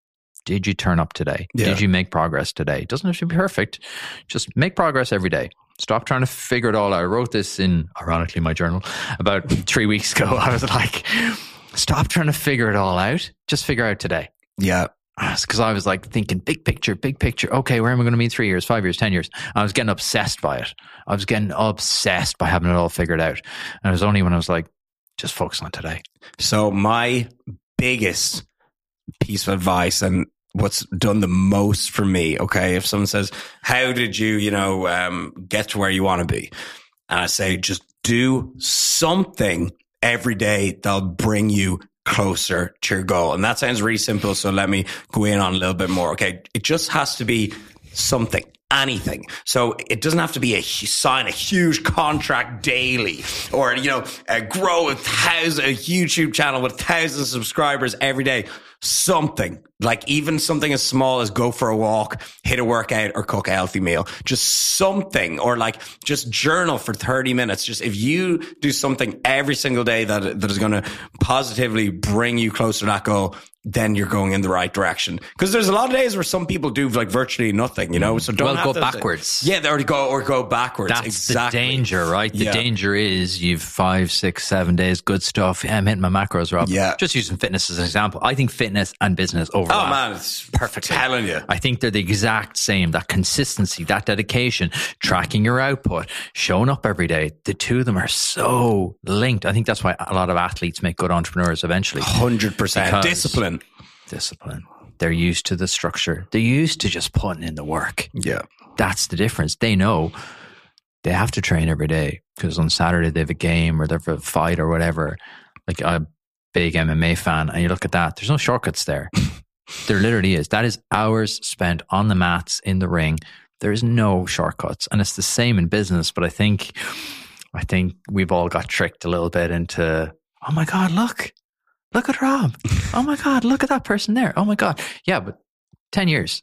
[SPEAKER 2] Did you turn up today?
[SPEAKER 1] Yeah.
[SPEAKER 2] Did you make progress today? It doesn't have to be perfect. Just make progress every day. Stop trying to figure it all out. I wrote this in, ironically, my journal about three weeks ago. I was like, stop trying to figure it all out. Just figure out today.
[SPEAKER 1] Yeah.
[SPEAKER 2] Because I was like thinking big picture, big picture. Okay, where am I going to be in three years, five years, ten years? I was getting obsessed by it. I was getting obsessed by having it all figured out. And it was only when I was like, just focus on today.
[SPEAKER 1] So my biggest piece of advice and what's done the most for me, okay, if someone says, how did you, you know, um, get to where you want to be? And I say, just do something every day that'll bring you closer to your goal. And that sounds really simple. So let me go in on a little bit more. Okay. It just has to be something. Anything. So it doesn't have to be a sign a huge contract daily or, you know, uh, grow a thousand, a YouTube channel with thousands of subscribers every day. Something like even something as small as go for a walk, hit a workout or cook a healthy meal, just something, or like just journal for thirty minutes. Just if you do something every single day that, that is going to positively bring you closer to that goal, then you're going in the right direction. Because there's a lot of days where some people do like virtually nothing, you know, so don't
[SPEAKER 2] well,
[SPEAKER 1] have
[SPEAKER 2] go
[SPEAKER 1] to,
[SPEAKER 2] backwards.
[SPEAKER 1] Yeah, or go, or go backwards.
[SPEAKER 2] That's
[SPEAKER 1] exactly.
[SPEAKER 2] the danger, right? The
[SPEAKER 1] yeah. danger
[SPEAKER 2] is you've five, six, seven days, good stuff. Yeah, I'm hitting my macros, Rob.
[SPEAKER 1] Yeah.
[SPEAKER 2] Just using fitness as an example. I think fitness and business overlap.
[SPEAKER 1] Oh man, it's
[SPEAKER 2] perfect.
[SPEAKER 1] Telling you.
[SPEAKER 2] I think they're the exact same. That consistency, that dedication, tracking your output, showing up every day. The two of them are so linked. I think that's why a lot of athletes make good entrepreneurs eventually.
[SPEAKER 1] one hundred percent.
[SPEAKER 2] Because
[SPEAKER 1] Discipline.
[SPEAKER 2] Discipline. They're used to the structure. They're used to just putting in the work.
[SPEAKER 1] Yeah.
[SPEAKER 2] That's the difference. They know they have to train every day because on Saturday they have a game or they have a fight or whatever. Like I'm a big M M A fan and you look at that, there's no shortcuts there. There literally is. That is hours spent on the mats in the ring. There is no shortcuts. And it's the same in business. But I think, I think we've all got tricked a little bit into, oh my God, look. Look at Rob. Oh my God, look at that person there. Oh my God. Yeah, but ten years.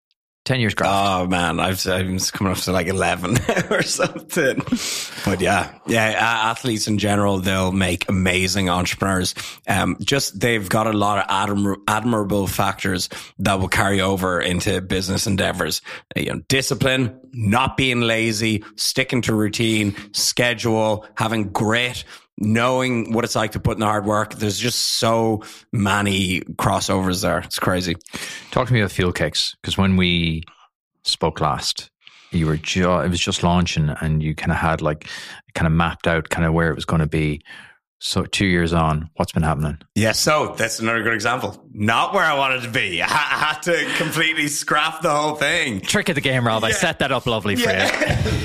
[SPEAKER 2] ten years graft.
[SPEAKER 1] Oh man, I've, I'm coming up to like eleven or something. But yeah, yeah, athletes in general, they'll make amazing entrepreneurs. Um, just they've got a lot of admir- admirable factors that will carry over into business endeavors. You know, discipline, not being lazy, sticking to routine, schedule, having grit, knowing what it's like to put in the hard work. There's just so many crossovers there. It's crazy.
[SPEAKER 2] Talk to me about Fuel Cakes, because when we spoke last, you were ju- it was just launching and you kind of had like kind of mapped out kind of where it was going to be. So two years on, what's been happening?
[SPEAKER 1] Yeah, so that's another good example. Not where I wanted to be. I, ha- I had to completely scrap the whole thing.
[SPEAKER 2] Trick of the game, Rob. Yeah. I set that up lovely for yeah. you.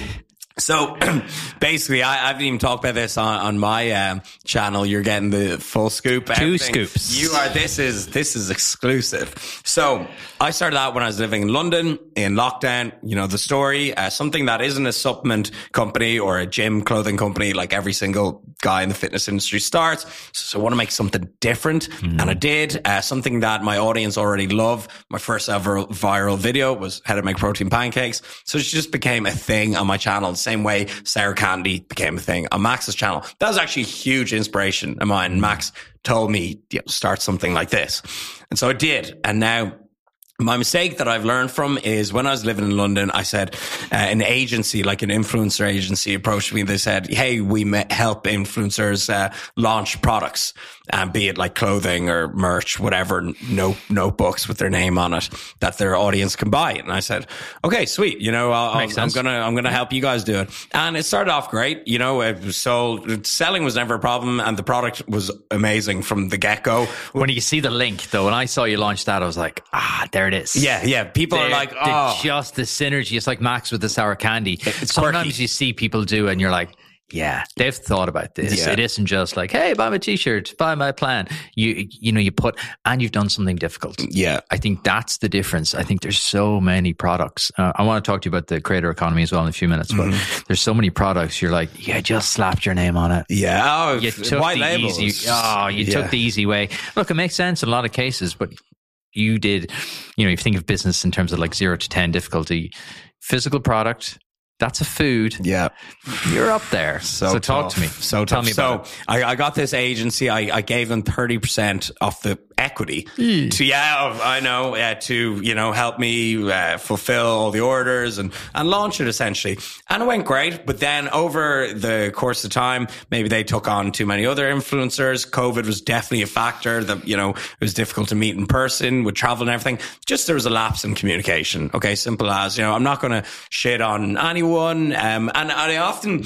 [SPEAKER 1] So basically, I, I haven't even talked about this on, on my um, channel. You're getting the full scoop.
[SPEAKER 2] Two
[SPEAKER 1] everything.
[SPEAKER 2] scoops.
[SPEAKER 1] You are. This is this is exclusive. So I started out when I was living in London in lockdown. You know the story. Uh, something that isn't a supplement company or a gym clothing company like every single guy in the fitness industry starts. So, so I want to make something different, mm. and I did. Uh, something that my audience already love. My first ever viral video was how to make protein pancakes. So it just became a thing on my channel. Same way Sour Candy became a thing on Max's channel. That was actually a huge inspiration of mine. Max told me, you know, start something like this. And so I did. And now my mistake that I've learned from is when I was living in London, I said uh, an agency, like an influencer agency approached me. They said, hey, we may help influencers uh, launch products, and uh, be it like clothing or merch, whatever, note, notebooks with their name on it that their audience can buy. And I said, okay, sweet. You know, I'll, I'll, I'm going to, I'm going to help you guys do it. And it started off great. You know, it was sold, selling was never a problem and the product was amazing from the get go.
[SPEAKER 2] When you see the link though, when I saw you launch that, I was like, ah, there it is.
[SPEAKER 1] Yeah. Yeah. People
[SPEAKER 2] They're,
[SPEAKER 1] are like, oh,
[SPEAKER 2] just the synergy. It's like Max with the Sour Candy.
[SPEAKER 1] It's
[SPEAKER 2] Sometimes
[SPEAKER 1] quirky.
[SPEAKER 2] you see people do and you're like, Yeah, they've thought about this.
[SPEAKER 1] Yeah.
[SPEAKER 2] It isn't just like, hey, buy my t-shirt, buy my plan. You you know, you put, and you've done something difficult.
[SPEAKER 1] Yeah.
[SPEAKER 2] I think that's the difference. I think there's so many products. Uh, I want to talk to you about the creator economy as well in a few minutes, but mm-hmm. there's so many products. You're like, yeah, just slapped your name on it.
[SPEAKER 1] Yeah. Oh,
[SPEAKER 2] you took
[SPEAKER 1] white
[SPEAKER 2] the
[SPEAKER 1] labels.
[SPEAKER 2] easy, oh, you
[SPEAKER 1] yeah.
[SPEAKER 2] took the easy way. Look, it makes sense in a lot of cases, but you did, you know, if you think of business in terms of like zero to ten difficulty, physical product, that's a food.
[SPEAKER 1] Yeah.
[SPEAKER 2] You're up there. So, so talk to me.
[SPEAKER 1] So
[SPEAKER 2] Tell
[SPEAKER 1] tough.
[SPEAKER 2] me about
[SPEAKER 1] so
[SPEAKER 2] it.
[SPEAKER 1] I, I got this agency. I, I gave them thirty percent off the equity
[SPEAKER 2] mm.
[SPEAKER 1] to, yeah, I know, uh, to, you know, help me uh, fulfill all the orders and, and launch it essentially. And it went great. But then over the course of time, maybe they took on too many other influencers. COVID was definitely a factor that, you know, it was difficult to meet in person with travel and everything. Just there was a lapse in communication. Okay. Simple as, you know, I'm not going to shit on anyone. Um, and, and I often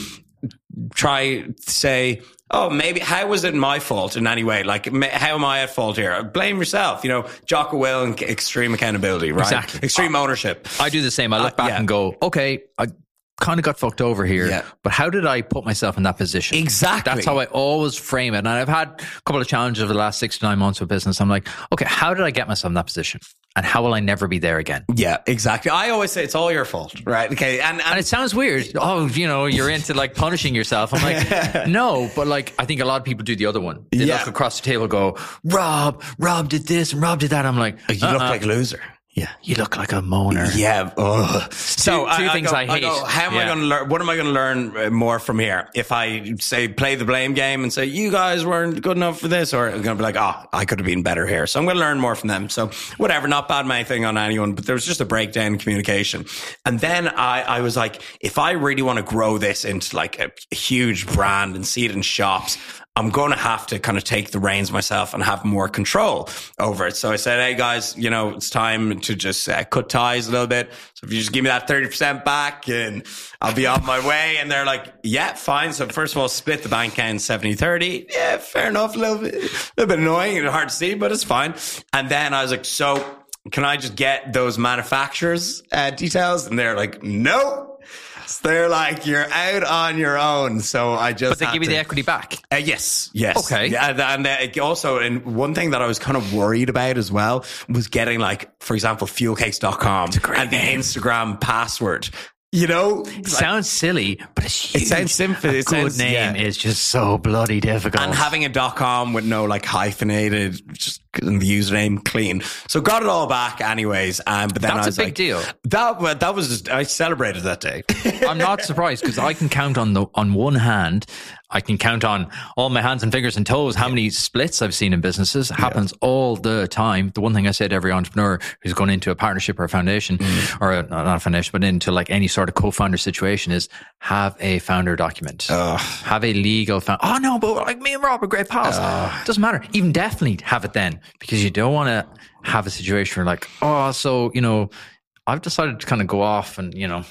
[SPEAKER 1] try to say, oh, maybe, how was it my fault in any way? Like, how am I at fault here? Blame yourself, you know, Jocko Will and extreme accountability, right?
[SPEAKER 2] Exactly.
[SPEAKER 1] Extreme ownership.
[SPEAKER 2] I do the same. I look back uh, yeah. and go, okay, I kind of got fucked over here, yeah. but how did I put myself in that position?
[SPEAKER 1] Exactly.
[SPEAKER 2] That's how I always frame it. And I've had a couple of challenges over the last six to nine months with business. I'm like, okay, how did I get myself in that position? And how will I never be there again?
[SPEAKER 1] Yeah, exactly. I always say it's all your fault, right? Okay. And, and,
[SPEAKER 2] and it sounds weird. Oh, you know, you're into like punishing yourself. I'm like, no, but like, I think a lot of people do the other one. They yeah. look across the table and go, Rob, Rob did this and Rob did that. I'm like,
[SPEAKER 1] you uh-uh. look like a loser.
[SPEAKER 2] Yeah, you look like a moaner.
[SPEAKER 1] Yeah. Ugh. So
[SPEAKER 2] two, two
[SPEAKER 1] I,
[SPEAKER 2] things
[SPEAKER 1] I, go,
[SPEAKER 2] I hate.
[SPEAKER 1] I go, how am yeah. I going to learn? What am I going to learn more from here? If I say play the blame game and say you guys weren't good enough for this, or I'm going to be like, oh, I could have been better here. So I'm going to learn more from them. So whatever, not bad anything on anyone, but there was just a breakdown in communication. And then I, I was like, if I really want to grow this into like a, a huge brand and see it in shops, I'm going to have to kind of take the reins myself and have more control over it. So I said, hey guys, you know, it's time to just uh, cut ties a little bit. So if you just give me that thirty percent back and I'll be on my way. And they're like, yeah, fine. So first of all, split the bank account seventy thirty. Yeah, fair enough. A little bit, a little bit annoying and hard to see, but it's fine. And then I was like, so can I just get those manufacturers' uh, details? And they're like, no. They're like, you're out on your own. So I just.
[SPEAKER 2] But they give you the equity back.
[SPEAKER 1] Uh, yes, yes.
[SPEAKER 2] Okay.
[SPEAKER 1] Yeah, and uh, also, and one thing that I was kind of worried about as well was getting like, for example, fuel cakes dot com and
[SPEAKER 2] name.
[SPEAKER 1] the Instagram password. You know,
[SPEAKER 2] it like, sounds silly, but it's huge.
[SPEAKER 1] It sounds simple.
[SPEAKER 2] A
[SPEAKER 1] it
[SPEAKER 2] good
[SPEAKER 1] sounds,
[SPEAKER 2] name
[SPEAKER 1] yeah.
[SPEAKER 2] is just so bloody difficult.
[SPEAKER 1] And having a .com with no like hyphenated, just the username clean. So got it all back, anyways. Um, but then
[SPEAKER 2] That's
[SPEAKER 1] I was
[SPEAKER 2] a big
[SPEAKER 1] like,
[SPEAKER 2] deal.
[SPEAKER 1] That that was just, I celebrated that day.
[SPEAKER 2] I'm not surprised because I can count on the on one hand. I can count on all my hands and fingers and toes how yeah. many splits I've seen in businesses. It happens yeah. all the time. The one thing I say to every entrepreneur who's going into a partnership or a foundation, mm. or a, not a foundation, but into like any sort of co-founder situation is have a founder document. Uh. Have a legal founder. Oh no, but like me and Rob are great pals. Uh. Doesn't matter. Even definitely have it then because you don't want to have a situation where like, oh, so, you know, I've decided to kind of go off and, you know,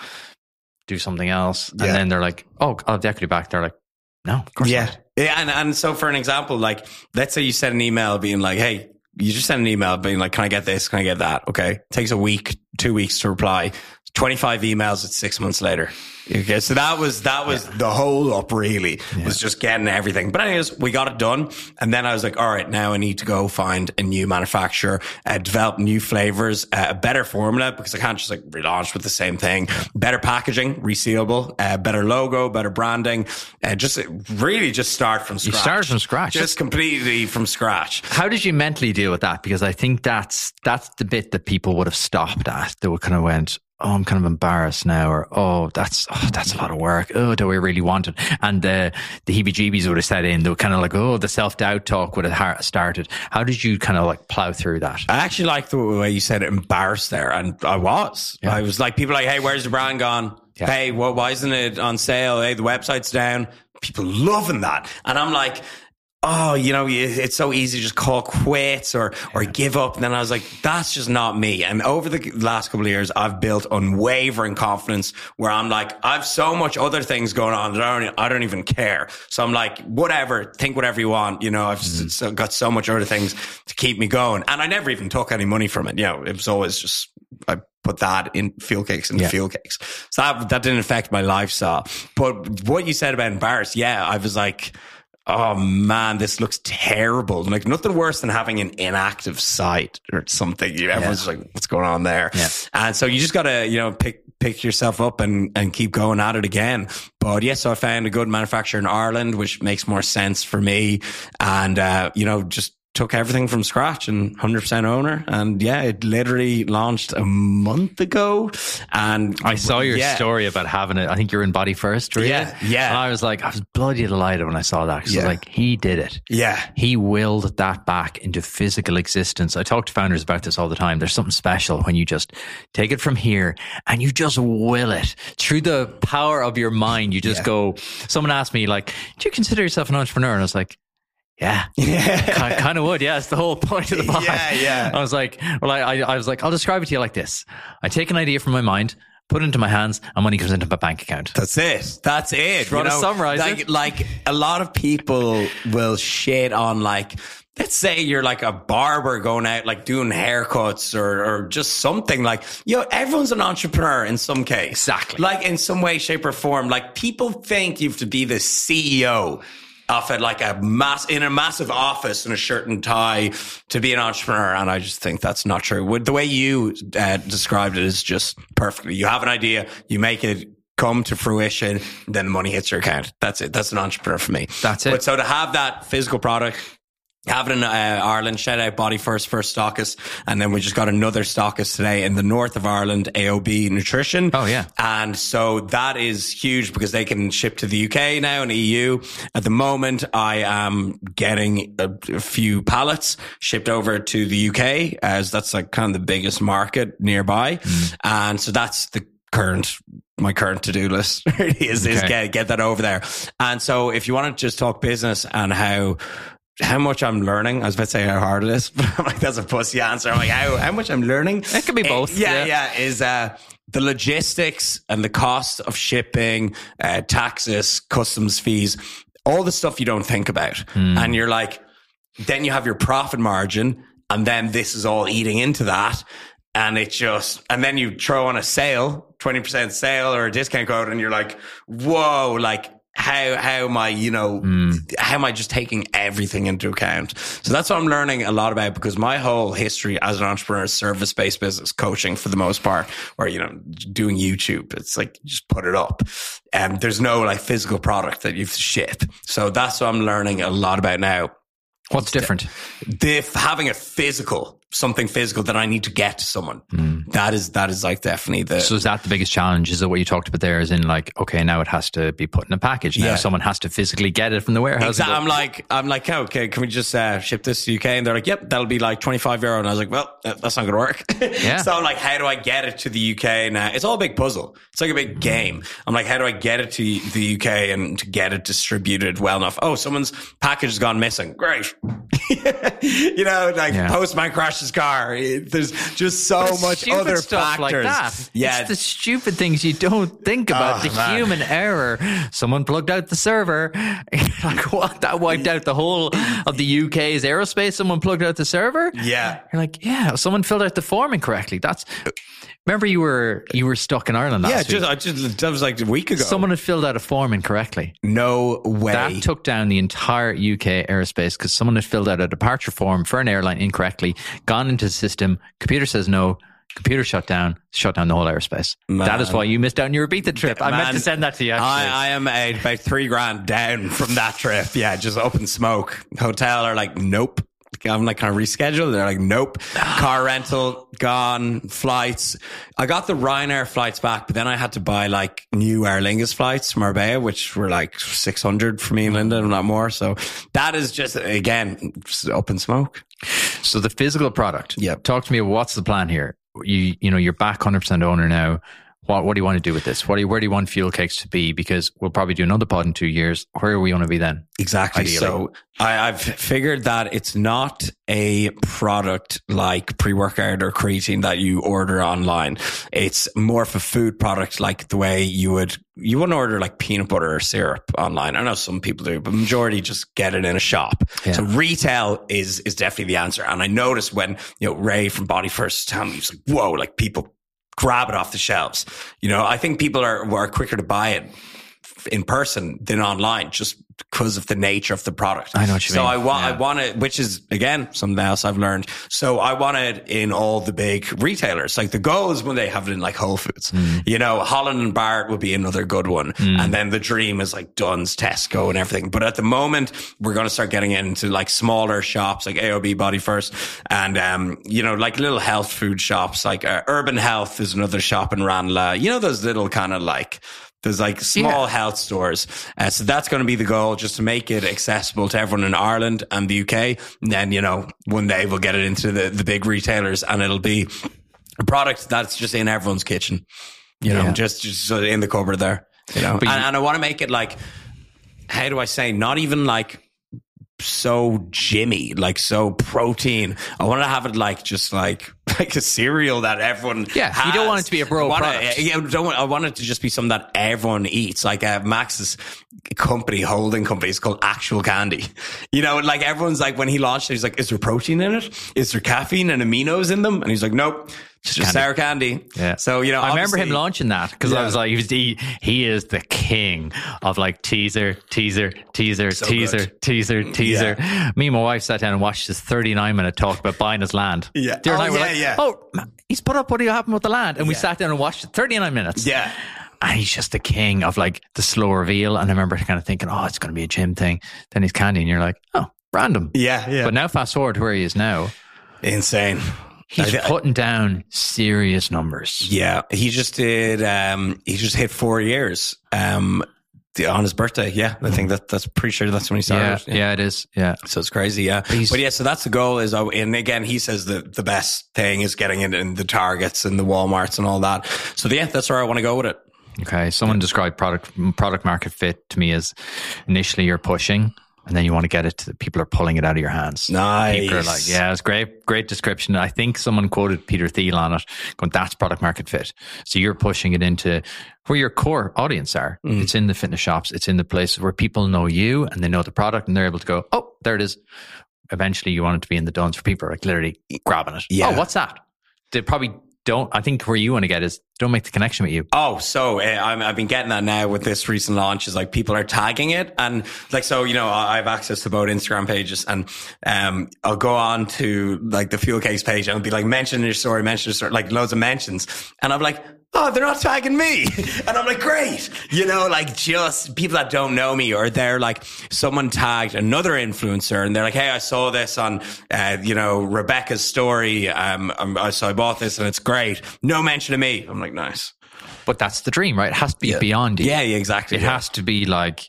[SPEAKER 2] do something else. And yeah. then they're like, oh, I'll have the equity back. They're like, no, of course
[SPEAKER 1] yeah.
[SPEAKER 2] not.
[SPEAKER 1] Yeah. And, and so for an example, like, let's say you send an email being like, hey, you just send an email being like, can I get this? Can I get that? Okay. It takes a week, two weeks to reply. twenty-five emails. It's six months later. Okay. So that was, that was yeah. the whole up really yeah. was just getting everything. But anyways, we got it done. And then I was like, all right, now I need to go find a new manufacturer, uh, develop new flavors, uh, a better formula because I can't just like relaunch with the same thing, better packaging, resealable, uh, better logo, better branding, uh, just really just start from scratch.
[SPEAKER 2] You started from scratch.
[SPEAKER 1] Just completely from scratch.
[SPEAKER 2] How did you mentally deal with that? Because I think that's, that's the bit that people would have stopped at. They would kind of went, oh, I'm kind of embarrassed now, or oh, that's oh, that's a lot of work. Oh, do we really want it? And uh, the heebie-jeebies would have set in. They were kind of like, oh, the self-doubt talk would have started. How did you kind of like plow through that?
[SPEAKER 1] I actually like the way you said embarrassed there, and I was. Yeah. I was like, people like, hey, where's the brand gone? Yeah. Hey, well, why isn't it on sale? Hey, the website's down. People loving that, and I'm like, oh, you know, it's so easy to just call quits or, or give up. And then I was like, that's just not me. And over the last couple of years, I've built unwavering confidence where I'm like, I've so much other things going on that I don't, I don't even care. So I'm like, whatever, think whatever you want. You know, I've mm. so, got so much other things to keep me going. And I never even took any money from it. You know, it was always just, I put that in fuel cakes and
[SPEAKER 2] Yeah.
[SPEAKER 1] fuel cakes. So that, that didn't affect my lifestyle. But what you said about embarrassed, yeah, I was like, oh man, this looks terrible. Like nothing worse than having an inactive site or something. Everyone's
[SPEAKER 2] Yeah.
[SPEAKER 1] like, what's going on there?
[SPEAKER 2] Yeah.
[SPEAKER 1] And so you just got to, you know, pick, pick yourself up and, and keep going at it again. But yes, so I found a good manufacturer in Ireland, which makes more sense for me. And, uh, you know, just took everything from scratch and one hundred percent owner. And yeah, it literally launched a month ago. And
[SPEAKER 2] I saw your
[SPEAKER 1] yeah.
[SPEAKER 2] story about having it. I think you're in Body First, were you?
[SPEAKER 1] Yeah, yeah.
[SPEAKER 2] And I was like, I was bloody delighted when I saw that. 'Cause I was
[SPEAKER 1] Yeah.
[SPEAKER 2] like, he did it.
[SPEAKER 1] Yeah.
[SPEAKER 2] He willed that back into physical existence. I talk to founders about this all the time. There's something special when you just take it from here and you just will it through the power of your mind. You just
[SPEAKER 1] Yeah.
[SPEAKER 2] go, someone asked me like, do you consider yourself an entrepreneur? And I was like, yeah,
[SPEAKER 1] Yeah.
[SPEAKER 2] kind of would. Yeah, it's the whole point of the pod.
[SPEAKER 1] Yeah, yeah.
[SPEAKER 2] I was like, well, I, I, I was like, I'll describe it to you like this. I take an idea from my mind, put it into my hands, and money comes into my bank account.
[SPEAKER 1] That's it. That's it.
[SPEAKER 2] You wanna summarize
[SPEAKER 1] like,
[SPEAKER 2] it?
[SPEAKER 1] Like a lot of people will shit on like, let's say you're like a barber going out, like doing haircuts or, or just something like, you know, everyone's an entrepreneur in some case.
[SPEAKER 2] Exactly.
[SPEAKER 1] Like in some way, shape or form. Like people think you have to be the C E O of it, like a mass in a massive office in a shirt and tie to be an entrepreneur. And I just think that's not true. With the way you uh, described it is just perfectly. You have an idea, you make it come to fruition, then the money hits your account. That's it. That's an entrepreneur for me.
[SPEAKER 2] That's it.
[SPEAKER 1] But so to have that physical product, have it in uh, Ireland, shout out Body First, first stockist. And then we just got another stockist today in the north of Ireland, A O B Nutrition.
[SPEAKER 2] Oh, yeah.
[SPEAKER 1] And so that is huge because they can ship to the U K now and E U. At the moment, I am getting a, a few pallets shipped over to the U K as that's like kind of the biggest market nearby. Mm. And so that's the current my current to-do list really is, okay. is get, get that over there. And so if you want to just talk business and how how much I'm learning. I was about to say how hard it is, but I'm like, that's a pussy answer. I'm like, how, how much I'm learning?
[SPEAKER 2] It could be both.
[SPEAKER 1] It, yeah, yeah, yeah. Is uh, the logistics and the cost of shipping, uh, taxes, customs fees, all the stuff you don't think about. Mm. And you're like, then you have your profit margin, and then this is all eating into that. And it just, and then you throw on a sale, twenty percent sale or a discount code, and you're like, whoa, like, How, how am I, you know, mm. how am I just taking everything into account? So that's what I'm learning a lot about, because my whole history as an entrepreneur is service-based business coaching for the most part, where, you know, doing YouTube, it's like, just put it up. And there's no like physical product that you have to ship. So that's what I'm learning a lot about now.
[SPEAKER 2] What's different?
[SPEAKER 1] The, the, having a physical, something physical that I need to get to someone. Mm. That is, that is like definitely the...
[SPEAKER 2] So is that the biggest challenge? Is it what you talked about there? Is in like, okay, now it has to be put in a package. Now yeah. someone has to physically get it from the warehouse.
[SPEAKER 1] Exactly. I'm like, I'm like, oh, okay, can we just uh, ship this to the U K? And they're like, yep, that'll be like twenty-five euro. And I was like, well, that's not going to work. Yeah. So I'm like, how do I get it to the U K now? It's all a big puzzle. It's like a big game. I'm like, how do I get it to the U K and to get it distributed well enough? Oh, someone's package has gone missing. Great. You know, like yeah. postman crashed his car. There's just so
[SPEAKER 2] but
[SPEAKER 1] much other
[SPEAKER 2] stuff
[SPEAKER 1] factors.
[SPEAKER 2] Like that.
[SPEAKER 1] Yeah.
[SPEAKER 2] It's the stupid things you don't think about. Oh, the man. Human error. Someone plugged out the server. Like, what? That wiped out the whole of the U K's aerospace. Someone plugged out the server?
[SPEAKER 1] Yeah.
[SPEAKER 2] You're like, yeah, someone filled out the form incorrectly. That's... Remember you were you were stuck in Ireland last
[SPEAKER 1] yeah,
[SPEAKER 2] week?
[SPEAKER 1] Yeah, I just that was like a week ago.
[SPEAKER 2] Someone had filled out a form incorrectly.
[SPEAKER 1] No way.
[SPEAKER 2] That took down the entire U K airspace because someone had filled out a departure form for an airline incorrectly, gone into the system, computer says no, computer shut down, shut down the whole airspace. Man. That is why you missed out on your Ibiza trip. I Man, meant to send that to you, actually.
[SPEAKER 1] I, I am uh, about three grand down from that trip. Yeah, just up in smoke. Hotel are like, nope. I'm like, can I reschedule? They're like, nope. Car rental, gone. Flights. I got the Ryanair flights back, but then I had to buy like new Aer Lingus flights from Marbella, which were like six hundred for me and Linda, and not more. So that is just, again, just up in smoke.
[SPEAKER 2] So the physical product.
[SPEAKER 1] Yeah.
[SPEAKER 2] Talk to me. What's the plan here? You, you know, you're back one hundred percent owner now. What, what do you want to do with this? What do you, where do you want Fuel Cakes to be? Because we'll probably do another pod in two years. Where are we going to be then?
[SPEAKER 1] Exactly. Ideally. So I, I've figured that it's not a product like pre-workout or creatine that you order online. It's more of a food product, like the way you would, you wouldn't order like peanut butter or syrup online. I know some people do, but majority just get it in a shop. Yeah. So retail is, is definitely the answer. And I noticed when, you know, Ray from Body First told me, he was like, whoa, like people grab it off the shelves. You know, I think people are, are quicker to buy it in person than online, just because of the nature of the product.
[SPEAKER 2] I know what you
[SPEAKER 1] so
[SPEAKER 2] mean.
[SPEAKER 1] I want,
[SPEAKER 2] yeah.
[SPEAKER 1] I want it, which is again something else I've learned. So I want it in all the big retailers. Like the goal is when they have it in like Whole Foods. Mm. You know, Holland and Barrett would be another good one, mm. and then the dream is like Dunn's, Tesco, and everything. But at the moment, we're going to start getting into like smaller shops, like A O B, Body First, and um, you know, like little health food shops. Like uh, Urban Health is another shop in Ranelagh. You know, those little kind of like. There's like small yeah. health stores. Uh, so that's going to be the goal, just to make it accessible to everyone in Ireland and the U K. And then, you know, one day we'll get it into the, the big retailers, and it'll be a product that's just in everyone's kitchen, you know, yeah. just, just in the cupboard there, you know. And, and I want to make it like, how do I say, not even like, so gymmy, like so protein. I want to have it like just like like a cereal that everyone
[SPEAKER 2] yeah has. You don't want it to be a bro
[SPEAKER 1] I
[SPEAKER 2] product.
[SPEAKER 1] It, I, don't want, I want it to just be something that everyone eats. Like uh, Max's company, holding company, is called Actual Candy. You know, like everyone's like, when he launched it, he's like, is there protein in it? Is there caffeine and aminos in them? And he's like, nope. It's just candy. Sour candy.
[SPEAKER 2] Yeah.
[SPEAKER 1] So, you know,
[SPEAKER 2] I remember him launching that because yeah. I was like, he, was, he, he is the king of like teaser, teaser, teaser, so teaser, good. teaser, teaser. Yeah. Me and my wife sat down and watched this thirty-nine minute talk about buying his land.
[SPEAKER 1] Yeah.
[SPEAKER 2] The other
[SPEAKER 1] oh,
[SPEAKER 2] night we're
[SPEAKER 1] yeah,
[SPEAKER 2] like,
[SPEAKER 1] yeah.
[SPEAKER 2] oh, he's put up what happened with the land. And we yeah. sat down and watched it thirty-nine minutes.
[SPEAKER 1] Yeah.
[SPEAKER 2] And he's just the king of like the slow reveal. And I remember kind of thinking, oh, it's going to be a gym thing. Then he's candy and you're like, oh, random.
[SPEAKER 1] Yeah. Yeah.
[SPEAKER 2] But now fast forward to where he is now.
[SPEAKER 1] Insane.
[SPEAKER 2] He's I, putting down serious numbers.
[SPEAKER 1] Yeah, he just did. Um, he just hit four years um, on his birthday. Yeah, I think that that's pretty sure that's when he started.
[SPEAKER 2] Yeah, yeah, yeah it is. Yeah,
[SPEAKER 1] so it's crazy. Yeah, but, but yeah, so that's the goal. Is and again, he says the the best thing is getting it in the Targets and the Walmarts and all that. So yeah, that's where I want to go with it.
[SPEAKER 2] Okay, someone yeah. described product product market fit to me as initially you're pushing. And then you want to get it to people are pulling it out of your hands.
[SPEAKER 1] Nice.
[SPEAKER 2] People are like, yeah, it's great, great description. I think someone quoted Peter Thiel on it, going, that's product market fit. So you're pushing it into where your core audience are. Mm. It's in the fitness shops. It's in the places where people know you and they know the product and they're able to go, oh, there it is. Eventually you want it to be in the Duns where people are like literally grabbing it.
[SPEAKER 1] Yeah.
[SPEAKER 2] Oh, what's that? They probably don't, I think where you want to get is don't make the connection with you.
[SPEAKER 1] Oh, so uh, I'm, I've been getting that now with this recent launch is like people are tagging it. And like, so, you know, I have access to both Instagram pages and, um, I'll go on to like the Fuel Case page and I'll be like, mention your story, mention your story, like loads of mentions. And I'm like, oh, they're not tagging me. And I'm like, great. You know, like just people that don't know me, or they're like, someone tagged another influencer and they're like, hey, I saw this on, uh, you know, Rebecca's story. Um, um, so I bought this and it's great. No mention of me. I'm like, nice.
[SPEAKER 2] But that's the dream, right? It has to be
[SPEAKER 1] yeah.
[SPEAKER 2] beyond you.
[SPEAKER 1] Yeah, yeah, exactly.
[SPEAKER 2] It
[SPEAKER 1] yeah.
[SPEAKER 2] has to be like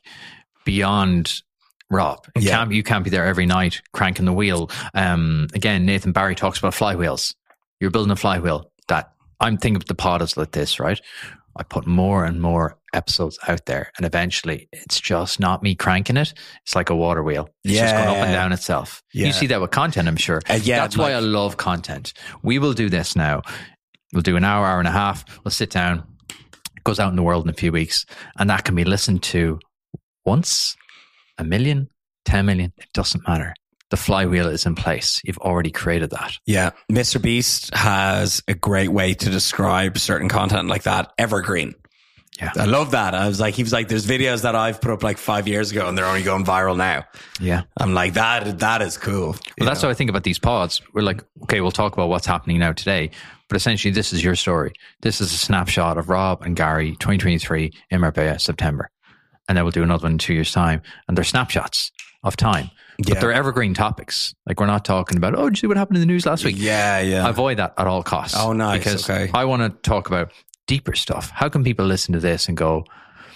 [SPEAKER 2] beyond Rob. It
[SPEAKER 1] yeah.
[SPEAKER 2] can't, you can't be there every night cranking the wheel. Um, again, Nathan Barry talks about flywheels. You're building a flywheel that I'm thinking of the pod as like this, right? I put more and more episodes out there and eventually it's just not me cranking it. It's like a water wheel. It's
[SPEAKER 1] yeah.
[SPEAKER 2] just going up and down itself. Yeah. You see that with content, I'm sure.
[SPEAKER 1] Uh, yeah,
[SPEAKER 2] That's
[SPEAKER 1] like,
[SPEAKER 2] why I love content. We will do this now. We'll do an hour, hour and a half. We'll sit down. It goes out in the world in a few weeks and that can be listened to once, a million, ten million. It doesn't matter. The flywheel is in place. You've already created that.
[SPEAKER 1] Yeah. Mister Beast has a great way to describe certain content like that. Evergreen.
[SPEAKER 2] Yeah.
[SPEAKER 1] I love that. I was like, he was like, there's videos that I've put up like five years ago and they're only going viral now.
[SPEAKER 2] Yeah.
[SPEAKER 1] I'm like, that, that is cool.
[SPEAKER 2] Well, that's know? how I think about these pods. We're like, okay, we'll talk about what's happening now today, but essentially this is your story. This is a snapshot of Rob and Gary, twenty twenty-three in Marbella, September. And then we'll do another one in two years' time. And they're snapshots of time. But
[SPEAKER 1] yeah.
[SPEAKER 2] they're evergreen topics. Like we're not talking about, oh, did you see what happened in the news last week?
[SPEAKER 1] Yeah, yeah.
[SPEAKER 2] Avoid that at all costs.
[SPEAKER 1] Oh, nice.
[SPEAKER 2] Because
[SPEAKER 1] okay.
[SPEAKER 2] I want to talk about deeper stuff. How can people listen to this and go,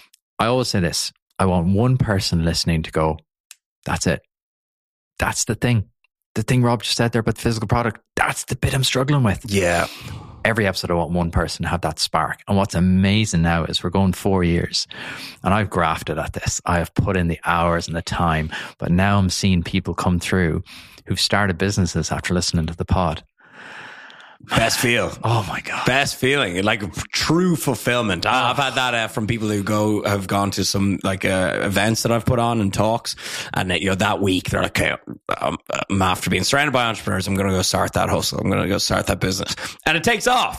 [SPEAKER 2] I always say this, I want one person listening to go, that's it. That's the thing. The thing Rob just said there about the physical product, that's the bit I'm struggling with.
[SPEAKER 1] Yeah.
[SPEAKER 2] Every episode I want one person to have that spark. And what's amazing now is we're going four years and I've grafted at this. I have put in the hours and the time, but now I'm seeing people come through who've started businesses after listening to the pod.
[SPEAKER 1] Best feel.
[SPEAKER 2] Oh my God.
[SPEAKER 1] Best feeling. Like true fulfillment. Oh. I've had that uh, from people who go, have gone to some like uh, events that I've put on and talks. And uh, you know, that week they're like, okay, I'm, I'm after being surrounded by entrepreneurs. I'm going to go start that hustle. I'm going to go start that business. And it takes off.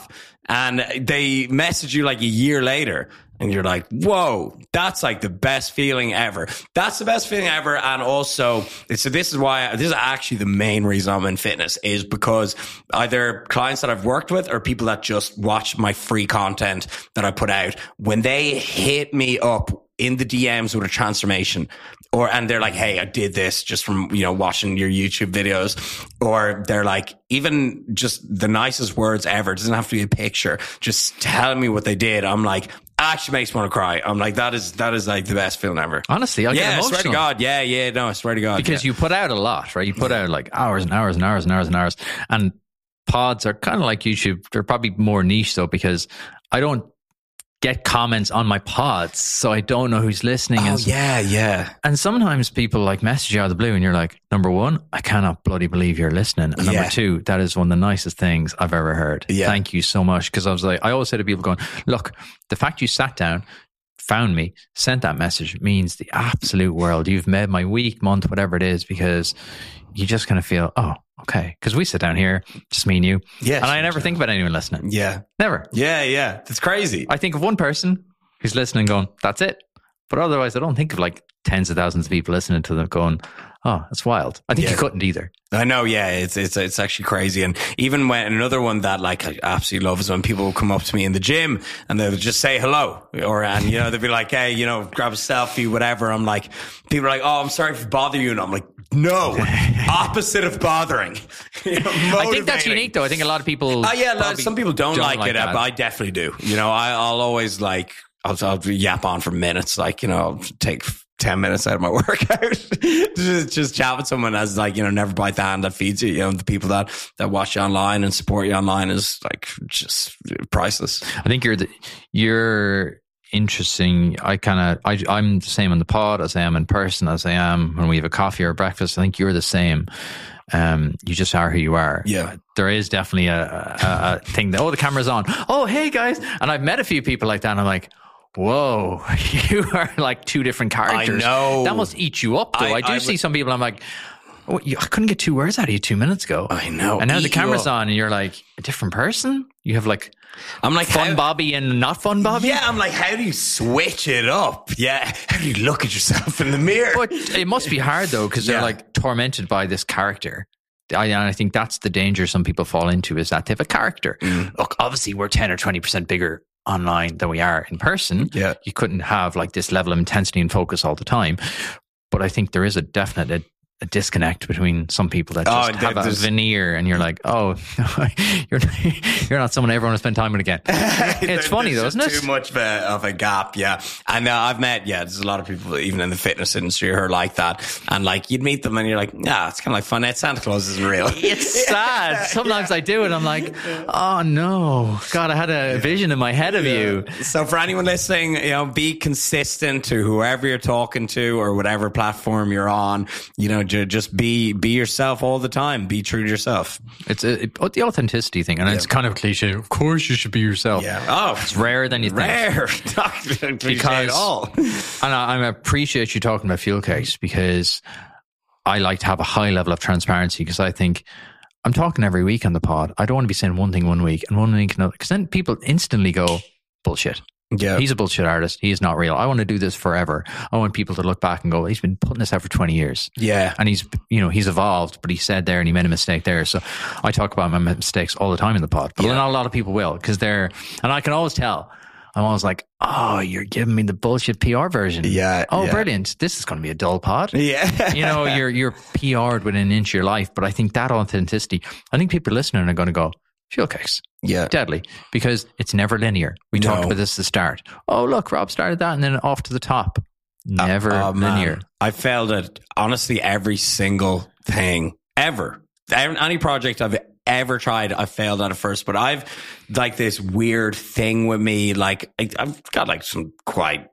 [SPEAKER 1] and they message you like a year later. And you're like, whoa, that's like the best feeling ever. That's the best feeling ever. And also, so this is why, this is actually the main reason I'm in fitness, is because either clients that I've worked with or people that just watch my free content that I put out, when they hit me up in the D Ms with a transformation, or, and they're like, hey, I did this just from, you know, watching your YouTube videos, or they're like, even just the nicest words ever, it doesn't have to be a picture, just tell me what they did. I'm like, actually makes me want to cry. I'm like, that is, that is like the best feeling ever.
[SPEAKER 2] Honestly, I get
[SPEAKER 1] yeah,
[SPEAKER 2] emotional.
[SPEAKER 1] I swear to God. Yeah, yeah, no, I swear to God.
[SPEAKER 2] Because
[SPEAKER 1] yeah.
[SPEAKER 2] you put out a lot, right? You put out like hours and hours and hours and hours and hours. And pods are kind of like YouTube. They're probably more niche though, because I don't get comments on my pods, so I don't know who's listening.
[SPEAKER 1] Oh,
[SPEAKER 2] and,
[SPEAKER 1] yeah, yeah.
[SPEAKER 2] And sometimes people like message you out of the blue and you're like, number one, I cannot bloody believe you're listening. And number
[SPEAKER 1] yeah.
[SPEAKER 2] two, that is one of the nicest things I've ever heard.
[SPEAKER 1] Yeah.
[SPEAKER 2] Thank you so much. Because I was like, I always say to people going, look, the fact you sat down, found me, sent that message means the absolute world. You've made my week, month, whatever it is, because you just kind of feel, oh, okay. Because we sit down here, just me and you.
[SPEAKER 1] Yeah,
[SPEAKER 2] and I never think about anyone listening.
[SPEAKER 1] Yeah.
[SPEAKER 2] Never.
[SPEAKER 1] Yeah, yeah. It's crazy.
[SPEAKER 2] I think of one person who's listening going, that's it. But otherwise, I don't think of like tens of thousands of people listening to them going, oh, that's wild. I think
[SPEAKER 1] yeah.
[SPEAKER 2] you couldn't either.
[SPEAKER 1] I know, yeah, it's it's it's actually crazy. And even when another one that like I absolutely love is when people will come up to me in the gym and they'll just say hello, or and you know they'll be like, hey, you know, grab a selfie, whatever. I'm like, people are like, oh, I'm sorry for bothering you, and I'm like, no, opposite of bothering. You know,
[SPEAKER 2] I think that's unique, though. I think a lot of people.
[SPEAKER 1] Oh yeah, some people don't, don't like, like it, that. But I definitely do. You know, I, I'll always like I'll, I'll yap on for minutes, like you know, I'll take ten minutes out of my workout just, just chat with someone as like, you know, never bite the hand that feeds you. You know, the people that, that watch you online and support you online is like just priceless.
[SPEAKER 2] I think you're the, you're interesting. I kind of, I, I'm the same on the pod as I am in person, as I am when we have a coffee or a breakfast. I think you're the same. Um, you just are who you are.
[SPEAKER 1] Yeah.
[SPEAKER 2] There is definitely a, a, a thing that, oh, the camera's on. Oh, hey guys. And I've met a few people like that and I'm like, whoa, you are like two different characters.
[SPEAKER 1] I know.
[SPEAKER 2] That must eat you up, though. I, I do I see would, some people, I'm like, oh, you, I couldn't get two words out of you two minutes ago.
[SPEAKER 1] I know.
[SPEAKER 2] And now eat the camera's on and you're like a different person. You have like,
[SPEAKER 1] I'm like
[SPEAKER 2] fun
[SPEAKER 1] how,
[SPEAKER 2] Bobby and not fun Bobby.
[SPEAKER 1] Yeah, I'm like, how do you switch it up? Yeah, how do you look at yourself in the mirror?
[SPEAKER 2] But it must be hard, though, because yeah. they're like tormented by this character. I, and I think that's the danger some people fall into, is that they have a character. Mm. Look, obviously we're ten or twenty percent bigger online than we are in person.
[SPEAKER 1] Yeah.
[SPEAKER 2] You couldn't have like this level of intensity and focus all the time. But I think there is a definite a, a disconnect between some people that just oh, have a veneer and you're like, oh, you're you're not someone I ever want to spend time with again. It's funny though, isn't it?
[SPEAKER 1] Too much of a, of a gap, yeah. And uh, I've met, yeah, there's a lot of people even in the fitness industry who are like that. And like you'd meet them and you're like, nah, it's kind of like fun. Santa Claus isn't real.
[SPEAKER 2] It's sad. Sometimes yeah. I do it. I'm like, oh no, God, I had a yeah. vision in my head of yeah. you.
[SPEAKER 1] So for anyone listening, you know, be consistent to whoever you're talking to or whatever platform you're on. You know, just be be yourself all the time. Be true to yourself.
[SPEAKER 2] It's a, it, the authenticity thing, and yeah. it's kind of cliche. Of course, you should be yourself.
[SPEAKER 1] Yeah. Oh,
[SPEAKER 2] it's rarer than you
[SPEAKER 1] rare.
[SPEAKER 2] think.
[SPEAKER 1] Rare, not cliche at all.
[SPEAKER 2] And I, I appreciate you talking about Fuel Cakes, because I like to have a high level of transparency, because I think I'm talking every week on the pod. I don't want to be saying one thing one week and one week another, because then people instantly go, bullshit.
[SPEAKER 1] Yeah.
[SPEAKER 2] He's a bullshit artist. He is not real. I want to do this forever. I want people to look back and go, he's been putting this out for twenty years.
[SPEAKER 1] Yeah.
[SPEAKER 2] And he's, you know, he's evolved, but he said there and he made a mistake there. So I talk about my mistakes all the time in the pod, but yeah. not a lot of people will, because they're, and I can always tell. I'm always like, oh, you're giving me the bullshit P R version.
[SPEAKER 1] Yeah.
[SPEAKER 2] Oh,
[SPEAKER 1] yeah.
[SPEAKER 2] brilliant. This is going to be a dull pod.
[SPEAKER 1] Yeah.
[SPEAKER 2] You know, you're, you're P R'd within an inch of your life. But I think that authenticity, I think people listening are going to go, Fuel Cakes.
[SPEAKER 1] Yeah.
[SPEAKER 2] Deadly. Because it's never linear. We no. talked about this at the start. Oh, look, Rob started that and then off to the top. Never uh, oh, linear.
[SPEAKER 1] Man. I failed at honestly every single thing ever. Any project I've ever tried, I failed at it first. But I've like this weird thing with me. Like I, I've got like some quite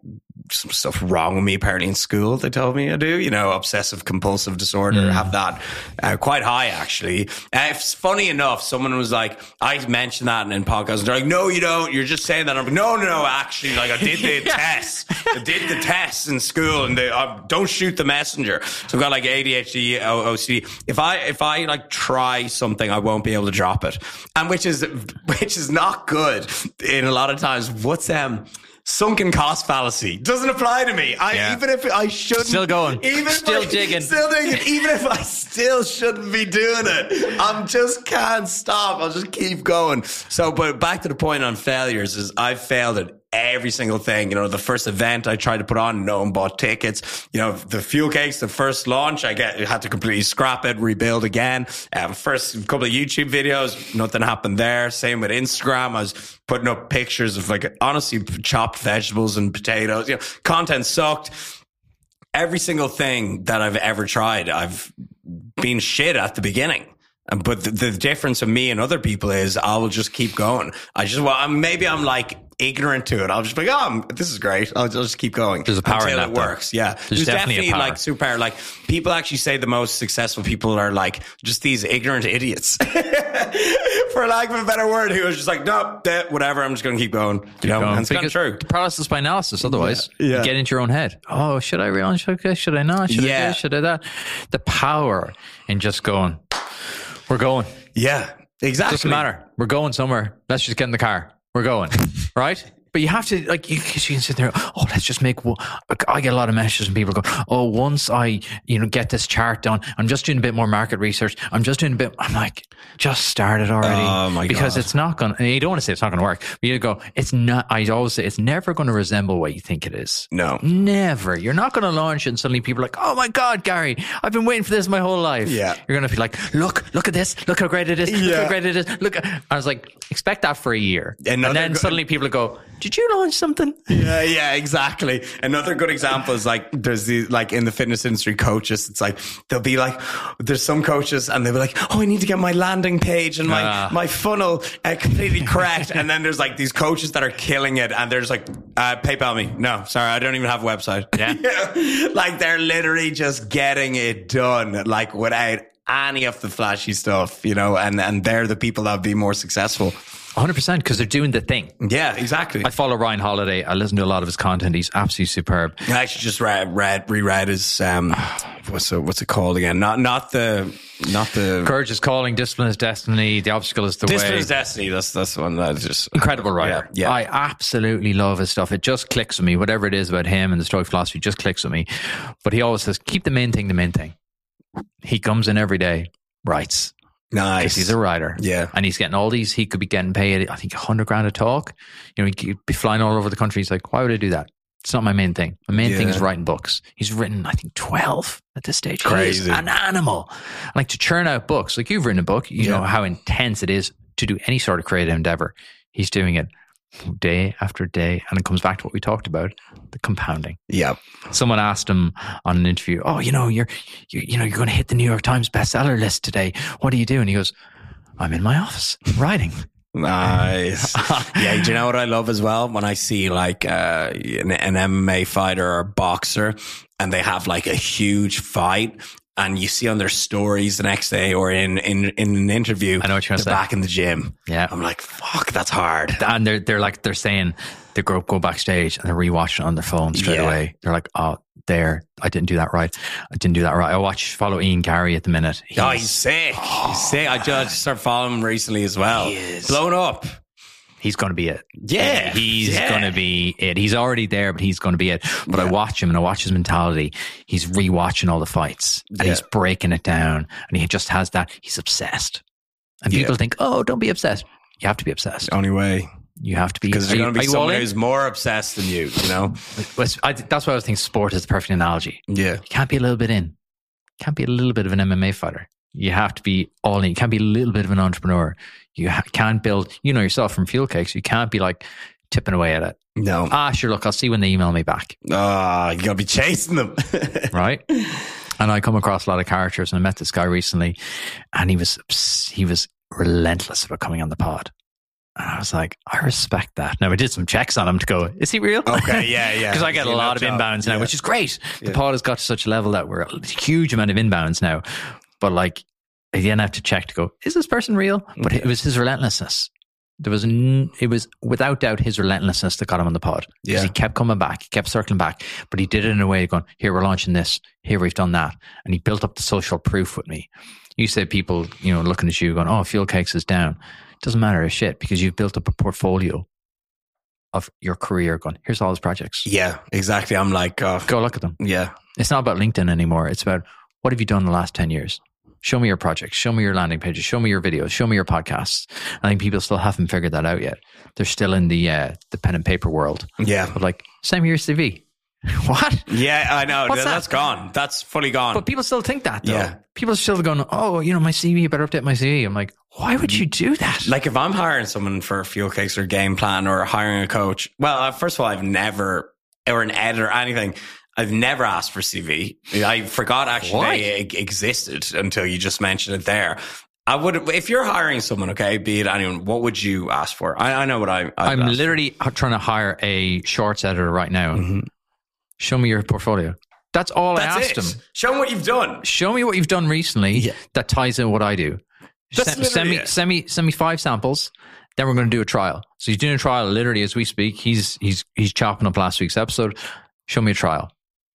[SPEAKER 1] some stuff wrong with me apparently in school. They told me I do, you know, obsessive compulsive disorder. Mm. Have that uh, quite high actually. Uh, it's funny enough. Someone was like, I mentioned that in, in podcasts. And they're like, no, you don't. You're just saying that. I'm like, no, no, no. Actually, like I did the yeah. tests. I did the tests in school, and they uh, don't shoot the messenger. So I've got like A D H D, O C D. If I if I like try something, I won't be able to drop it, and which is which is not good. In a lot of times, what's um. sunken cost fallacy doesn't apply to me. I yeah. even if I shouldn't,
[SPEAKER 2] still going,
[SPEAKER 1] even
[SPEAKER 2] still
[SPEAKER 1] if I,
[SPEAKER 2] digging,
[SPEAKER 1] still digging. Even if I still shouldn't be doing it, I'm just can't stop. I'll just keep going. So, but back to the point on failures is I've failed at every single thing. You know, the first event I tried to put on, no one bought tickets. You know, the Fuel Cakes, the first launch, I get had to completely scrap it, rebuild again. Um, first couple of YouTube videos, nothing happened there. Same with Instagram. I was putting up pictures of like honestly chopped vegetables and potatoes. You know, content sucked. Every single thing that I've ever tried, I've been shit at the beginning. But the, the difference of me and other people is I will just keep going. I just, well, I'm, maybe I'm like ignorant to it. I'll just be like, oh, I'm, this is great. I'll, I'll just keep going.
[SPEAKER 2] There's a power
[SPEAKER 1] until
[SPEAKER 2] in that,
[SPEAKER 1] it works.
[SPEAKER 2] Though.
[SPEAKER 1] Yeah.
[SPEAKER 2] There's,
[SPEAKER 1] There's
[SPEAKER 2] definitely,
[SPEAKER 1] definitely like super, like people actually say the most successful people are like just these ignorant idiots, for lack of a better word, who is just like, no, nope, whatever. I'm just going to keep going. You keep know, going. And it's kind of true.
[SPEAKER 2] Paralysis by analysis. Otherwise,
[SPEAKER 1] yeah. Yeah.
[SPEAKER 2] you get into your own head. Oh, should I relaunch? Should I, should I not? Should yeah. I this? Should I that? The power in just going, we're going.
[SPEAKER 1] Yeah. Exactly.
[SPEAKER 2] Doesn't matter. We're going somewhere. Let's just get in the car. We're going. Right? But you have to, like, you, you can sit there, oh, let's just make, I get a lot of messages from people go, oh, once I, you know, get this chart done, I'm just doing a bit more market research. I'm just doing a bit, I'm like, just start it already.
[SPEAKER 1] Oh my
[SPEAKER 2] because
[SPEAKER 1] God.
[SPEAKER 2] It's not going to, you don't want to say it's not going to work, but you go, it's not, I always say, it's never going to resemble what you think it is.
[SPEAKER 1] No.
[SPEAKER 2] Never. You're not going to launch it and suddenly people are like, oh my God, Gary, I've been waiting for this my whole life.
[SPEAKER 1] Yeah.
[SPEAKER 2] You're going to be like, look, look at this. Look how great it is. Look
[SPEAKER 1] yeah.
[SPEAKER 2] how great it is. Look. At, I was like, expect that for a year.
[SPEAKER 1] Another
[SPEAKER 2] and then
[SPEAKER 1] go-
[SPEAKER 2] suddenly people go, did you launch something?
[SPEAKER 1] Yeah, yeah, exactly. Another good example is like, there's these, like in the fitness industry coaches, it's like, they'll be like, there's some coaches and they'll be like, oh, I need to get my landing page and my, uh. my funnel uh, completely correct. And then there's like these coaches that are killing it and they're just like, uh, PayPal me. No, sorry, I don't even have a website. Yeah. yeah. Like they're literally just getting it done, like without any of the flashy stuff, you know, and, and they're the people that be more successful.
[SPEAKER 2] one hundred percent because they're doing the thing.
[SPEAKER 1] Yeah, exactly.
[SPEAKER 2] I follow Ryan Holiday. I listen to a lot of his content. He's absolutely superb.
[SPEAKER 1] I actually just read, read reread his um, what's it, what's it called again? Not not the not the
[SPEAKER 2] Courage is Calling, Discipline is Destiny, The Obstacle is the
[SPEAKER 1] Discipline
[SPEAKER 2] Way.
[SPEAKER 1] Discipline is Destiny. That's that's the one that is just
[SPEAKER 2] incredible writer.
[SPEAKER 1] Yeah, yeah,
[SPEAKER 2] I absolutely love his stuff. It just clicks with me. Whatever it is about him and the Stoic philosophy just clicks with me. But he always says, keep the main thing the main thing. He comes in every day, writes.
[SPEAKER 1] Nice.
[SPEAKER 2] Because he's a writer.
[SPEAKER 1] Yeah.
[SPEAKER 2] And he's getting all these, he could be getting paid, I think, a hundred grand a talk. You know, he could be flying all over the country. He's like, why would I do that? It's not my main thing. My main yeah. thing is writing books. He's written, I think, twelve at this stage.
[SPEAKER 1] Crazy.
[SPEAKER 2] He's an animal. Like to churn out books. Like you've written a book, you yeah. know how intense it is to do any sort of creative endeavor. He's doing it day after day. And it comes back to what we talked about, the compounding.
[SPEAKER 1] Yeah.
[SPEAKER 2] Someone asked him on an interview, oh, you know, you're, you, you know, you're going to hit the New York Times bestseller list today. What do you do? And he goes, I'm in my office writing.
[SPEAKER 1] Nice. Yeah. Do you know what I love as well? When I see like uh, an, an M M A fighter or boxer and they have like a huge fight and you see on their stories the next day or in, in, in an interview,
[SPEAKER 2] I know what you're
[SPEAKER 1] they're
[SPEAKER 2] say.
[SPEAKER 1] back in the gym.
[SPEAKER 2] Yeah.
[SPEAKER 1] I'm like, fuck, that's hard.
[SPEAKER 2] And they're, they're like, they're saying they go, go backstage and they're rewatching on their phone straight yeah. away. They're like, oh, there, I didn't do that right. I didn't do that right. I watch, follow Ian Gary at the minute.
[SPEAKER 1] He's, oh, he's sick. Oh, he's sick. I just started following him recently as well. He is. Blown up.
[SPEAKER 2] He's going to be it.
[SPEAKER 1] Yeah.
[SPEAKER 2] He's
[SPEAKER 1] yeah.
[SPEAKER 2] going to be it. He's already there, but he's going to be it. But yeah. I watch him and I watch his mentality. He's rewatching all the fights and yeah. he's breaking it down and he just has that. He's obsessed. And yeah. people think, oh, don't be obsessed. You have to be obsessed.
[SPEAKER 1] Only way.
[SPEAKER 2] You have to be.
[SPEAKER 1] Because there's going to be someone
[SPEAKER 2] in?
[SPEAKER 1] who's more obsessed than you, you know?
[SPEAKER 2] I, that's why I was thinking sport is the perfect analogy.
[SPEAKER 1] Yeah.
[SPEAKER 2] You can't be a little bit in. You can't be a little bit of an M M A fighter. You have to be all in. You can't be a little bit of an entrepreneur. You ha- can't build, you know yourself from Fuel Cakes, you can't be like tipping away at it.
[SPEAKER 1] No.
[SPEAKER 2] Ah, sure, look, I'll see when they email me back.
[SPEAKER 1] Ah, oh, you got to be chasing them.
[SPEAKER 2] Right? And I come across a lot of characters and I met this guy recently and he was, he was relentless about coming on the pod. And I was like, I respect that. Now, I did some checks on him to go, is he real?
[SPEAKER 1] Okay, yeah, yeah.
[SPEAKER 2] Because I get a lot of job. inbounds now, yeah. which is great. Yeah. The pod has got to such a level that we're a huge amount of inbounds now. But like, I then have to check to go, is this person real? But okay. it was his relentlessness. There was, n- it was without doubt his relentlessness that got him on the pod. Because yeah. he kept coming back, he kept circling back, but he did it in a way of going, here, we're launching this, here, we've done that. And he built up the social proof with me. You say people, you know, looking at you going, oh, Fuel Cakes is down. It doesn't matter a shit because you've built up a portfolio of your career going, here's all his projects.
[SPEAKER 1] Yeah, exactly. I'm like, uh,
[SPEAKER 2] go look at them.
[SPEAKER 1] Yeah.
[SPEAKER 2] It's not about LinkedIn anymore. It's about what have you done in the last ten years? Show me your projects. Show me your landing pages. Show me your videos. Show me your podcasts. I think people still haven't figured that out yet. They're still in the uh, the pen and paper world.
[SPEAKER 1] Yeah.
[SPEAKER 2] But like, send me your C V. What?
[SPEAKER 1] Yeah, I know.
[SPEAKER 2] What's
[SPEAKER 1] That's
[SPEAKER 2] that?
[SPEAKER 1] gone. That's fully gone.
[SPEAKER 2] But people still think that, though.
[SPEAKER 1] Yeah.
[SPEAKER 2] People are still going, oh, you know, my C V, you better update my C V. I'm like, why would you do that?
[SPEAKER 1] Like, if I'm hiring someone for Fuel Cakes or Game Plan or hiring a coach, well, uh, first of all, I've never, or an editor or anything, I've never asked for C V. I forgot actually
[SPEAKER 2] Why?
[SPEAKER 1] they existed until you just mentioned it there. I would, if you're hiring someone, okay, be it anyone, what would you ask for? I, I know what I.
[SPEAKER 2] I'm literally for. trying to hire a shorts editor right now.
[SPEAKER 1] Mm-hmm.
[SPEAKER 2] Show me your portfolio. That's all
[SPEAKER 1] That's
[SPEAKER 2] I asked
[SPEAKER 1] it.
[SPEAKER 2] him.
[SPEAKER 1] Show me what you've done.
[SPEAKER 2] Show me what you've done recently
[SPEAKER 1] yeah.
[SPEAKER 2] that ties in what I do.
[SPEAKER 1] That's
[SPEAKER 2] send, send me,
[SPEAKER 1] it.
[SPEAKER 2] send me, send me five samples. Then we're going to do a trial. So he's doing a trial literally as we speak. He's he's he's chopping up last week's episode. Show me a trial.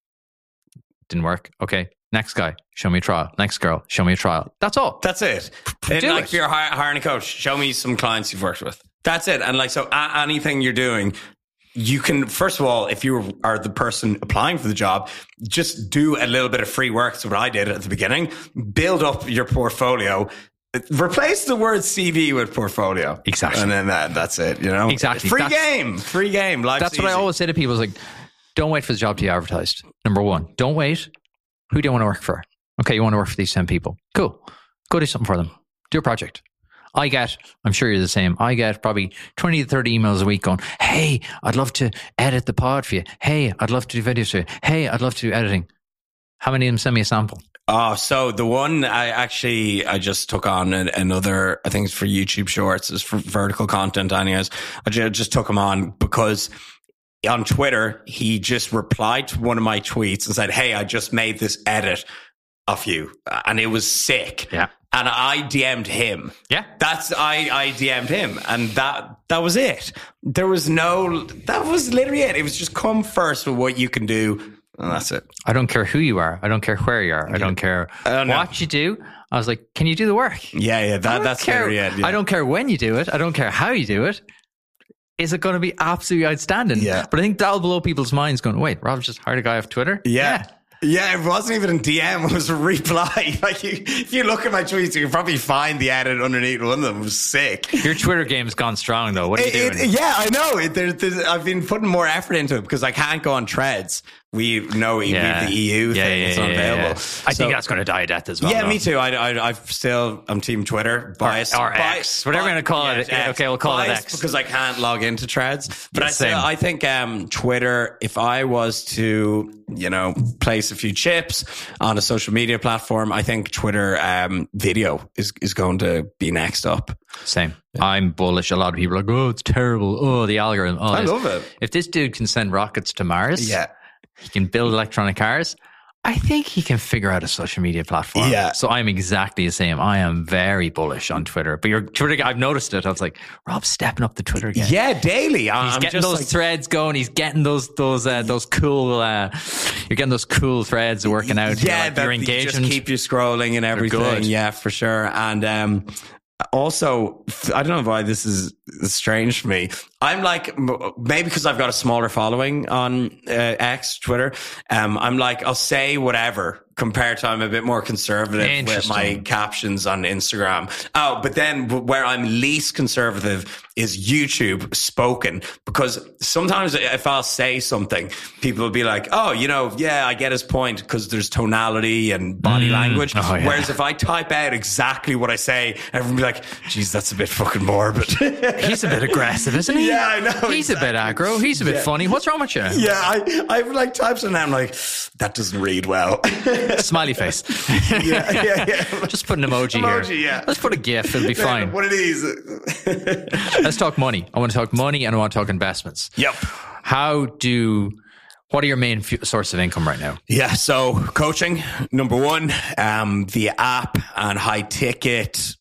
[SPEAKER 2] Didn't work. Okay. Next guy, show me a trial. Next girl, show me a trial. That's all.
[SPEAKER 1] That's it.
[SPEAKER 2] Do
[SPEAKER 1] and like
[SPEAKER 2] it.
[SPEAKER 1] if you're hiring a coach, show me some clients you've worked with. That's it. And like, so uh, anything you're doing, you can, first of all, if you are the person applying for the job, just do a little bit of free work. That's what I did at the beginning. Build up your portfolio. Replace the word C V with portfolio.
[SPEAKER 2] Exactly.
[SPEAKER 1] And then that, that's it, you know?
[SPEAKER 2] Exactly.
[SPEAKER 1] Free
[SPEAKER 2] that's,
[SPEAKER 1] game. Free game. Life's
[SPEAKER 2] That's what
[SPEAKER 1] easy.
[SPEAKER 2] I always say to people is like, don't wait for the job to be advertised. Number one, don't wait. Who do you want to work for? Okay, you want to work for these ten people. Cool. Go do something for them. Do a project. I get, I'm sure you're the same, I get probably twenty to thirty emails a week going, hey, I'd love to edit the pod for you. Hey, I'd love to do videos for you. Hey, I'd love to do editing. How many of them send me a sample?
[SPEAKER 1] Oh, so the one I actually, I just took on an, another, I think it's for YouTube Shorts, it's for vertical content anyways. I just, just took him on because on Twitter, he just replied to one of my tweets and said, hey, I just made this edit of you. And it was sick.
[SPEAKER 2] Yeah.
[SPEAKER 1] And I D M'd him.
[SPEAKER 2] Yeah.
[SPEAKER 1] That's, I, I D M'd him. And that, that was it. There was no, that was literally it. It was just come first with what you can do. And that's it.
[SPEAKER 2] I don't care who you are. I don't care where you are. I
[SPEAKER 1] Yeah.
[SPEAKER 2] don't care
[SPEAKER 1] I don't know.
[SPEAKER 2] what you do. I was like, can you do the work?
[SPEAKER 1] Yeah, yeah.
[SPEAKER 2] I
[SPEAKER 1] That,
[SPEAKER 2] don't
[SPEAKER 1] that's
[SPEAKER 2] care.
[SPEAKER 1] literally it. Yeah.
[SPEAKER 2] I don't care when you do it. I don't care how you do it. Is it going to be absolutely outstanding?
[SPEAKER 1] Yeah.
[SPEAKER 2] But I think that'll blow people's minds going, wait, Rob just hired a guy off Twitter?
[SPEAKER 1] Yeah. Yeah, it wasn't even in D M, it was a reply. Like, you, if you look at my tweets, you can probably find the edit underneath one of them. It was sick.
[SPEAKER 2] Your Twitter game's gone strong, though. What are you
[SPEAKER 1] It-
[SPEAKER 2] doing?
[SPEAKER 1] it- yeah, I know. It, there's, there's, I've been putting more effort into it because I can't go on Threads. We know we
[SPEAKER 2] Yeah.
[SPEAKER 1] have the E U
[SPEAKER 2] Yeah,
[SPEAKER 1] thing.
[SPEAKER 2] yeah,
[SPEAKER 1] It's
[SPEAKER 2] yeah,
[SPEAKER 1] unavailable.
[SPEAKER 2] yeah, yeah. I
[SPEAKER 1] So-
[SPEAKER 2] think that's going to die a death as well.
[SPEAKER 1] Yeah,
[SPEAKER 2] though.
[SPEAKER 1] me too. I, I, I've still, I'm team Twitter, biased.
[SPEAKER 2] or
[SPEAKER 1] Bi-
[SPEAKER 2] X, whatever
[SPEAKER 1] bi-
[SPEAKER 2] we're gonna call
[SPEAKER 1] yeah,
[SPEAKER 2] it. Okay, we'll call it
[SPEAKER 1] biased
[SPEAKER 2] X.
[SPEAKER 1] because I can't log into Threads. But
[SPEAKER 2] Yeah,
[SPEAKER 1] I, still,
[SPEAKER 2] same.
[SPEAKER 1] I think um, Twitter, if I was to, you know, place a few chips on a social media platform, I think Twitter um, video is, is going to be next up.
[SPEAKER 2] Same. I'm bullish. A lot of people are like, oh, it's terrible. Oh, the algorithm. Oh,
[SPEAKER 1] I
[SPEAKER 2] this.
[SPEAKER 1] love it.
[SPEAKER 2] If this dude can send rockets to Mars,
[SPEAKER 1] Yeah.
[SPEAKER 2] he can build electronic cars, I think he can figure out a social media platform.
[SPEAKER 1] Yeah.
[SPEAKER 2] So I'm exactly the same. I am very bullish on Twitter. But your Twitter, I've noticed it. I was like, Rob's stepping up the Twitter game.
[SPEAKER 1] Yeah, daily.
[SPEAKER 2] He's
[SPEAKER 1] I'm
[SPEAKER 2] getting
[SPEAKER 1] just
[SPEAKER 2] those
[SPEAKER 1] like,
[SPEAKER 2] threads going. He's getting those those uh, those cool. Uh, you're getting those cool threads working out.
[SPEAKER 1] yeah,
[SPEAKER 2] like
[SPEAKER 1] that
[SPEAKER 2] your
[SPEAKER 1] you
[SPEAKER 2] engagement.
[SPEAKER 1] just keep you scrolling and everything.
[SPEAKER 2] good.
[SPEAKER 1] Yeah, for sure. And um, also, I don't know why this is strange for me. I'm like, maybe because I've got a smaller following on uh, X, Twitter. Um, I'm like, I'll say whatever compared to I'm a bit more conservative with my
[SPEAKER 2] Interesting.
[SPEAKER 1] captions on Instagram. Oh, but then where I'm least conservative is YouTube spoken, because sometimes if I'll say something, people will be like, oh, you know, yeah, I get his point because there's tonality and body
[SPEAKER 2] Mm.
[SPEAKER 1] language.
[SPEAKER 2] Oh, yeah.
[SPEAKER 1] Whereas if I type out exactly what I say, everyone will be like, geez, that's a bit fucking morbid.
[SPEAKER 2] He's a bit aggressive, isn't he?
[SPEAKER 1] Yeah, I know.
[SPEAKER 2] He's
[SPEAKER 1] exactly.
[SPEAKER 2] a bit aggro. He's a bit
[SPEAKER 1] Yeah.
[SPEAKER 2] funny. What's wrong with you?
[SPEAKER 1] Yeah, I, I've like types and I'm like, that doesn't read well.
[SPEAKER 2] Smiley face.
[SPEAKER 1] yeah, yeah, yeah.
[SPEAKER 2] Just put an emoji,
[SPEAKER 1] Emoji,
[SPEAKER 2] here.
[SPEAKER 1] yeah.
[SPEAKER 2] Let's put a GIF. It'll be fine.
[SPEAKER 1] What are these?
[SPEAKER 2] Let's talk money. I want to talk money and I want to talk investments.
[SPEAKER 1] Yep.
[SPEAKER 2] How do... What are your main f- source of income right now?
[SPEAKER 1] Yeah, so coaching, number one, um, the app and high ticket,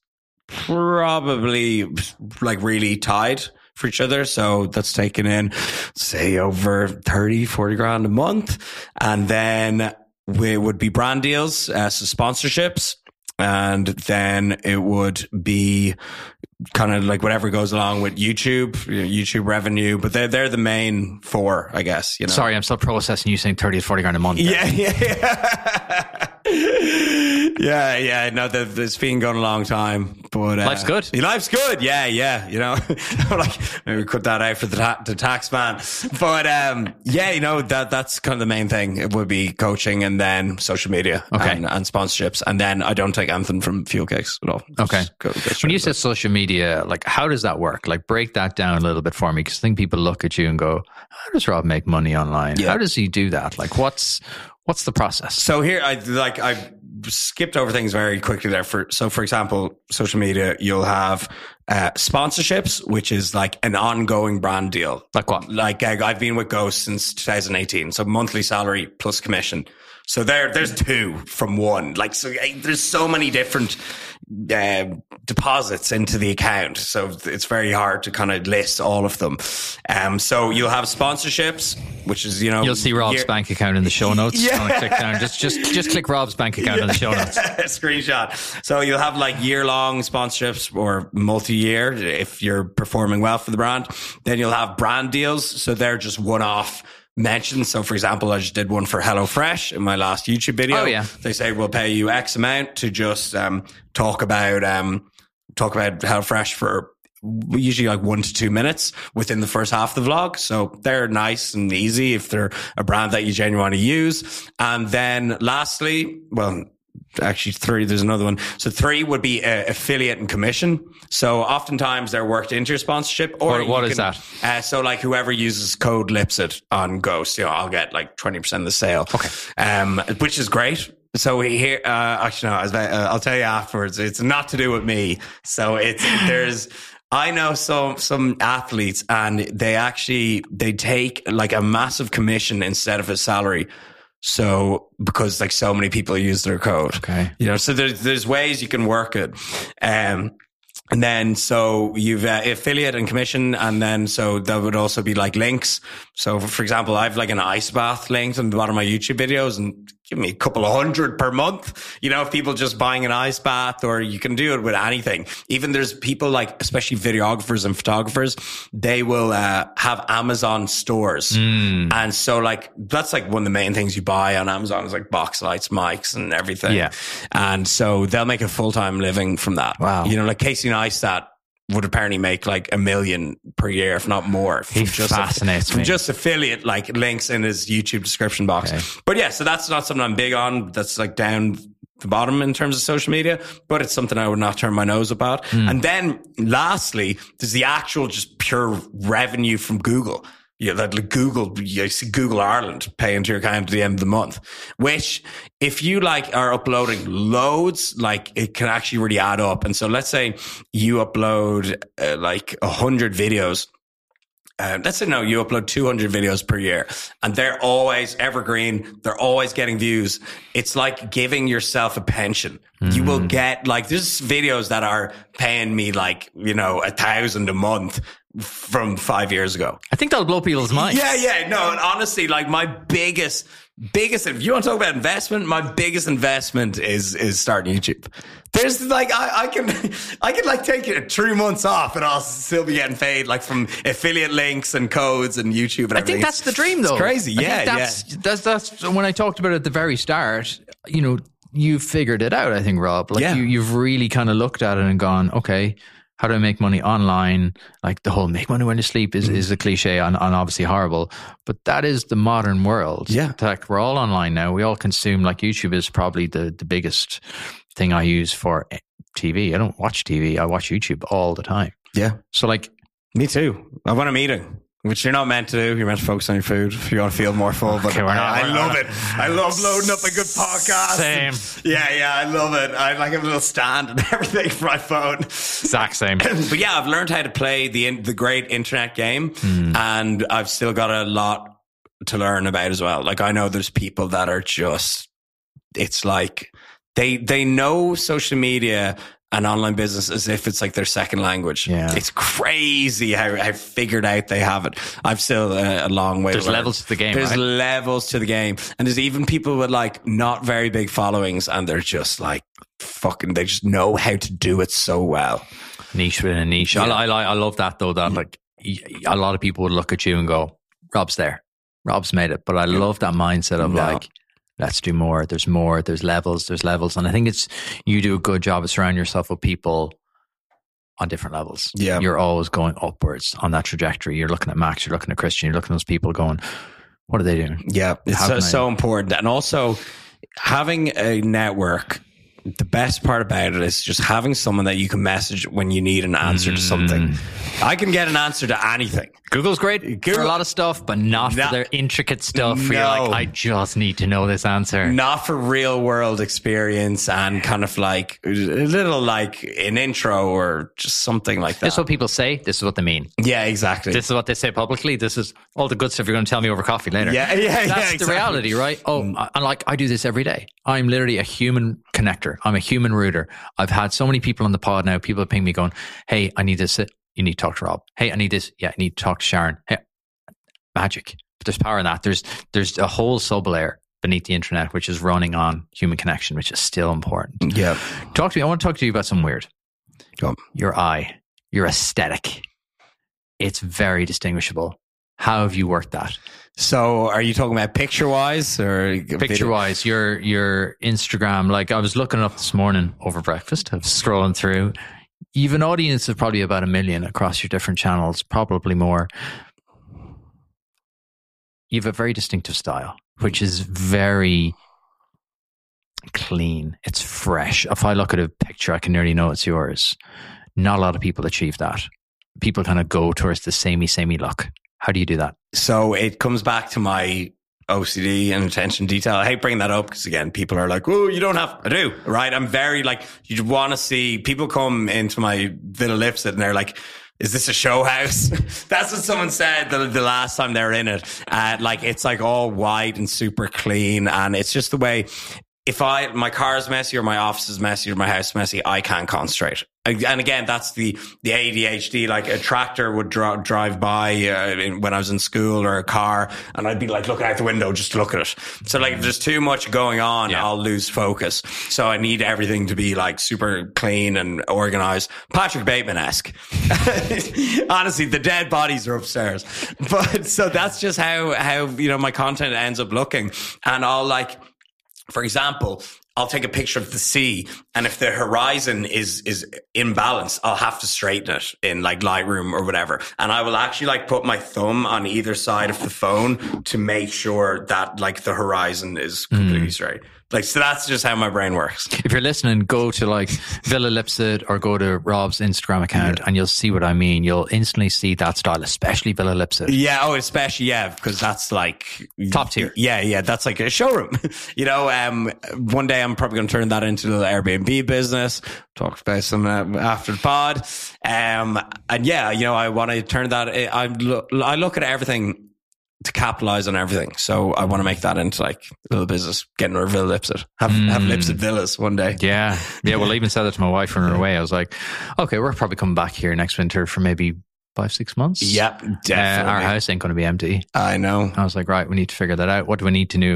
[SPEAKER 1] probably like really tied for each other. So that's taken in, say, over thirty, forty grand a month. And then we would be brand deals, uh, so sponsorships. And then it would be kind of like whatever goes along with YouTube, you know, YouTube revenue, but they're, they're the main four, I guess, you know.
[SPEAKER 2] Sorry, I'm still processing you saying thirty to forty grand a month.
[SPEAKER 1] Yeah, yeah, yeah. yeah, yeah. No, the, it's been going a long time, but uh,
[SPEAKER 2] Life's good.
[SPEAKER 1] Life's good. Yeah, yeah. You know, like maybe cut that out for the, ta- the tax man. But um, yeah, you know that that's kind of the main thing. It would be coaching and then social media,
[SPEAKER 2] okay,
[SPEAKER 1] and, and sponsorships, and then I don't take anything from Fuel Cakes at all.
[SPEAKER 2] Okay.
[SPEAKER 1] Go, go
[SPEAKER 2] when you said social media, like how does that work? Like break that down a little bit for me, because I think people look at you and go, "How does Rob make money online?
[SPEAKER 1] Yeah.
[SPEAKER 2] How does he do that? Like what's what's the process?"
[SPEAKER 1] So here, I like I skipped over things very quickly there. For so, for example, social media, you'll have uh, sponsorships, which is like an ongoing brand deal.
[SPEAKER 2] Like what?
[SPEAKER 1] Like uh, I've been with Ghost since two thousand eighteen, so monthly salary plus commission. So there, there's two from one. Like so, uh, there's so many different uh, deposits into the account, so it's very hard to kind of list all of them. Um, so you'll have sponsorships, which is you know
[SPEAKER 2] you'll see Rob's
[SPEAKER 1] year-
[SPEAKER 2] bank account in the show notes.
[SPEAKER 1] Yeah.
[SPEAKER 2] I'm gonna click down. Just just just click Rob's bank account
[SPEAKER 1] yeah.
[SPEAKER 2] in the show notes.
[SPEAKER 1] Screenshot. So you'll have like year long sponsorships or multi year if you're performing well for the brand. Then you'll have brand deals, so they're just one off mentioned. So for example, I just did one for HelloFresh in my last YouTube video.
[SPEAKER 2] Oh yeah.
[SPEAKER 1] They say we'll pay you X amount to just um, talk about um, talk about HelloFresh for usually like one to two minutes within the first half of the vlog. So they're nice and easy if they're a brand that you genuinely want to use. And then lastly, well, actually three, there's another one. So three would be uh, affiliate and commission. So oftentimes they're worked into your sponsorship. Or
[SPEAKER 2] what, what is
[SPEAKER 1] can,
[SPEAKER 2] that?
[SPEAKER 1] Uh, so like whoever uses code Lipsit on Ghost, you know, I'll get like twenty percent of the sale.
[SPEAKER 2] Okay.
[SPEAKER 1] Um, which is great. So here, uh, actually, no, I was, uh, I'll tell you afterwards. It's not to do with me. So it's, there's, I know some, some athletes and they actually, they take like a massive commission instead of a salary. So, because like so many people use their code,
[SPEAKER 2] okay,
[SPEAKER 1] you know, so there's, there's ways you can work it. Um, and then, so you've uh, affiliate and commission. And then, so there would also be like links. So for example, I have like an ice bath linked on the bottom of my YouTube videos and give me a couple of hundred per month. You know, if people just buying an ice bath, or you can do it with anything. Even there's people like, especially videographers and photographers, they will uh, have Amazon stores.
[SPEAKER 2] Mm.
[SPEAKER 1] And so like, that's like one of the main things you buy on Amazon is like box lights, mics and everything.
[SPEAKER 2] Yeah.
[SPEAKER 1] And so they'll make a full-time living from that.
[SPEAKER 2] Wow.
[SPEAKER 1] You know, like Casey Neistat would apparently make like a million per year, if not more.
[SPEAKER 2] He
[SPEAKER 1] just
[SPEAKER 2] fascinates
[SPEAKER 1] from
[SPEAKER 2] me.
[SPEAKER 1] just affiliate like links in his YouTube description box.
[SPEAKER 2] Okay.
[SPEAKER 1] But yeah, so that's not something I'm big on. That's like down the bottom in terms of social media, but it's something I would not turn my nose up at. Mm. And then lastly, there's the actual just pure revenue from Google. Yeah, that like Google, you see Google Ireland pay into your account at the end of the month, which if you like are uploading loads, like it can actually really add up. And so let's say you upload uh, like a hundred videos. Uh, let's say no, you upload two hundred videos per year and they're always evergreen. They're always getting views. It's like giving yourself a pension. Mm. You will get like, there's videos that are paying me like, you know, a thousand a month from five years ago.
[SPEAKER 2] I think that'll blow people's minds.
[SPEAKER 1] Yeah, yeah. No, and honestly, like my biggest, biggest, if you want to talk about investment, my biggest investment is, is starting YouTube. There's like, I, I can, I can like take it three months off and I'll still be getting paid like from affiliate links and codes and YouTube and everything.
[SPEAKER 2] I think that's the dream though.
[SPEAKER 1] It's crazy.
[SPEAKER 2] I
[SPEAKER 1] Yeah.
[SPEAKER 2] think that's,
[SPEAKER 1] yeah.
[SPEAKER 2] that's, that's when I talked about it at the very start, you know, you figured it out, I think, Rob. Like
[SPEAKER 1] yeah.
[SPEAKER 2] you, you've really kind of looked at it and gone, okay, how do I make money online? Like the whole make money when you sleep is, mm. is a cliche and, and obviously horrible, but that is the modern world.
[SPEAKER 1] Yeah.
[SPEAKER 2] Like we're all online now. We all consume, like YouTube is probably the, the biggest thing I use for T V. I don't watch T V. I watch YouTube all the time.
[SPEAKER 1] Yeah.
[SPEAKER 2] So like
[SPEAKER 1] Me too. I want a meeting. Which you're not meant to do. You're meant to focus on your food if you want to feel more full. But
[SPEAKER 2] okay, we're not,
[SPEAKER 1] I,
[SPEAKER 2] we're
[SPEAKER 1] I love
[SPEAKER 2] not.
[SPEAKER 1] it. I love loading up a good podcast.
[SPEAKER 2] Same.
[SPEAKER 1] Yeah, yeah, I love it. I like have a little stand and everything for my phone.
[SPEAKER 2] Exact same.
[SPEAKER 1] But yeah, I've learned how to play the the great internet game, mm. and I've still got a lot to learn about as well. Like I know there's people that are just, it's like they they know social media and online business as if it's like their second language.
[SPEAKER 2] Yeah.
[SPEAKER 1] It's crazy how, how figured out they have it. I've still uh, a long way
[SPEAKER 2] There's
[SPEAKER 1] to learn.
[SPEAKER 2] levels to the game,
[SPEAKER 1] There's
[SPEAKER 2] right?
[SPEAKER 1] levels to the game. And there's even people with like not very big followings and they're just like fucking, they just know how to do it so well.
[SPEAKER 2] Niche within a niche.
[SPEAKER 1] Yeah.
[SPEAKER 2] I, I, I love that though, that like a lot of people would look at you and go, Rob's there. Rob's made it. But I love that mindset of no. like, let's do more. There's more. There's levels. There's levels. And I think it's, you do a good job of surrounding yourself with people on different levels.
[SPEAKER 1] Yeah.
[SPEAKER 2] You're always going upwards on that trajectory. You're looking at Max, you're looking at Christian, you're looking at those people going, what are they doing?
[SPEAKER 1] Yeah. It's so, so important. And also having a network, the best part about it is just having someone that you can message when you need an answer mm. to something. I can get an answer to anything.
[SPEAKER 2] Google's great Google, for a lot of stuff, but not
[SPEAKER 1] no,
[SPEAKER 2] for their intricate stuff
[SPEAKER 1] no.
[SPEAKER 2] where you're like, I just need to know this answer.
[SPEAKER 1] Not for real world experience and kind of like a little like an intro or just something like that.
[SPEAKER 2] This is what people say. This is what they mean.
[SPEAKER 1] Yeah, exactly.
[SPEAKER 2] This is what they say publicly. This is all the good stuff you're going to tell me over coffee later.
[SPEAKER 1] Yeah, yeah,
[SPEAKER 2] That's
[SPEAKER 1] yeah,
[SPEAKER 2] the
[SPEAKER 1] exactly.
[SPEAKER 2] reality, right? Oh, mm. I, like I do this every day. I'm literally a human connector. I'm a human router. I've had so many people on the pod now. People ping me going, hey, I need this. You need to talk to Rob. Hey, I need this. Yeah, I need to talk to Sharon. Hey, magic. But there's power in that. There's there's a whole sub layer beneath the internet, which is running on human connection, which is still important.
[SPEAKER 1] Yeah.
[SPEAKER 2] Talk to me. I want to talk to you about something weird.
[SPEAKER 1] Go on.
[SPEAKER 2] Your eye, your aesthetic. It's very distinguishable. How have you worked that?
[SPEAKER 1] So are you talking about picture wise or
[SPEAKER 2] picture wise? Your your Instagram, like I was looking up this morning over breakfast, I was scrolling through. You have an audience of probably about a million across your different channels, probably more. You have a very distinctive style, which is very clean. It's fresh. If I look at a picture, I can nearly know it's yours. Not a lot of people achieve that. People kind of go towards the samey, samey look. How do you do that?
[SPEAKER 1] So it comes back to my O C D and attention detail. I hate bringing that up because again, people are like, oh, you don't have, I do, right? I'm very like, you want to see, people come into my Villa Lipset and they're like, is this a show house? That's what someone said the, the last time they were in it. Uh, like, it's like all white and super clean. And it's just the way, if I, my car is messy or my office is messy or my house is messy, I can't concentrate. And again, that's the, the A D H D. Like a tractor would dro- drive by uh, in, when I was in school or a car and I'd be like looking out the window just to look at it. So like if there's too much going on, yeah. I'll lose focus. So I need everything to be like super clean and organized. Patrick Bateman-esque. Honestly, the dead bodies are upstairs. But so that's just how, how, you know, my content ends up looking. And I'll like, for example, I'll take a picture of the sea, and if the horizon is is imbalanced, I'll have to straighten it in like Lightroom or whatever. And I will actually like put my thumb on either side of the phone to make sure that like the horizon is completely mm. straight. Like, so that's just how my brain works.
[SPEAKER 2] If you're listening, go to like Villa Lipset or go to Rob's Instagram account yeah. and you'll see what I mean. You'll instantly see that style, especially Villa Lipset.
[SPEAKER 1] Yeah. Oh, especially, yeah, because that's like
[SPEAKER 2] top tier.
[SPEAKER 1] Yeah. Yeah. That's like a showroom. You know, um, one day I'm probably going to turn that into the Airbnb business. Talk about some uh, after the pod. Um, and yeah, you know, I want to turn that, I look, I look at everything to capitalize on everything. So I want to make that into like a little business, getting our Villa Lipset. Have, mm. have Lipset villas one day.
[SPEAKER 2] Yeah. Yeah. Well, I even said that to my wife on her way. I was like, okay, we're probably coming back here next winter for maybe five, six months.
[SPEAKER 1] Yep. Definitely.
[SPEAKER 2] Uh, our house ain't going to be empty.
[SPEAKER 1] I know.
[SPEAKER 2] I was like, right, we need to figure that out. What do I need to do?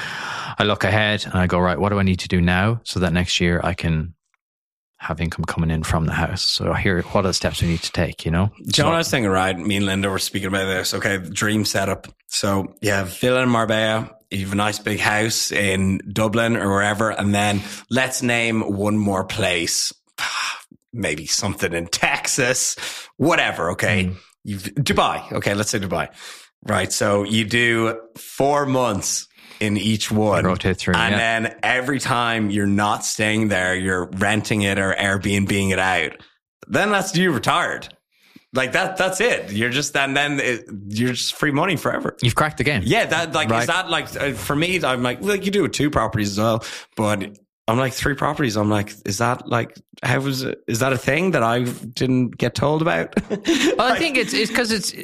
[SPEAKER 2] I look ahead and I go, right, what do I need to do now so that next year I can have income coming in from the house? So here, what are the steps we need to take, you know?
[SPEAKER 1] John, so, I was thinking, right, me and Linda were speaking about this. Okay, dream setup. So you have Villa in Marbella, you have a nice big house in Dublin or wherever, and then let's name one more place. Maybe something in Texas, whatever, okay? Mm. You've Dubai, okay, let's say Dubai. Right, so you do four months in each one.
[SPEAKER 2] Rotate through,
[SPEAKER 1] and
[SPEAKER 2] yeah.
[SPEAKER 1] then every time you're not staying there, you're renting it or Airbnb-ing it out. Then that's you retired. Like that, that's it. You're just, and then it, you're just free money forever.
[SPEAKER 2] You've cracked the game.
[SPEAKER 1] Yeah. That like,
[SPEAKER 2] Right.
[SPEAKER 1] is that like, uh, for me, I'm like, well, you do it two properties as well, but I'm like three properties. I'm like, is that like, how was it? Is that a thing that I didn't get told about?
[SPEAKER 2] Well, I think it's it's because it's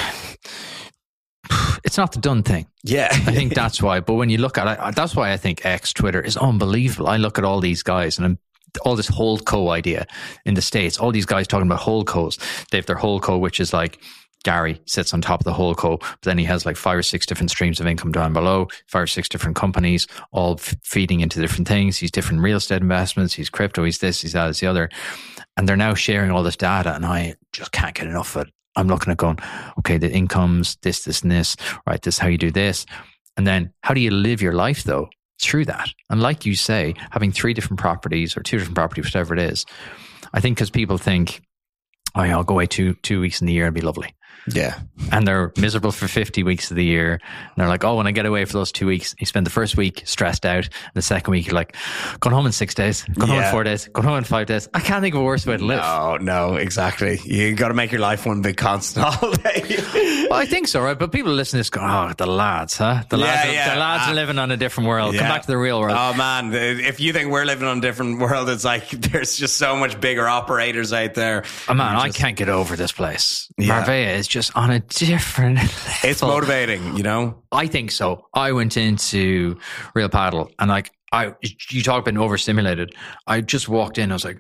[SPEAKER 2] it's not the done thing.
[SPEAKER 1] Yeah.
[SPEAKER 2] I think that's why. But when you look at it, that's why I think X, Twitter is unbelievable. I look at all these guys and I'm, all this holdco idea in the States, all these guys talking about holdcos. They have their holdco, which is like Gary sits on top of the holdco, but then he has like five or six different streams of income down below, five or six different companies, all f- feeding into different things. He's different real estate investments. He's crypto. He's this, he's that, he's the other. And they're now sharing all this data and I just can't get enough of it. I'm looking at going, okay, the incomes, this, this, and this, right? This is how you do this. And then how do you live your life though through that? And like you say, having three different properties or two different properties, whatever it is, I think because people think, oh yeah, I'll go away two, two weeks in the year and be lovely.
[SPEAKER 1] Yeah.
[SPEAKER 2] And they're miserable for fifty weeks of the year. And they're like, oh, when I get away for those two weeks, you spend the first week stressed out. And the second week, you're like, going home in six days, going home
[SPEAKER 1] Yeah.
[SPEAKER 2] in four days, going home in five days. I can't think of a worse way to live.
[SPEAKER 1] No, no, exactly. You got to make your life one big constant holiday.
[SPEAKER 2] Well, I think so, right? But people listening to this go, oh, the lads, huh? The
[SPEAKER 1] Yeah,
[SPEAKER 2] lads, are,
[SPEAKER 1] yeah.
[SPEAKER 2] the lads
[SPEAKER 1] Ah.
[SPEAKER 2] are living on a different world. Come
[SPEAKER 1] Yeah.
[SPEAKER 2] back to the real world.
[SPEAKER 1] Oh man, if you think we're living on a different world, it's like there's just so much bigger operators out there.
[SPEAKER 2] Oh man,
[SPEAKER 1] You
[SPEAKER 2] I
[SPEAKER 1] just-
[SPEAKER 2] can't get over this place.
[SPEAKER 1] Yeah.
[SPEAKER 2] Marbella is just on a different level.
[SPEAKER 1] It's motivating, you know?
[SPEAKER 2] I think so. I went into Real Paddle and like, I, you talk about overstimulated. I just walked in. I was like,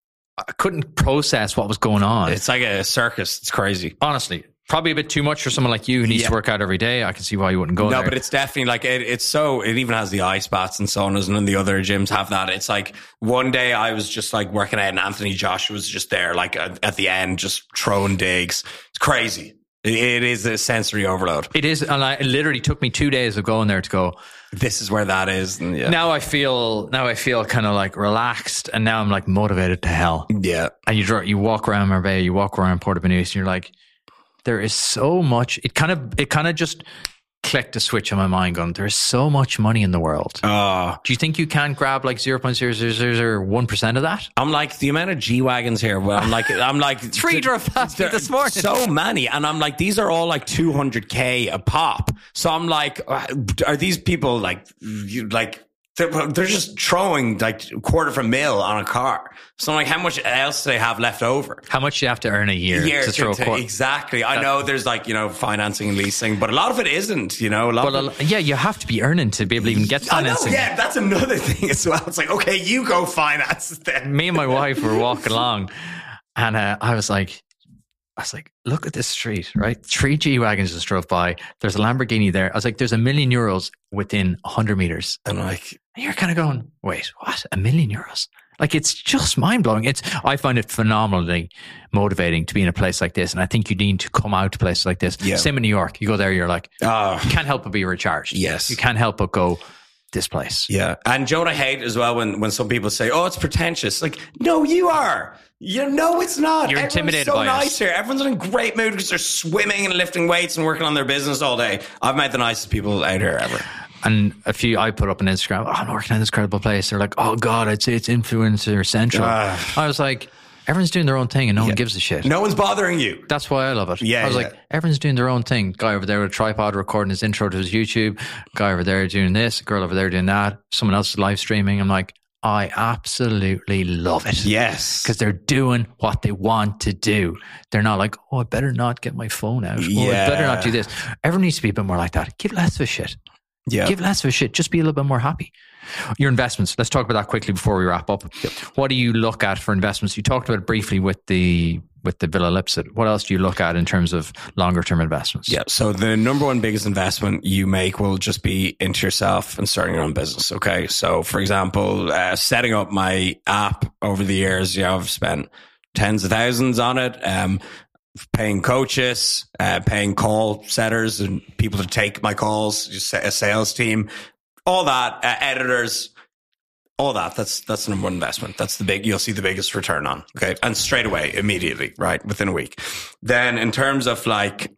[SPEAKER 2] I couldn't process what was going on.
[SPEAKER 1] It's like a circus. It's crazy.
[SPEAKER 2] Honestly, probably a bit too much for someone like you who needs
[SPEAKER 1] Yeah.
[SPEAKER 2] to work out every day. I can see why you wouldn't go
[SPEAKER 1] No,
[SPEAKER 2] there.
[SPEAKER 1] but it's definitely like, it, it's so, it even has the ice baths and saunas, and then the other gyms have that. It's like one day I was just like working out and Anthony Joshua was just there, like at, at the end, just throwing digs. It's crazy. It, it is a sensory overload.
[SPEAKER 2] It is, and I, it literally took me two days of going there to go,
[SPEAKER 1] This is where that is. And yeah.
[SPEAKER 2] now I feel, now I feel kind of like relaxed, and now I'm like motivated to hell.
[SPEAKER 1] Yeah.
[SPEAKER 2] And you dr- you walk around Marbella, you walk around Porto Banús, and you're like, there is so much. It kind of, it kind of just clicked a switch in my mind going, there's so much money in the world.
[SPEAKER 1] Oh,
[SPEAKER 2] Do you think you can grab like zero point zero zero zero zero one percent of that?
[SPEAKER 1] I'm like the amount of G wagons here. Well, I'm like, I'm like
[SPEAKER 2] Three drove past me
[SPEAKER 1] there-
[SPEAKER 2] this morning.
[SPEAKER 1] So many, and I'm like, these are all like two hundred k a pop. So I'm like, are these people like, you like? They're, they're just throwing like a quarter of a mil on a car. So I'm like, how much else do they have left over?
[SPEAKER 2] How much do you have to earn a year,
[SPEAKER 1] Year
[SPEAKER 2] to throw
[SPEAKER 1] to-
[SPEAKER 2] a quart?
[SPEAKER 1] exactly. I know there's like, you know, financing and leasing, but a lot of it isn't, you know, a lot
[SPEAKER 2] Well,
[SPEAKER 1] of
[SPEAKER 2] a
[SPEAKER 1] it,
[SPEAKER 2] lo- yeah, you have to be earning to be able to even get
[SPEAKER 1] I know,
[SPEAKER 2] financing.
[SPEAKER 1] yeah, that's another thing as well. It's like, okay, you go finance it then.
[SPEAKER 2] Me and my wife were walking along, and uh, I was like, I was like, look at this street, right? Three G wagons just drove by. There's a Lamborghini there. I was like, there's a million euros within one hundred meters.
[SPEAKER 1] And like,
[SPEAKER 2] And you're kind of going, wait, what? A million euros? Like, it's just mind blowing. It's, I find it phenomenally motivating to be in a place like this. And I think you need to come out to places like this.
[SPEAKER 1] Yeah.
[SPEAKER 2] Same in New York. You go there, you're like,
[SPEAKER 1] oh,
[SPEAKER 2] you can't help but be recharged.
[SPEAKER 1] Yes.
[SPEAKER 2] You can't help but go, this place.
[SPEAKER 1] yeah. And Jonah hate as well when, when some people say, oh, it's pretentious. Like, no, you are. You know, it's not.
[SPEAKER 2] You're
[SPEAKER 1] Everyone's
[SPEAKER 2] intimidated
[SPEAKER 1] so
[SPEAKER 2] by
[SPEAKER 1] nice
[SPEAKER 2] us.
[SPEAKER 1] here. Everyone's in a great mood because they're swimming and lifting weights and working on their business all day. I've met the nicest people out here ever.
[SPEAKER 2] And a few, I put up on Instagram, oh, I'm working at this incredible place. They're like, oh God, I'd say it's influencer central.
[SPEAKER 1] Ah.
[SPEAKER 2] I was like, everyone's doing their own thing and no one gives a shit.
[SPEAKER 1] No one's bothering you.
[SPEAKER 2] That's why I love it.
[SPEAKER 1] Yeah,
[SPEAKER 2] I was
[SPEAKER 1] yeah.
[SPEAKER 2] like, everyone's doing their own thing. Guy over there with a tripod recording his intro to his YouTube. Guy over there doing this. Girl over there doing that. Someone else is live streaming. I'm like, I absolutely love it.
[SPEAKER 1] Yes.
[SPEAKER 2] Because they're doing what they want to do. They're not like, oh, I better not get my phone out. Oh,
[SPEAKER 1] Yeah.
[SPEAKER 2] I better not do this. Everyone needs to be a bit more like that. Give less of a shit.
[SPEAKER 1] Yeah.
[SPEAKER 2] Give less of a shit. Just be a little bit more happy. Your investments. Let's talk about that quickly before we wrap up. What do you look at for investments? You talked about it briefly with the with the Villa Lipset. What else do you look at in terms of longer term investments?
[SPEAKER 1] Yeah. So the number one biggest investment you make will just be into yourself and starting your own business. Okay. So for example, uh, setting up my app over the years, you know, I've spent tens of thousands on it. Um, paying coaches, uh, paying call setters and people to take my calls, just a sales team, all that, uh, editors, all that. That's, that's the number one investment. That's the big, you'll see the biggest return on. Okay. And straight away, immediately, right? Within a week. Then in terms of like,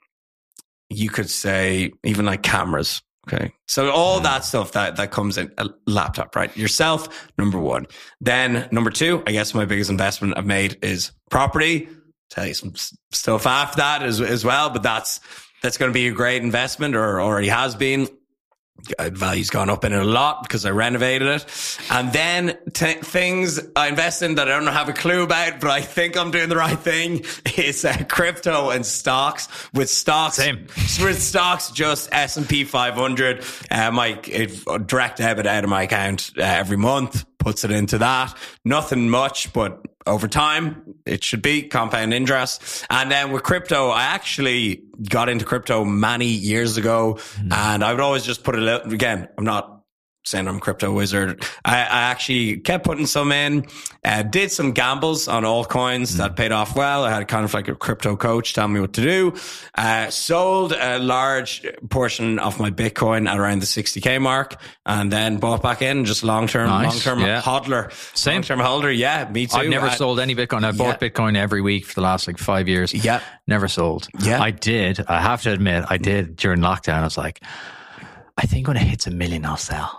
[SPEAKER 1] you could say even like cameras. Okay. So all that stuff that, that comes in a laptop, right? Yourself, number one. Then number two, I guess my biggest investment I've made is property. tell you some stuff after that as, as well. But that's, that's going to be a great investment, or already has been. Value's gone up in it a lot because I renovated it. And then t- things I invest in that I don't have a clue about, but I think I'm doing the right thing, is uh, crypto and stocks. With stocks,
[SPEAKER 2] Same.
[SPEAKER 1] with stocks, just S and P five hundred. Uh, my it, direct debit out of my account uh, every month, puts it into that. Nothing much, but over time, it should be compound interest. And then with crypto, I actually got into crypto many years ago, mm. and I would always just put a little, again, I'm not saying I'm a crypto wizard. I, I actually kept putting some in, uh, did some gambles on altcoins mm. that paid off well. I had kind of like a crypto coach tell me what to do. Uh, sold a large portion of my Bitcoin at around the sixty K mark, and then bought back in, just long-term,
[SPEAKER 2] nice.
[SPEAKER 1] long-term
[SPEAKER 2] yeah.
[SPEAKER 1] hodler.
[SPEAKER 2] Same.
[SPEAKER 1] Long-term holder. Yeah, me too.
[SPEAKER 2] I've never
[SPEAKER 1] I,
[SPEAKER 2] sold any Bitcoin. I bought
[SPEAKER 1] yeah.
[SPEAKER 2] Bitcoin every week for the last like five years.
[SPEAKER 1] Yeah.
[SPEAKER 2] Never sold.
[SPEAKER 1] Yeah.
[SPEAKER 2] I did. I have to admit, I did during lockdown. I was like, I think when it hits a million, I'll sell.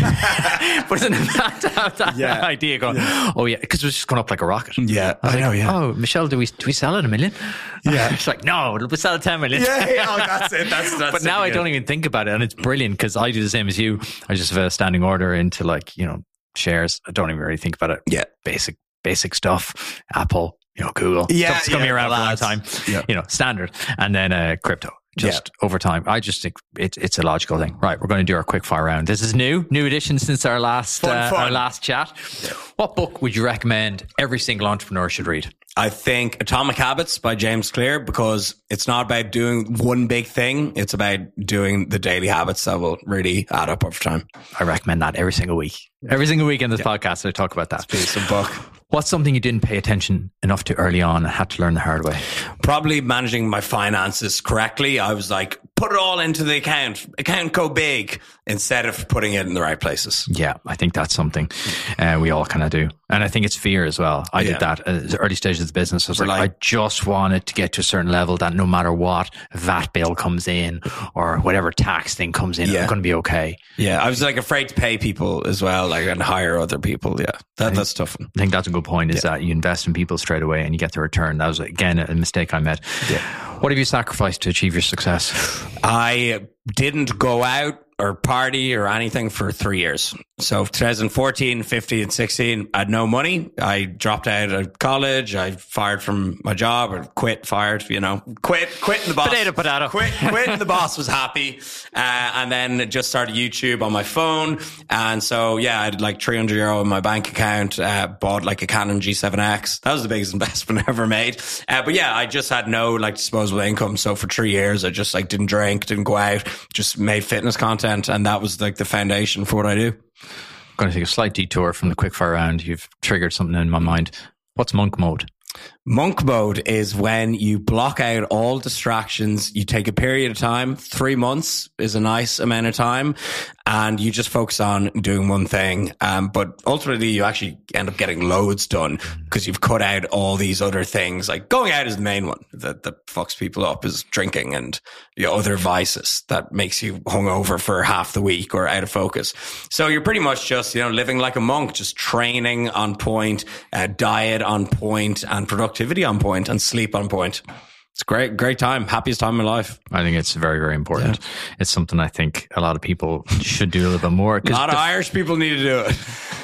[SPEAKER 2] But isn't it bad to have that
[SPEAKER 1] yeah.
[SPEAKER 2] idea going,
[SPEAKER 1] yeah.
[SPEAKER 2] oh yeah, because it was just going up like a rocket.
[SPEAKER 1] Yeah, I,
[SPEAKER 2] I
[SPEAKER 1] know,
[SPEAKER 2] like,
[SPEAKER 1] yeah.
[SPEAKER 2] Oh, Michelle, do we do we sell at a million?
[SPEAKER 1] Yeah.
[SPEAKER 2] It's like, no, we'll sell at ten million.
[SPEAKER 1] Yeah, yeah, oh, that's it. That's, that's
[SPEAKER 2] But now I don't even think about it, and it's brilliant because I do the same as you. I just have a standing order into like, you know, shares. I don't even really think about it.
[SPEAKER 1] Yeah.
[SPEAKER 2] Basic, basic stuff. Apple, you know, Google.
[SPEAKER 1] Yeah.
[SPEAKER 2] Stuff's coming
[SPEAKER 1] yeah,
[SPEAKER 2] around for a long
[SPEAKER 1] lads.
[SPEAKER 2] time.
[SPEAKER 1] Yeah.
[SPEAKER 2] You know, standard. And then uh, crypto. Just yeah. over time. I just think it's it's a logical thing. Right, we're going to do our quick fire round. This is new, new edition since our last
[SPEAKER 1] fun,
[SPEAKER 2] uh,
[SPEAKER 1] fun.
[SPEAKER 2] our last chat. What book would you recommend every single entrepreneur should read?
[SPEAKER 1] I think Atomic Habits by James Clear, because it's not about doing one big thing. It's about doing the daily habits that will really add up over time.
[SPEAKER 2] I recommend that every single week. Every single week in this yeah. podcast, I talk about that.
[SPEAKER 1] Piece of book.
[SPEAKER 2] What's something you didn't pay attention enough to early on and had to learn the hard way?
[SPEAKER 1] Probably managing my finances correctly. I was like, put it all into the account. Account go big, instead of putting it in the right places.
[SPEAKER 2] Yeah, I think that's something uh, we all kind of do. And I think it's fear as well. I yeah. did that at the early stages of the business. I was like, like, I just wanted to get to a certain level that no matter what V A T bill comes in or whatever tax thing comes in, yeah. I'm going to be okay.
[SPEAKER 1] Yeah, I was like afraid to pay people as well, like, and hire other people. Yeah, that, think, that's tough.
[SPEAKER 2] I think that's a good point, is yeah. that you invest in people straight away and you get the return. That was, again, a mistake I made. Yeah. What have you sacrificed to achieve your success?
[SPEAKER 1] I didn't go out or party or anything for three years. So twenty fourteen, fifteen, and sixteen, I had no money. I dropped out of college. I fired from my job, or quit, fired, you know, quit, quit and the boss.
[SPEAKER 2] Potato, potato.
[SPEAKER 1] Quit, quit and the boss was happy. Uh, and then just started YouTube on my phone. And so, yeah, I had like three hundred euro in my bank account, uh, bought like a Canon G seven X. That was the biggest investment I ever made. Uh, but yeah, I just had no like disposable income. So for three years, I just like didn't drink, didn't go out, just made fitness content. And that was like the foundation for what I do.
[SPEAKER 2] I'm going to take a slight detour from the quickfire round. You've triggered something in my mind. What's monk mode?
[SPEAKER 1] Monk mode is when you block out all distractions. You take a period of time. Three months is a nice amount of time, and you just focus on doing one thing. Um, but ultimately, you actually end up getting loads done because you've cut out all these other things. Like going out is the main one that, that fucks people up, is drinking and the other vices that makes you hungover for half the week or out of focus. So you're pretty much just, you know, living like a monk, just training on point, uh, diet on point, and productivity on point, and sleep on point. It's great, great time. Happiest time of my life.
[SPEAKER 2] I think it's very, very important. Yeah. It's something I think a lot of people should do a little bit more.
[SPEAKER 1] A lot of the, Irish people need to do it.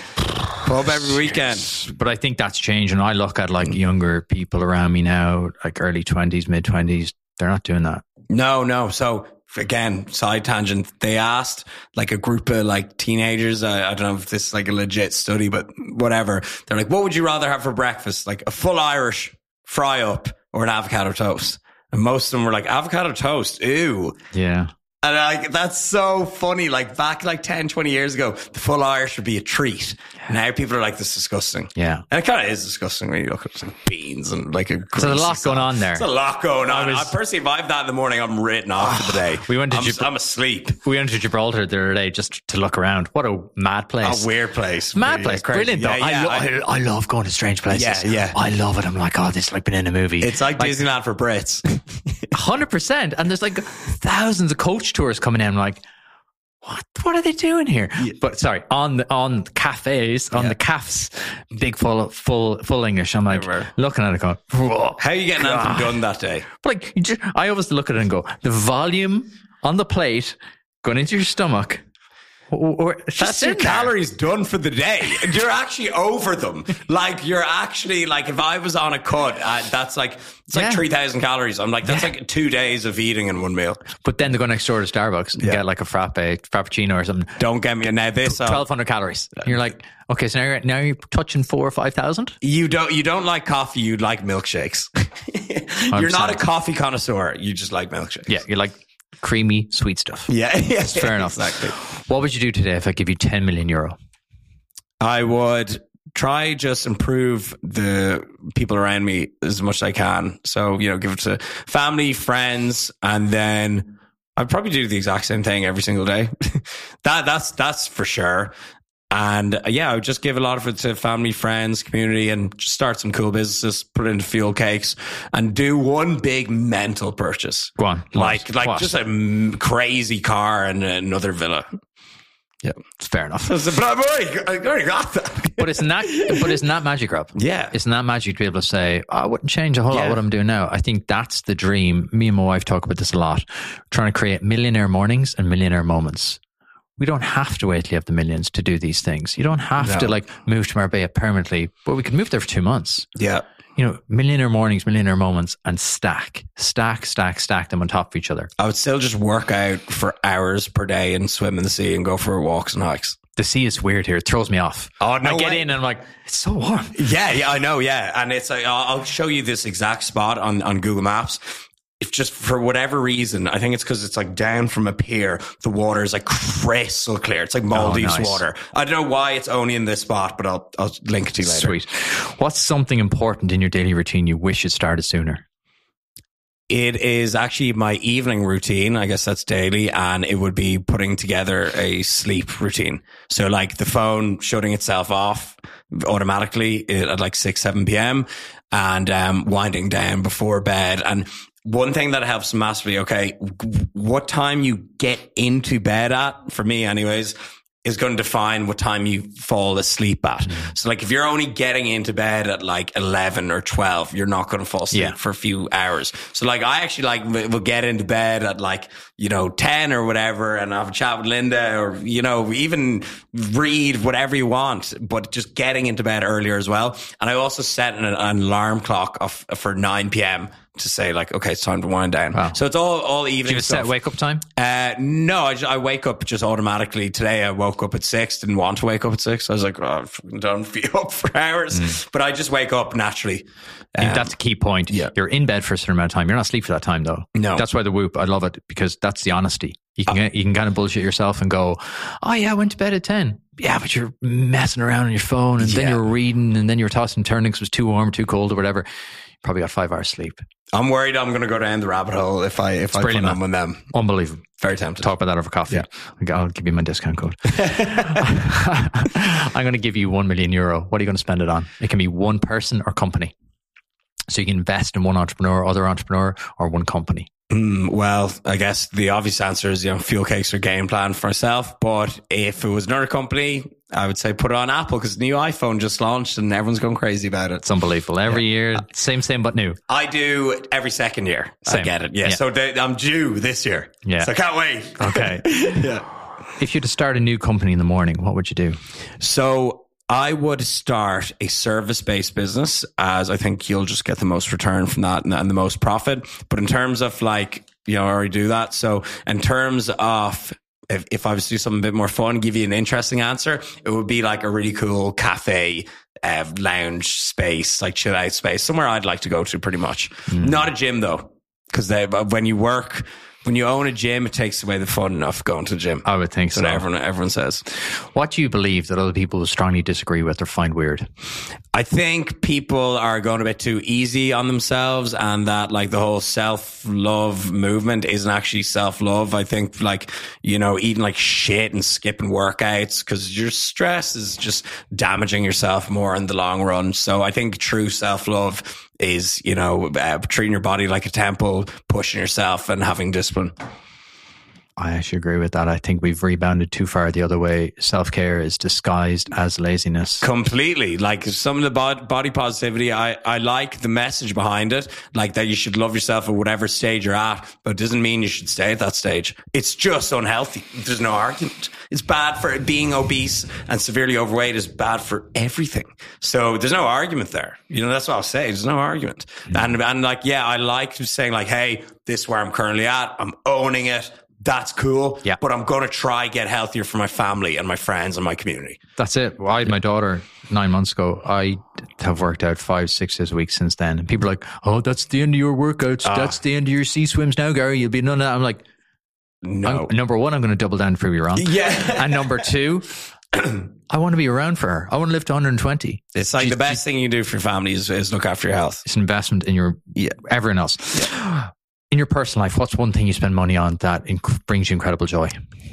[SPEAKER 1] Pub every weekend.
[SPEAKER 2] But I think that's changing. I look at like younger people around me now, like early twenties, mid twenties. They're not doing that.
[SPEAKER 1] No, no. So again, side tangent. They asked like a group of like teenagers. I, I don't know if this is like a legit study, but whatever. They're like, what would you rather have for breakfast? Like a full Irish fry up or an avocado toast? And most of them were like, avocado toast. Ew.
[SPEAKER 2] Yeah.
[SPEAKER 1] And like, that's so funny. Like back like ten, twenty years ago, the full Irish would be a treat. Yeah. Now people are like, this is disgusting.
[SPEAKER 2] Yeah.
[SPEAKER 1] And it kind of is disgusting when you look at like beans and like a
[SPEAKER 2] There's a lot
[SPEAKER 1] sauce.
[SPEAKER 2] going on there.
[SPEAKER 1] There's a lot going on. I, was,
[SPEAKER 2] I
[SPEAKER 1] I personally, if I have that in the morning, I'm written off for the day.
[SPEAKER 2] We went to
[SPEAKER 1] I'm,
[SPEAKER 2] Gib-
[SPEAKER 1] I'm asleep.
[SPEAKER 2] We went to Gibraltar the other day just to look around. What a mad place.
[SPEAKER 1] A weird place.
[SPEAKER 2] Mad place. Brilliant though.
[SPEAKER 1] Yeah, yeah,
[SPEAKER 2] I, lo- I, I love going to strange places.
[SPEAKER 1] Yeah, yeah.
[SPEAKER 2] I love it. I'm like, oh, this is like been in a movie.
[SPEAKER 1] It's like, like Disneyland for Brits.
[SPEAKER 2] one hundred percent. And there's like thousands of coach tours coming in. I'm like, what what are they doing here? Yeah. But sorry, on the on cafes, on yeah. the cafes, big full full full English. I'm like Never. looking at it going, whoa,
[SPEAKER 1] how are you getting God. anything done that day?
[SPEAKER 2] But like, you just, I always look at it and go, the volume on the plate going into your stomach. Or,
[SPEAKER 1] that's your calories done for the day. You're actually over them. Like you're actually like, if I was on a cut, uh, that's like it's like yeah. three thousand calories. I'm like, that's yeah. like two days of eating in one meal.
[SPEAKER 2] But then they go next door to Starbucks and yeah. get like a frappe, frappuccino or something.
[SPEAKER 1] Don't get me now this
[SPEAKER 2] twelve hundred calories. And you're like, okay, so now you're, now you're touching four or five thousand.
[SPEAKER 1] You don't you don't like coffee. You like milkshakes. You're not a coffee connoisseur. You just like milkshakes.
[SPEAKER 2] Yeah, you're like creamy, sweet stuff.
[SPEAKER 1] Yeah, yeah,
[SPEAKER 2] it's fair enough.
[SPEAKER 1] Exactly.
[SPEAKER 2] What would you do today if I give you ten million euro?
[SPEAKER 1] I would try just improve the people around me as much as I can. So, you know, give it to family, friends, and then I'd probably do the exact same thing every single day. that that's that's for sure. And uh, yeah, I would just give a lot of it to family, friends, community, and just start some cool businesses, put it into fuel cakes, and do one big mental purchase.
[SPEAKER 2] Go on.
[SPEAKER 1] Like,
[SPEAKER 2] what?
[SPEAKER 1] like
[SPEAKER 2] what?
[SPEAKER 1] just a m- crazy car and another villa.
[SPEAKER 2] Yeah, it's fair enough.
[SPEAKER 1] But I've already, I already got that.
[SPEAKER 2] But it's not, but it's not magic, Rob.
[SPEAKER 1] Yeah.
[SPEAKER 2] It's not magic to be able to say, oh, I wouldn't change a whole yeah. lot what I'm doing now. I think that's the dream. Me and my wife talk about this a lot. Trying to create millionaire mornings and millionaire moments. We don't have to wait till you have the millions to do these things. You don't have no. to like move to Marbella permanently, but we could move there for two months.
[SPEAKER 1] Yeah.
[SPEAKER 2] You know, millionaire mornings, millionaire moments, and stack, stack, stack, stack them on top of each other.
[SPEAKER 1] I would still just work out for hours per day and swim in the sea and go for walks and hikes.
[SPEAKER 2] The sea is weird here. It throws me off.
[SPEAKER 1] Oh, no
[SPEAKER 2] I get
[SPEAKER 1] way.
[SPEAKER 2] in and I'm like, it's so warm.
[SPEAKER 1] Yeah, yeah, I know. Yeah. And it's like, I'll show you this exact spot on, on Google Maps. If just for whatever reason, I think it's because it's like down from a pier, the water is like crystal clear. It's like Maldives oh, nice. water. I don't know why it's only in this spot, but I'll I'll link it to you later.
[SPEAKER 2] Sweet. What's something important in your daily routine you wish it started sooner?
[SPEAKER 1] It is actually my evening routine. I guess that's daily, and it would be putting together a sleep routine. So like the phone shutting itself off automatically at like six, seven p.m. and um, winding down before bed. And one thing that helps massively, okay, what time you get into bed at, for me anyways, is going to define what time you fall asleep at. Mm. So like if you're only getting into bed at like eleven or twelve, you're not going to fall asleep yeah. for a few hours. So like I actually like will get into bed at like, you know, ten or whatever and have a chat with Linda or, you know, even read whatever you want, but just getting into bed earlier as well. And I also set an, an alarm clock of, for nine p.m. to say like, okay, it's time to wind down. Wow. So it's all, all evening.
[SPEAKER 2] Do you have a set wake up time?
[SPEAKER 1] Uh, no, I, just, I wake up just automatically. Today I woke up at six, didn't want to wake up at six. I was like, oh, I don't be up for hours, mm. but I just wake up naturally.
[SPEAKER 2] Um, that's a key point. Yeah. You're in bed for a certain amount of time. You're not asleep for that time though.
[SPEAKER 1] No.
[SPEAKER 2] That's why the Whoop, I love it because that's the honesty. You can, uh, you can kind of bullshit yourself and go, oh yeah, I went to bed at ten. Yeah, but you're messing around on your phone and yeah. then you're reading and then you're tossing and turning because it was too warm, too cold or whatever. You probably got five hours sleep.
[SPEAKER 1] I'm worried I'm going to go down the rabbit hole if I if it's I put on with them.
[SPEAKER 2] Unbelievable.
[SPEAKER 1] Very tempted.
[SPEAKER 2] Talk about that over coffee. Yeah. I'll give you my discount code. I'm going to give you one million euro. What are you going to spend it on? It can be one person or company. So you can invest in one entrepreneur, other entrepreneur, or one company.
[SPEAKER 1] Mm, well, I guess the obvious answer is, you know, fuel cakes or game plan for myself. But if it was another company, I would say put it on Apple because the new iPhone just launched and everyone's going crazy about it.
[SPEAKER 2] It's unbelievable. Every yeah. year, same, same, but new.
[SPEAKER 1] I do every second year. Same. I get it. Yeah. yeah. So they, I'm due this year. Yeah. So I can't wait.
[SPEAKER 2] Okay.
[SPEAKER 1] yeah.
[SPEAKER 2] If you had to start a new company in the morning, what would you do?
[SPEAKER 1] So I would start a service-based business, as I think you'll just get the most return from that and, and the most profit. But in terms of like, you know, I already do that. So in terms of if, if I was to do something a bit more fun, give you an interesting answer, it would be like a really cool cafe, uh, lounge space, like chill out space, somewhere I'd like to go to pretty much. Mm. Not a gym though, because they when you work... When you own a gym, it takes away the fun of going to the gym.
[SPEAKER 2] I would think so.
[SPEAKER 1] That's what everyone, everyone says.
[SPEAKER 2] What do you believe that other people strongly disagree with or find weird?
[SPEAKER 1] I think people are going a bit too easy on themselves and that like the whole self-love movement isn't actually self-love. I think like, you know, eating like shit and skipping workouts because your stress is just damaging yourself more in the long run. So I think true self-love is, you know, uh, treating your body like a temple, pushing yourself and having discipline.
[SPEAKER 2] I actually agree with that. I think we've rebounded too far the other way. Self-care is disguised as laziness.
[SPEAKER 1] Completely. Like some of the bod- body positivity, I, I like the message behind it, like that you should love yourself at whatever stage you're at, but it doesn't mean you should stay at that stage. It's just unhealthy. There's no argument. It's bad for being obese and severely overweight is bad for everything. So there's no argument there. You know, that's what I'll say. There's no argument. Mm-hmm. And, and like, yeah, I like saying like, hey, this is where I'm currently at. I'm owning it. That's cool.
[SPEAKER 2] Yeah.
[SPEAKER 1] But I'm going to try get healthier for my family and my friends and my community.
[SPEAKER 2] That's it. Well, I had my daughter nine months ago. I have worked out five, six days a week since then. And people are like, oh, that's the end of your workouts. Uh, that's the end of your sea swims now, Gary. You'll be none of that. I'm like, no. I'm, number one, I'm going to double down to prove you wrong.
[SPEAKER 1] Yeah.
[SPEAKER 2] And number two, I want to be around for her. I want to live to one hundred twenty.
[SPEAKER 1] It's like
[SPEAKER 2] She's,
[SPEAKER 1] the best thing you do for your family is, is look after your health.
[SPEAKER 2] It's an investment in your, yeah, everyone else. Yeah. In your personal life, what's one thing you spend money on that inc- brings you incredible joy?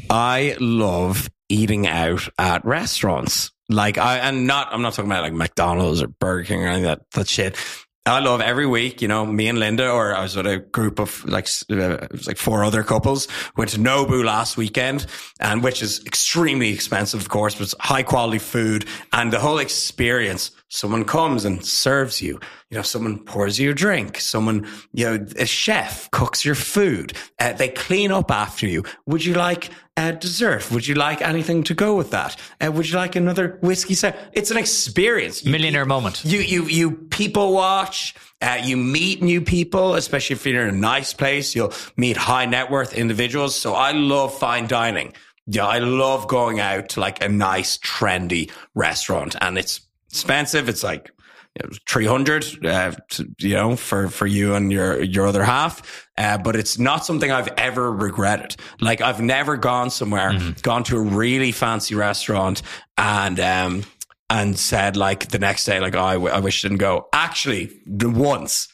[SPEAKER 1] I love eating out at restaurants. Like I, and not, I'm not talking about like McDonald's or Burger King or anything that, that shit. I love every week, you know, me and Linda, or I was with a group of like, uh, it was like four other couples, went to Nobu last weekend, and which is extremely expensive, of course, but it's high quality food and the whole experience. Someone comes and serves you, you know, someone pours you a drink, someone, you know, a chef cooks your food. Uh, they clean up after you. Would you like a dessert? Would you like anything to go with that? Uh, would you like another whiskey set? It's an experience. You,
[SPEAKER 2] Millionaire
[SPEAKER 1] you,
[SPEAKER 2] moment.
[SPEAKER 1] You, you, you people watch, uh, you meet new people, especially if you're in a nice place, you'll meet high net worth individuals. So I love fine dining. Yeah. I love going out to like a nice, trendy restaurant, and it's expensive. It's like, you know, three hundred, uh, to, you know, for, for you and your, your other half. Uh, but it's not something I've ever regretted. Like I've never gone somewhere, mm-hmm. gone to a really fancy restaurant and, um, and said like the next day, like, oh, I, w- I wish I didn't go. Actually, once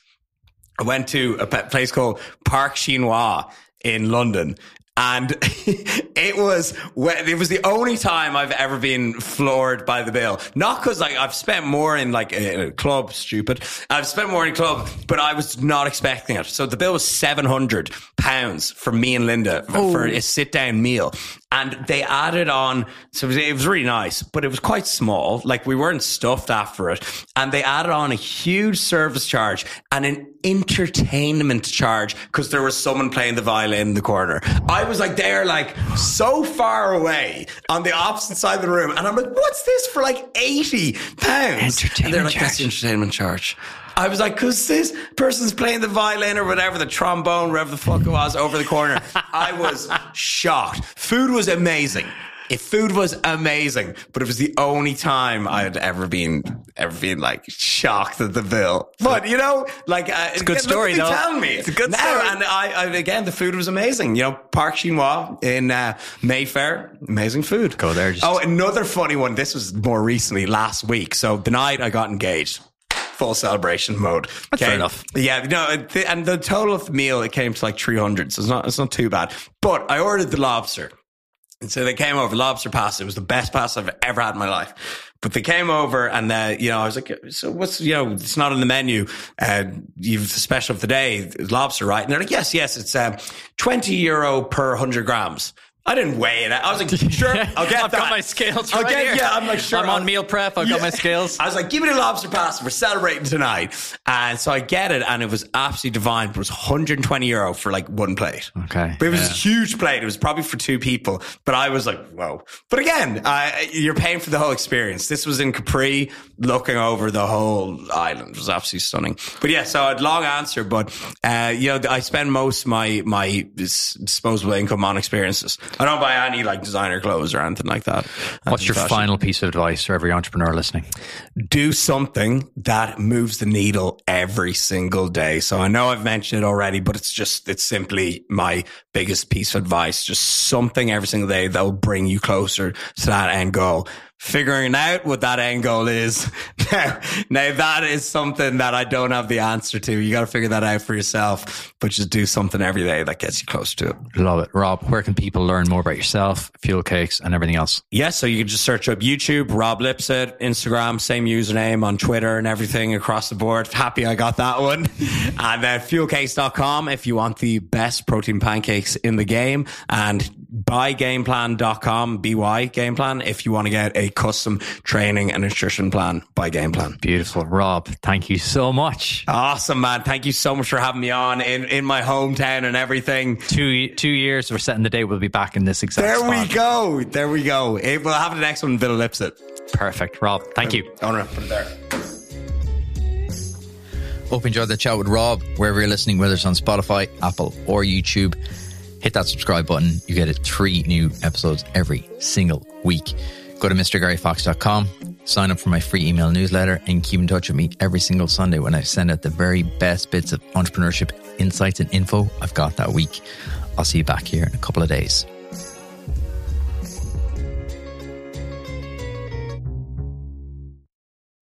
[SPEAKER 1] I went to a place called Parc Chinois in London. And it was, it was the only time I've ever been floored by the bill. Not because like I've spent more in like a, a club, stupid. I've spent more in a club, but I was not expecting it. So the bill was seven hundred pounds for me and Linda oh. for a sit down meal. And they added on, so it was, it was really nice, but it was quite small. Like we weren't stuffed after it. And they added on a huge service charge and an entertainment charge because there was someone playing the violin in the corner. I was like there, like so far away on the opposite side of the room. And I'm like, what's this for like eighty pounds?
[SPEAKER 2] Entertainment
[SPEAKER 1] and they're like,
[SPEAKER 2] charge.
[SPEAKER 1] that's the entertainment charge. I was like, because this person's playing the violin or whatever, the trombone, whatever the fuck it was, over the corner. I was shocked. Food was amazing. If food was amazing, but it was the only time I had ever been, ever been like shocked at the bill. But you know, like, uh,
[SPEAKER 2] it's a good story, though.
[SPEAKER 1] Tell me,
[SPEAKER 2] it's a good
[SPEAKER 1] now,
[SPEAKER 2] story.
[SPEAKER 1] And I, I, again, the food was amazing. You know, Parc Chinois in uh, Mayfair, amazing food.
[SPEAKER 2] Go there. Just...
[SPEAKER 1] Oh, another funny one. This was more recently, last week. So the night I got engaged. Full celebration mode.
[SPEAKER 2] That's fair enough.
[SPEAKER 1] Yeah, no, and the total of the meal, it came to like three hundred, so it's not, it's not too bad. But I ordered the lobster. And so they came over, lobster pasta. It was the best pasta I've ever had in my life. But they came over and, uh, you know, I was like, so what's, you know, it's not on the menu. Uh, you've the special of the day, lobster, right? And they're like, yes, yes, it's uh, twenty euro per one hundred grams. I didn't weigh it. I was like, sure, I'll get
[SPEAKER 2] I've
[SPEAKER 1] that.
[SPEAKER 2] got my scales
[SPEAKER 1] I'll
[SPEAKER 2] right
[SPEAKER 1] get,
[SPEAKER 2] here.
[SPEAKER 1] Yeah, I'm like, sure.
[SPEAKER 2] I'm
[SPEAKER 1] I'll,
[SPEAKER 2] on meal prep. I've
[SPEAKER 1] yeah.
[SPEAKER 2] got my scales.
[SPEAKER 1] I was like, give me the lobster pasta. We're celebrating tonight. And so I get it, and it was absolutely divine. But it was one hundred twenty euro for like one plate.
[SPEAKER 2] Okay.
[SPEAKER 1] But it was
[SPEAKER 2] yeah.
[SPEAKER 1] a huge plate. It was probably for two people. But I was like, whoa. But again, uh, you're paying for the whole experience. This was in Capri, looking over the whole island. It was absolutely stunning. But yeah, so I had a long answer, but, uh, you know, I spend most of my, my disposable income on experiences. I don't buy any like designer clothes or anything like that.
[SPEAKER 2] What's your
[SPEAKER 1] fashion.
[SPEAKER 2] final piece of advice for every entrepreneur listening?
[SPEAKER 1] Do something that moves the needle every single day. So I know I've mentioned it already, but it's just, it's simply my biggest piece of advice. Just something every single day that will bring you closer to that end goal. figuring out what that end goal is. Now, now that is something that I don't have the answer to. You got to figure that out for yourself, but just do something every day that gets you close to it.
[SPEAKER 2] Love it. Rob, where can people learn more about yourself, Fuel Cakes and everything else?
[SPEAKER 1] Yeah, so you can just search up YouTube, Rob Lipsett, Instagram, same username on Twitter and everything across the board. Happy I got that one. And then fuel cakes dot com if you want the best protein pancakes in the game, and buy game plan dot com, B Y Game Plan, if you want to get a custom training and nutrition plan by Game Plan.
[SPEAKER 2] Beautiful. Rob, thank you so much.
[SPEAKER 1] Awesome, man. Thank you so much for having me on in, in my hometown and everything.
[SPEAKER 2] Two two years, we're setting the date. We'll be back in this exact
[SPEAKER 1] There
[SPEAKER 2] spot.
[SPEAKER 1] we go. There we go. It, we'll have the next one, Villa Lipsett.
[SPEAKER 2] Perfect. Rob, thank you.
[SPEAKER 1] Owner, put it there.
[SPEAKER 2] Hope you enjoyed the chat with Rob, wherever you're listening, whether it's on Spotify, Apple or YouTube. Hit that subscribe button. You get it three new episodes every single week. Go to Mr Gary Fox dot com, sign up for my free email newsletter, and keep in touch with me every single Sunday when I send out the very best bits of entrepreneurship insights and info I've got that week. I'll see you back here in a couple of days.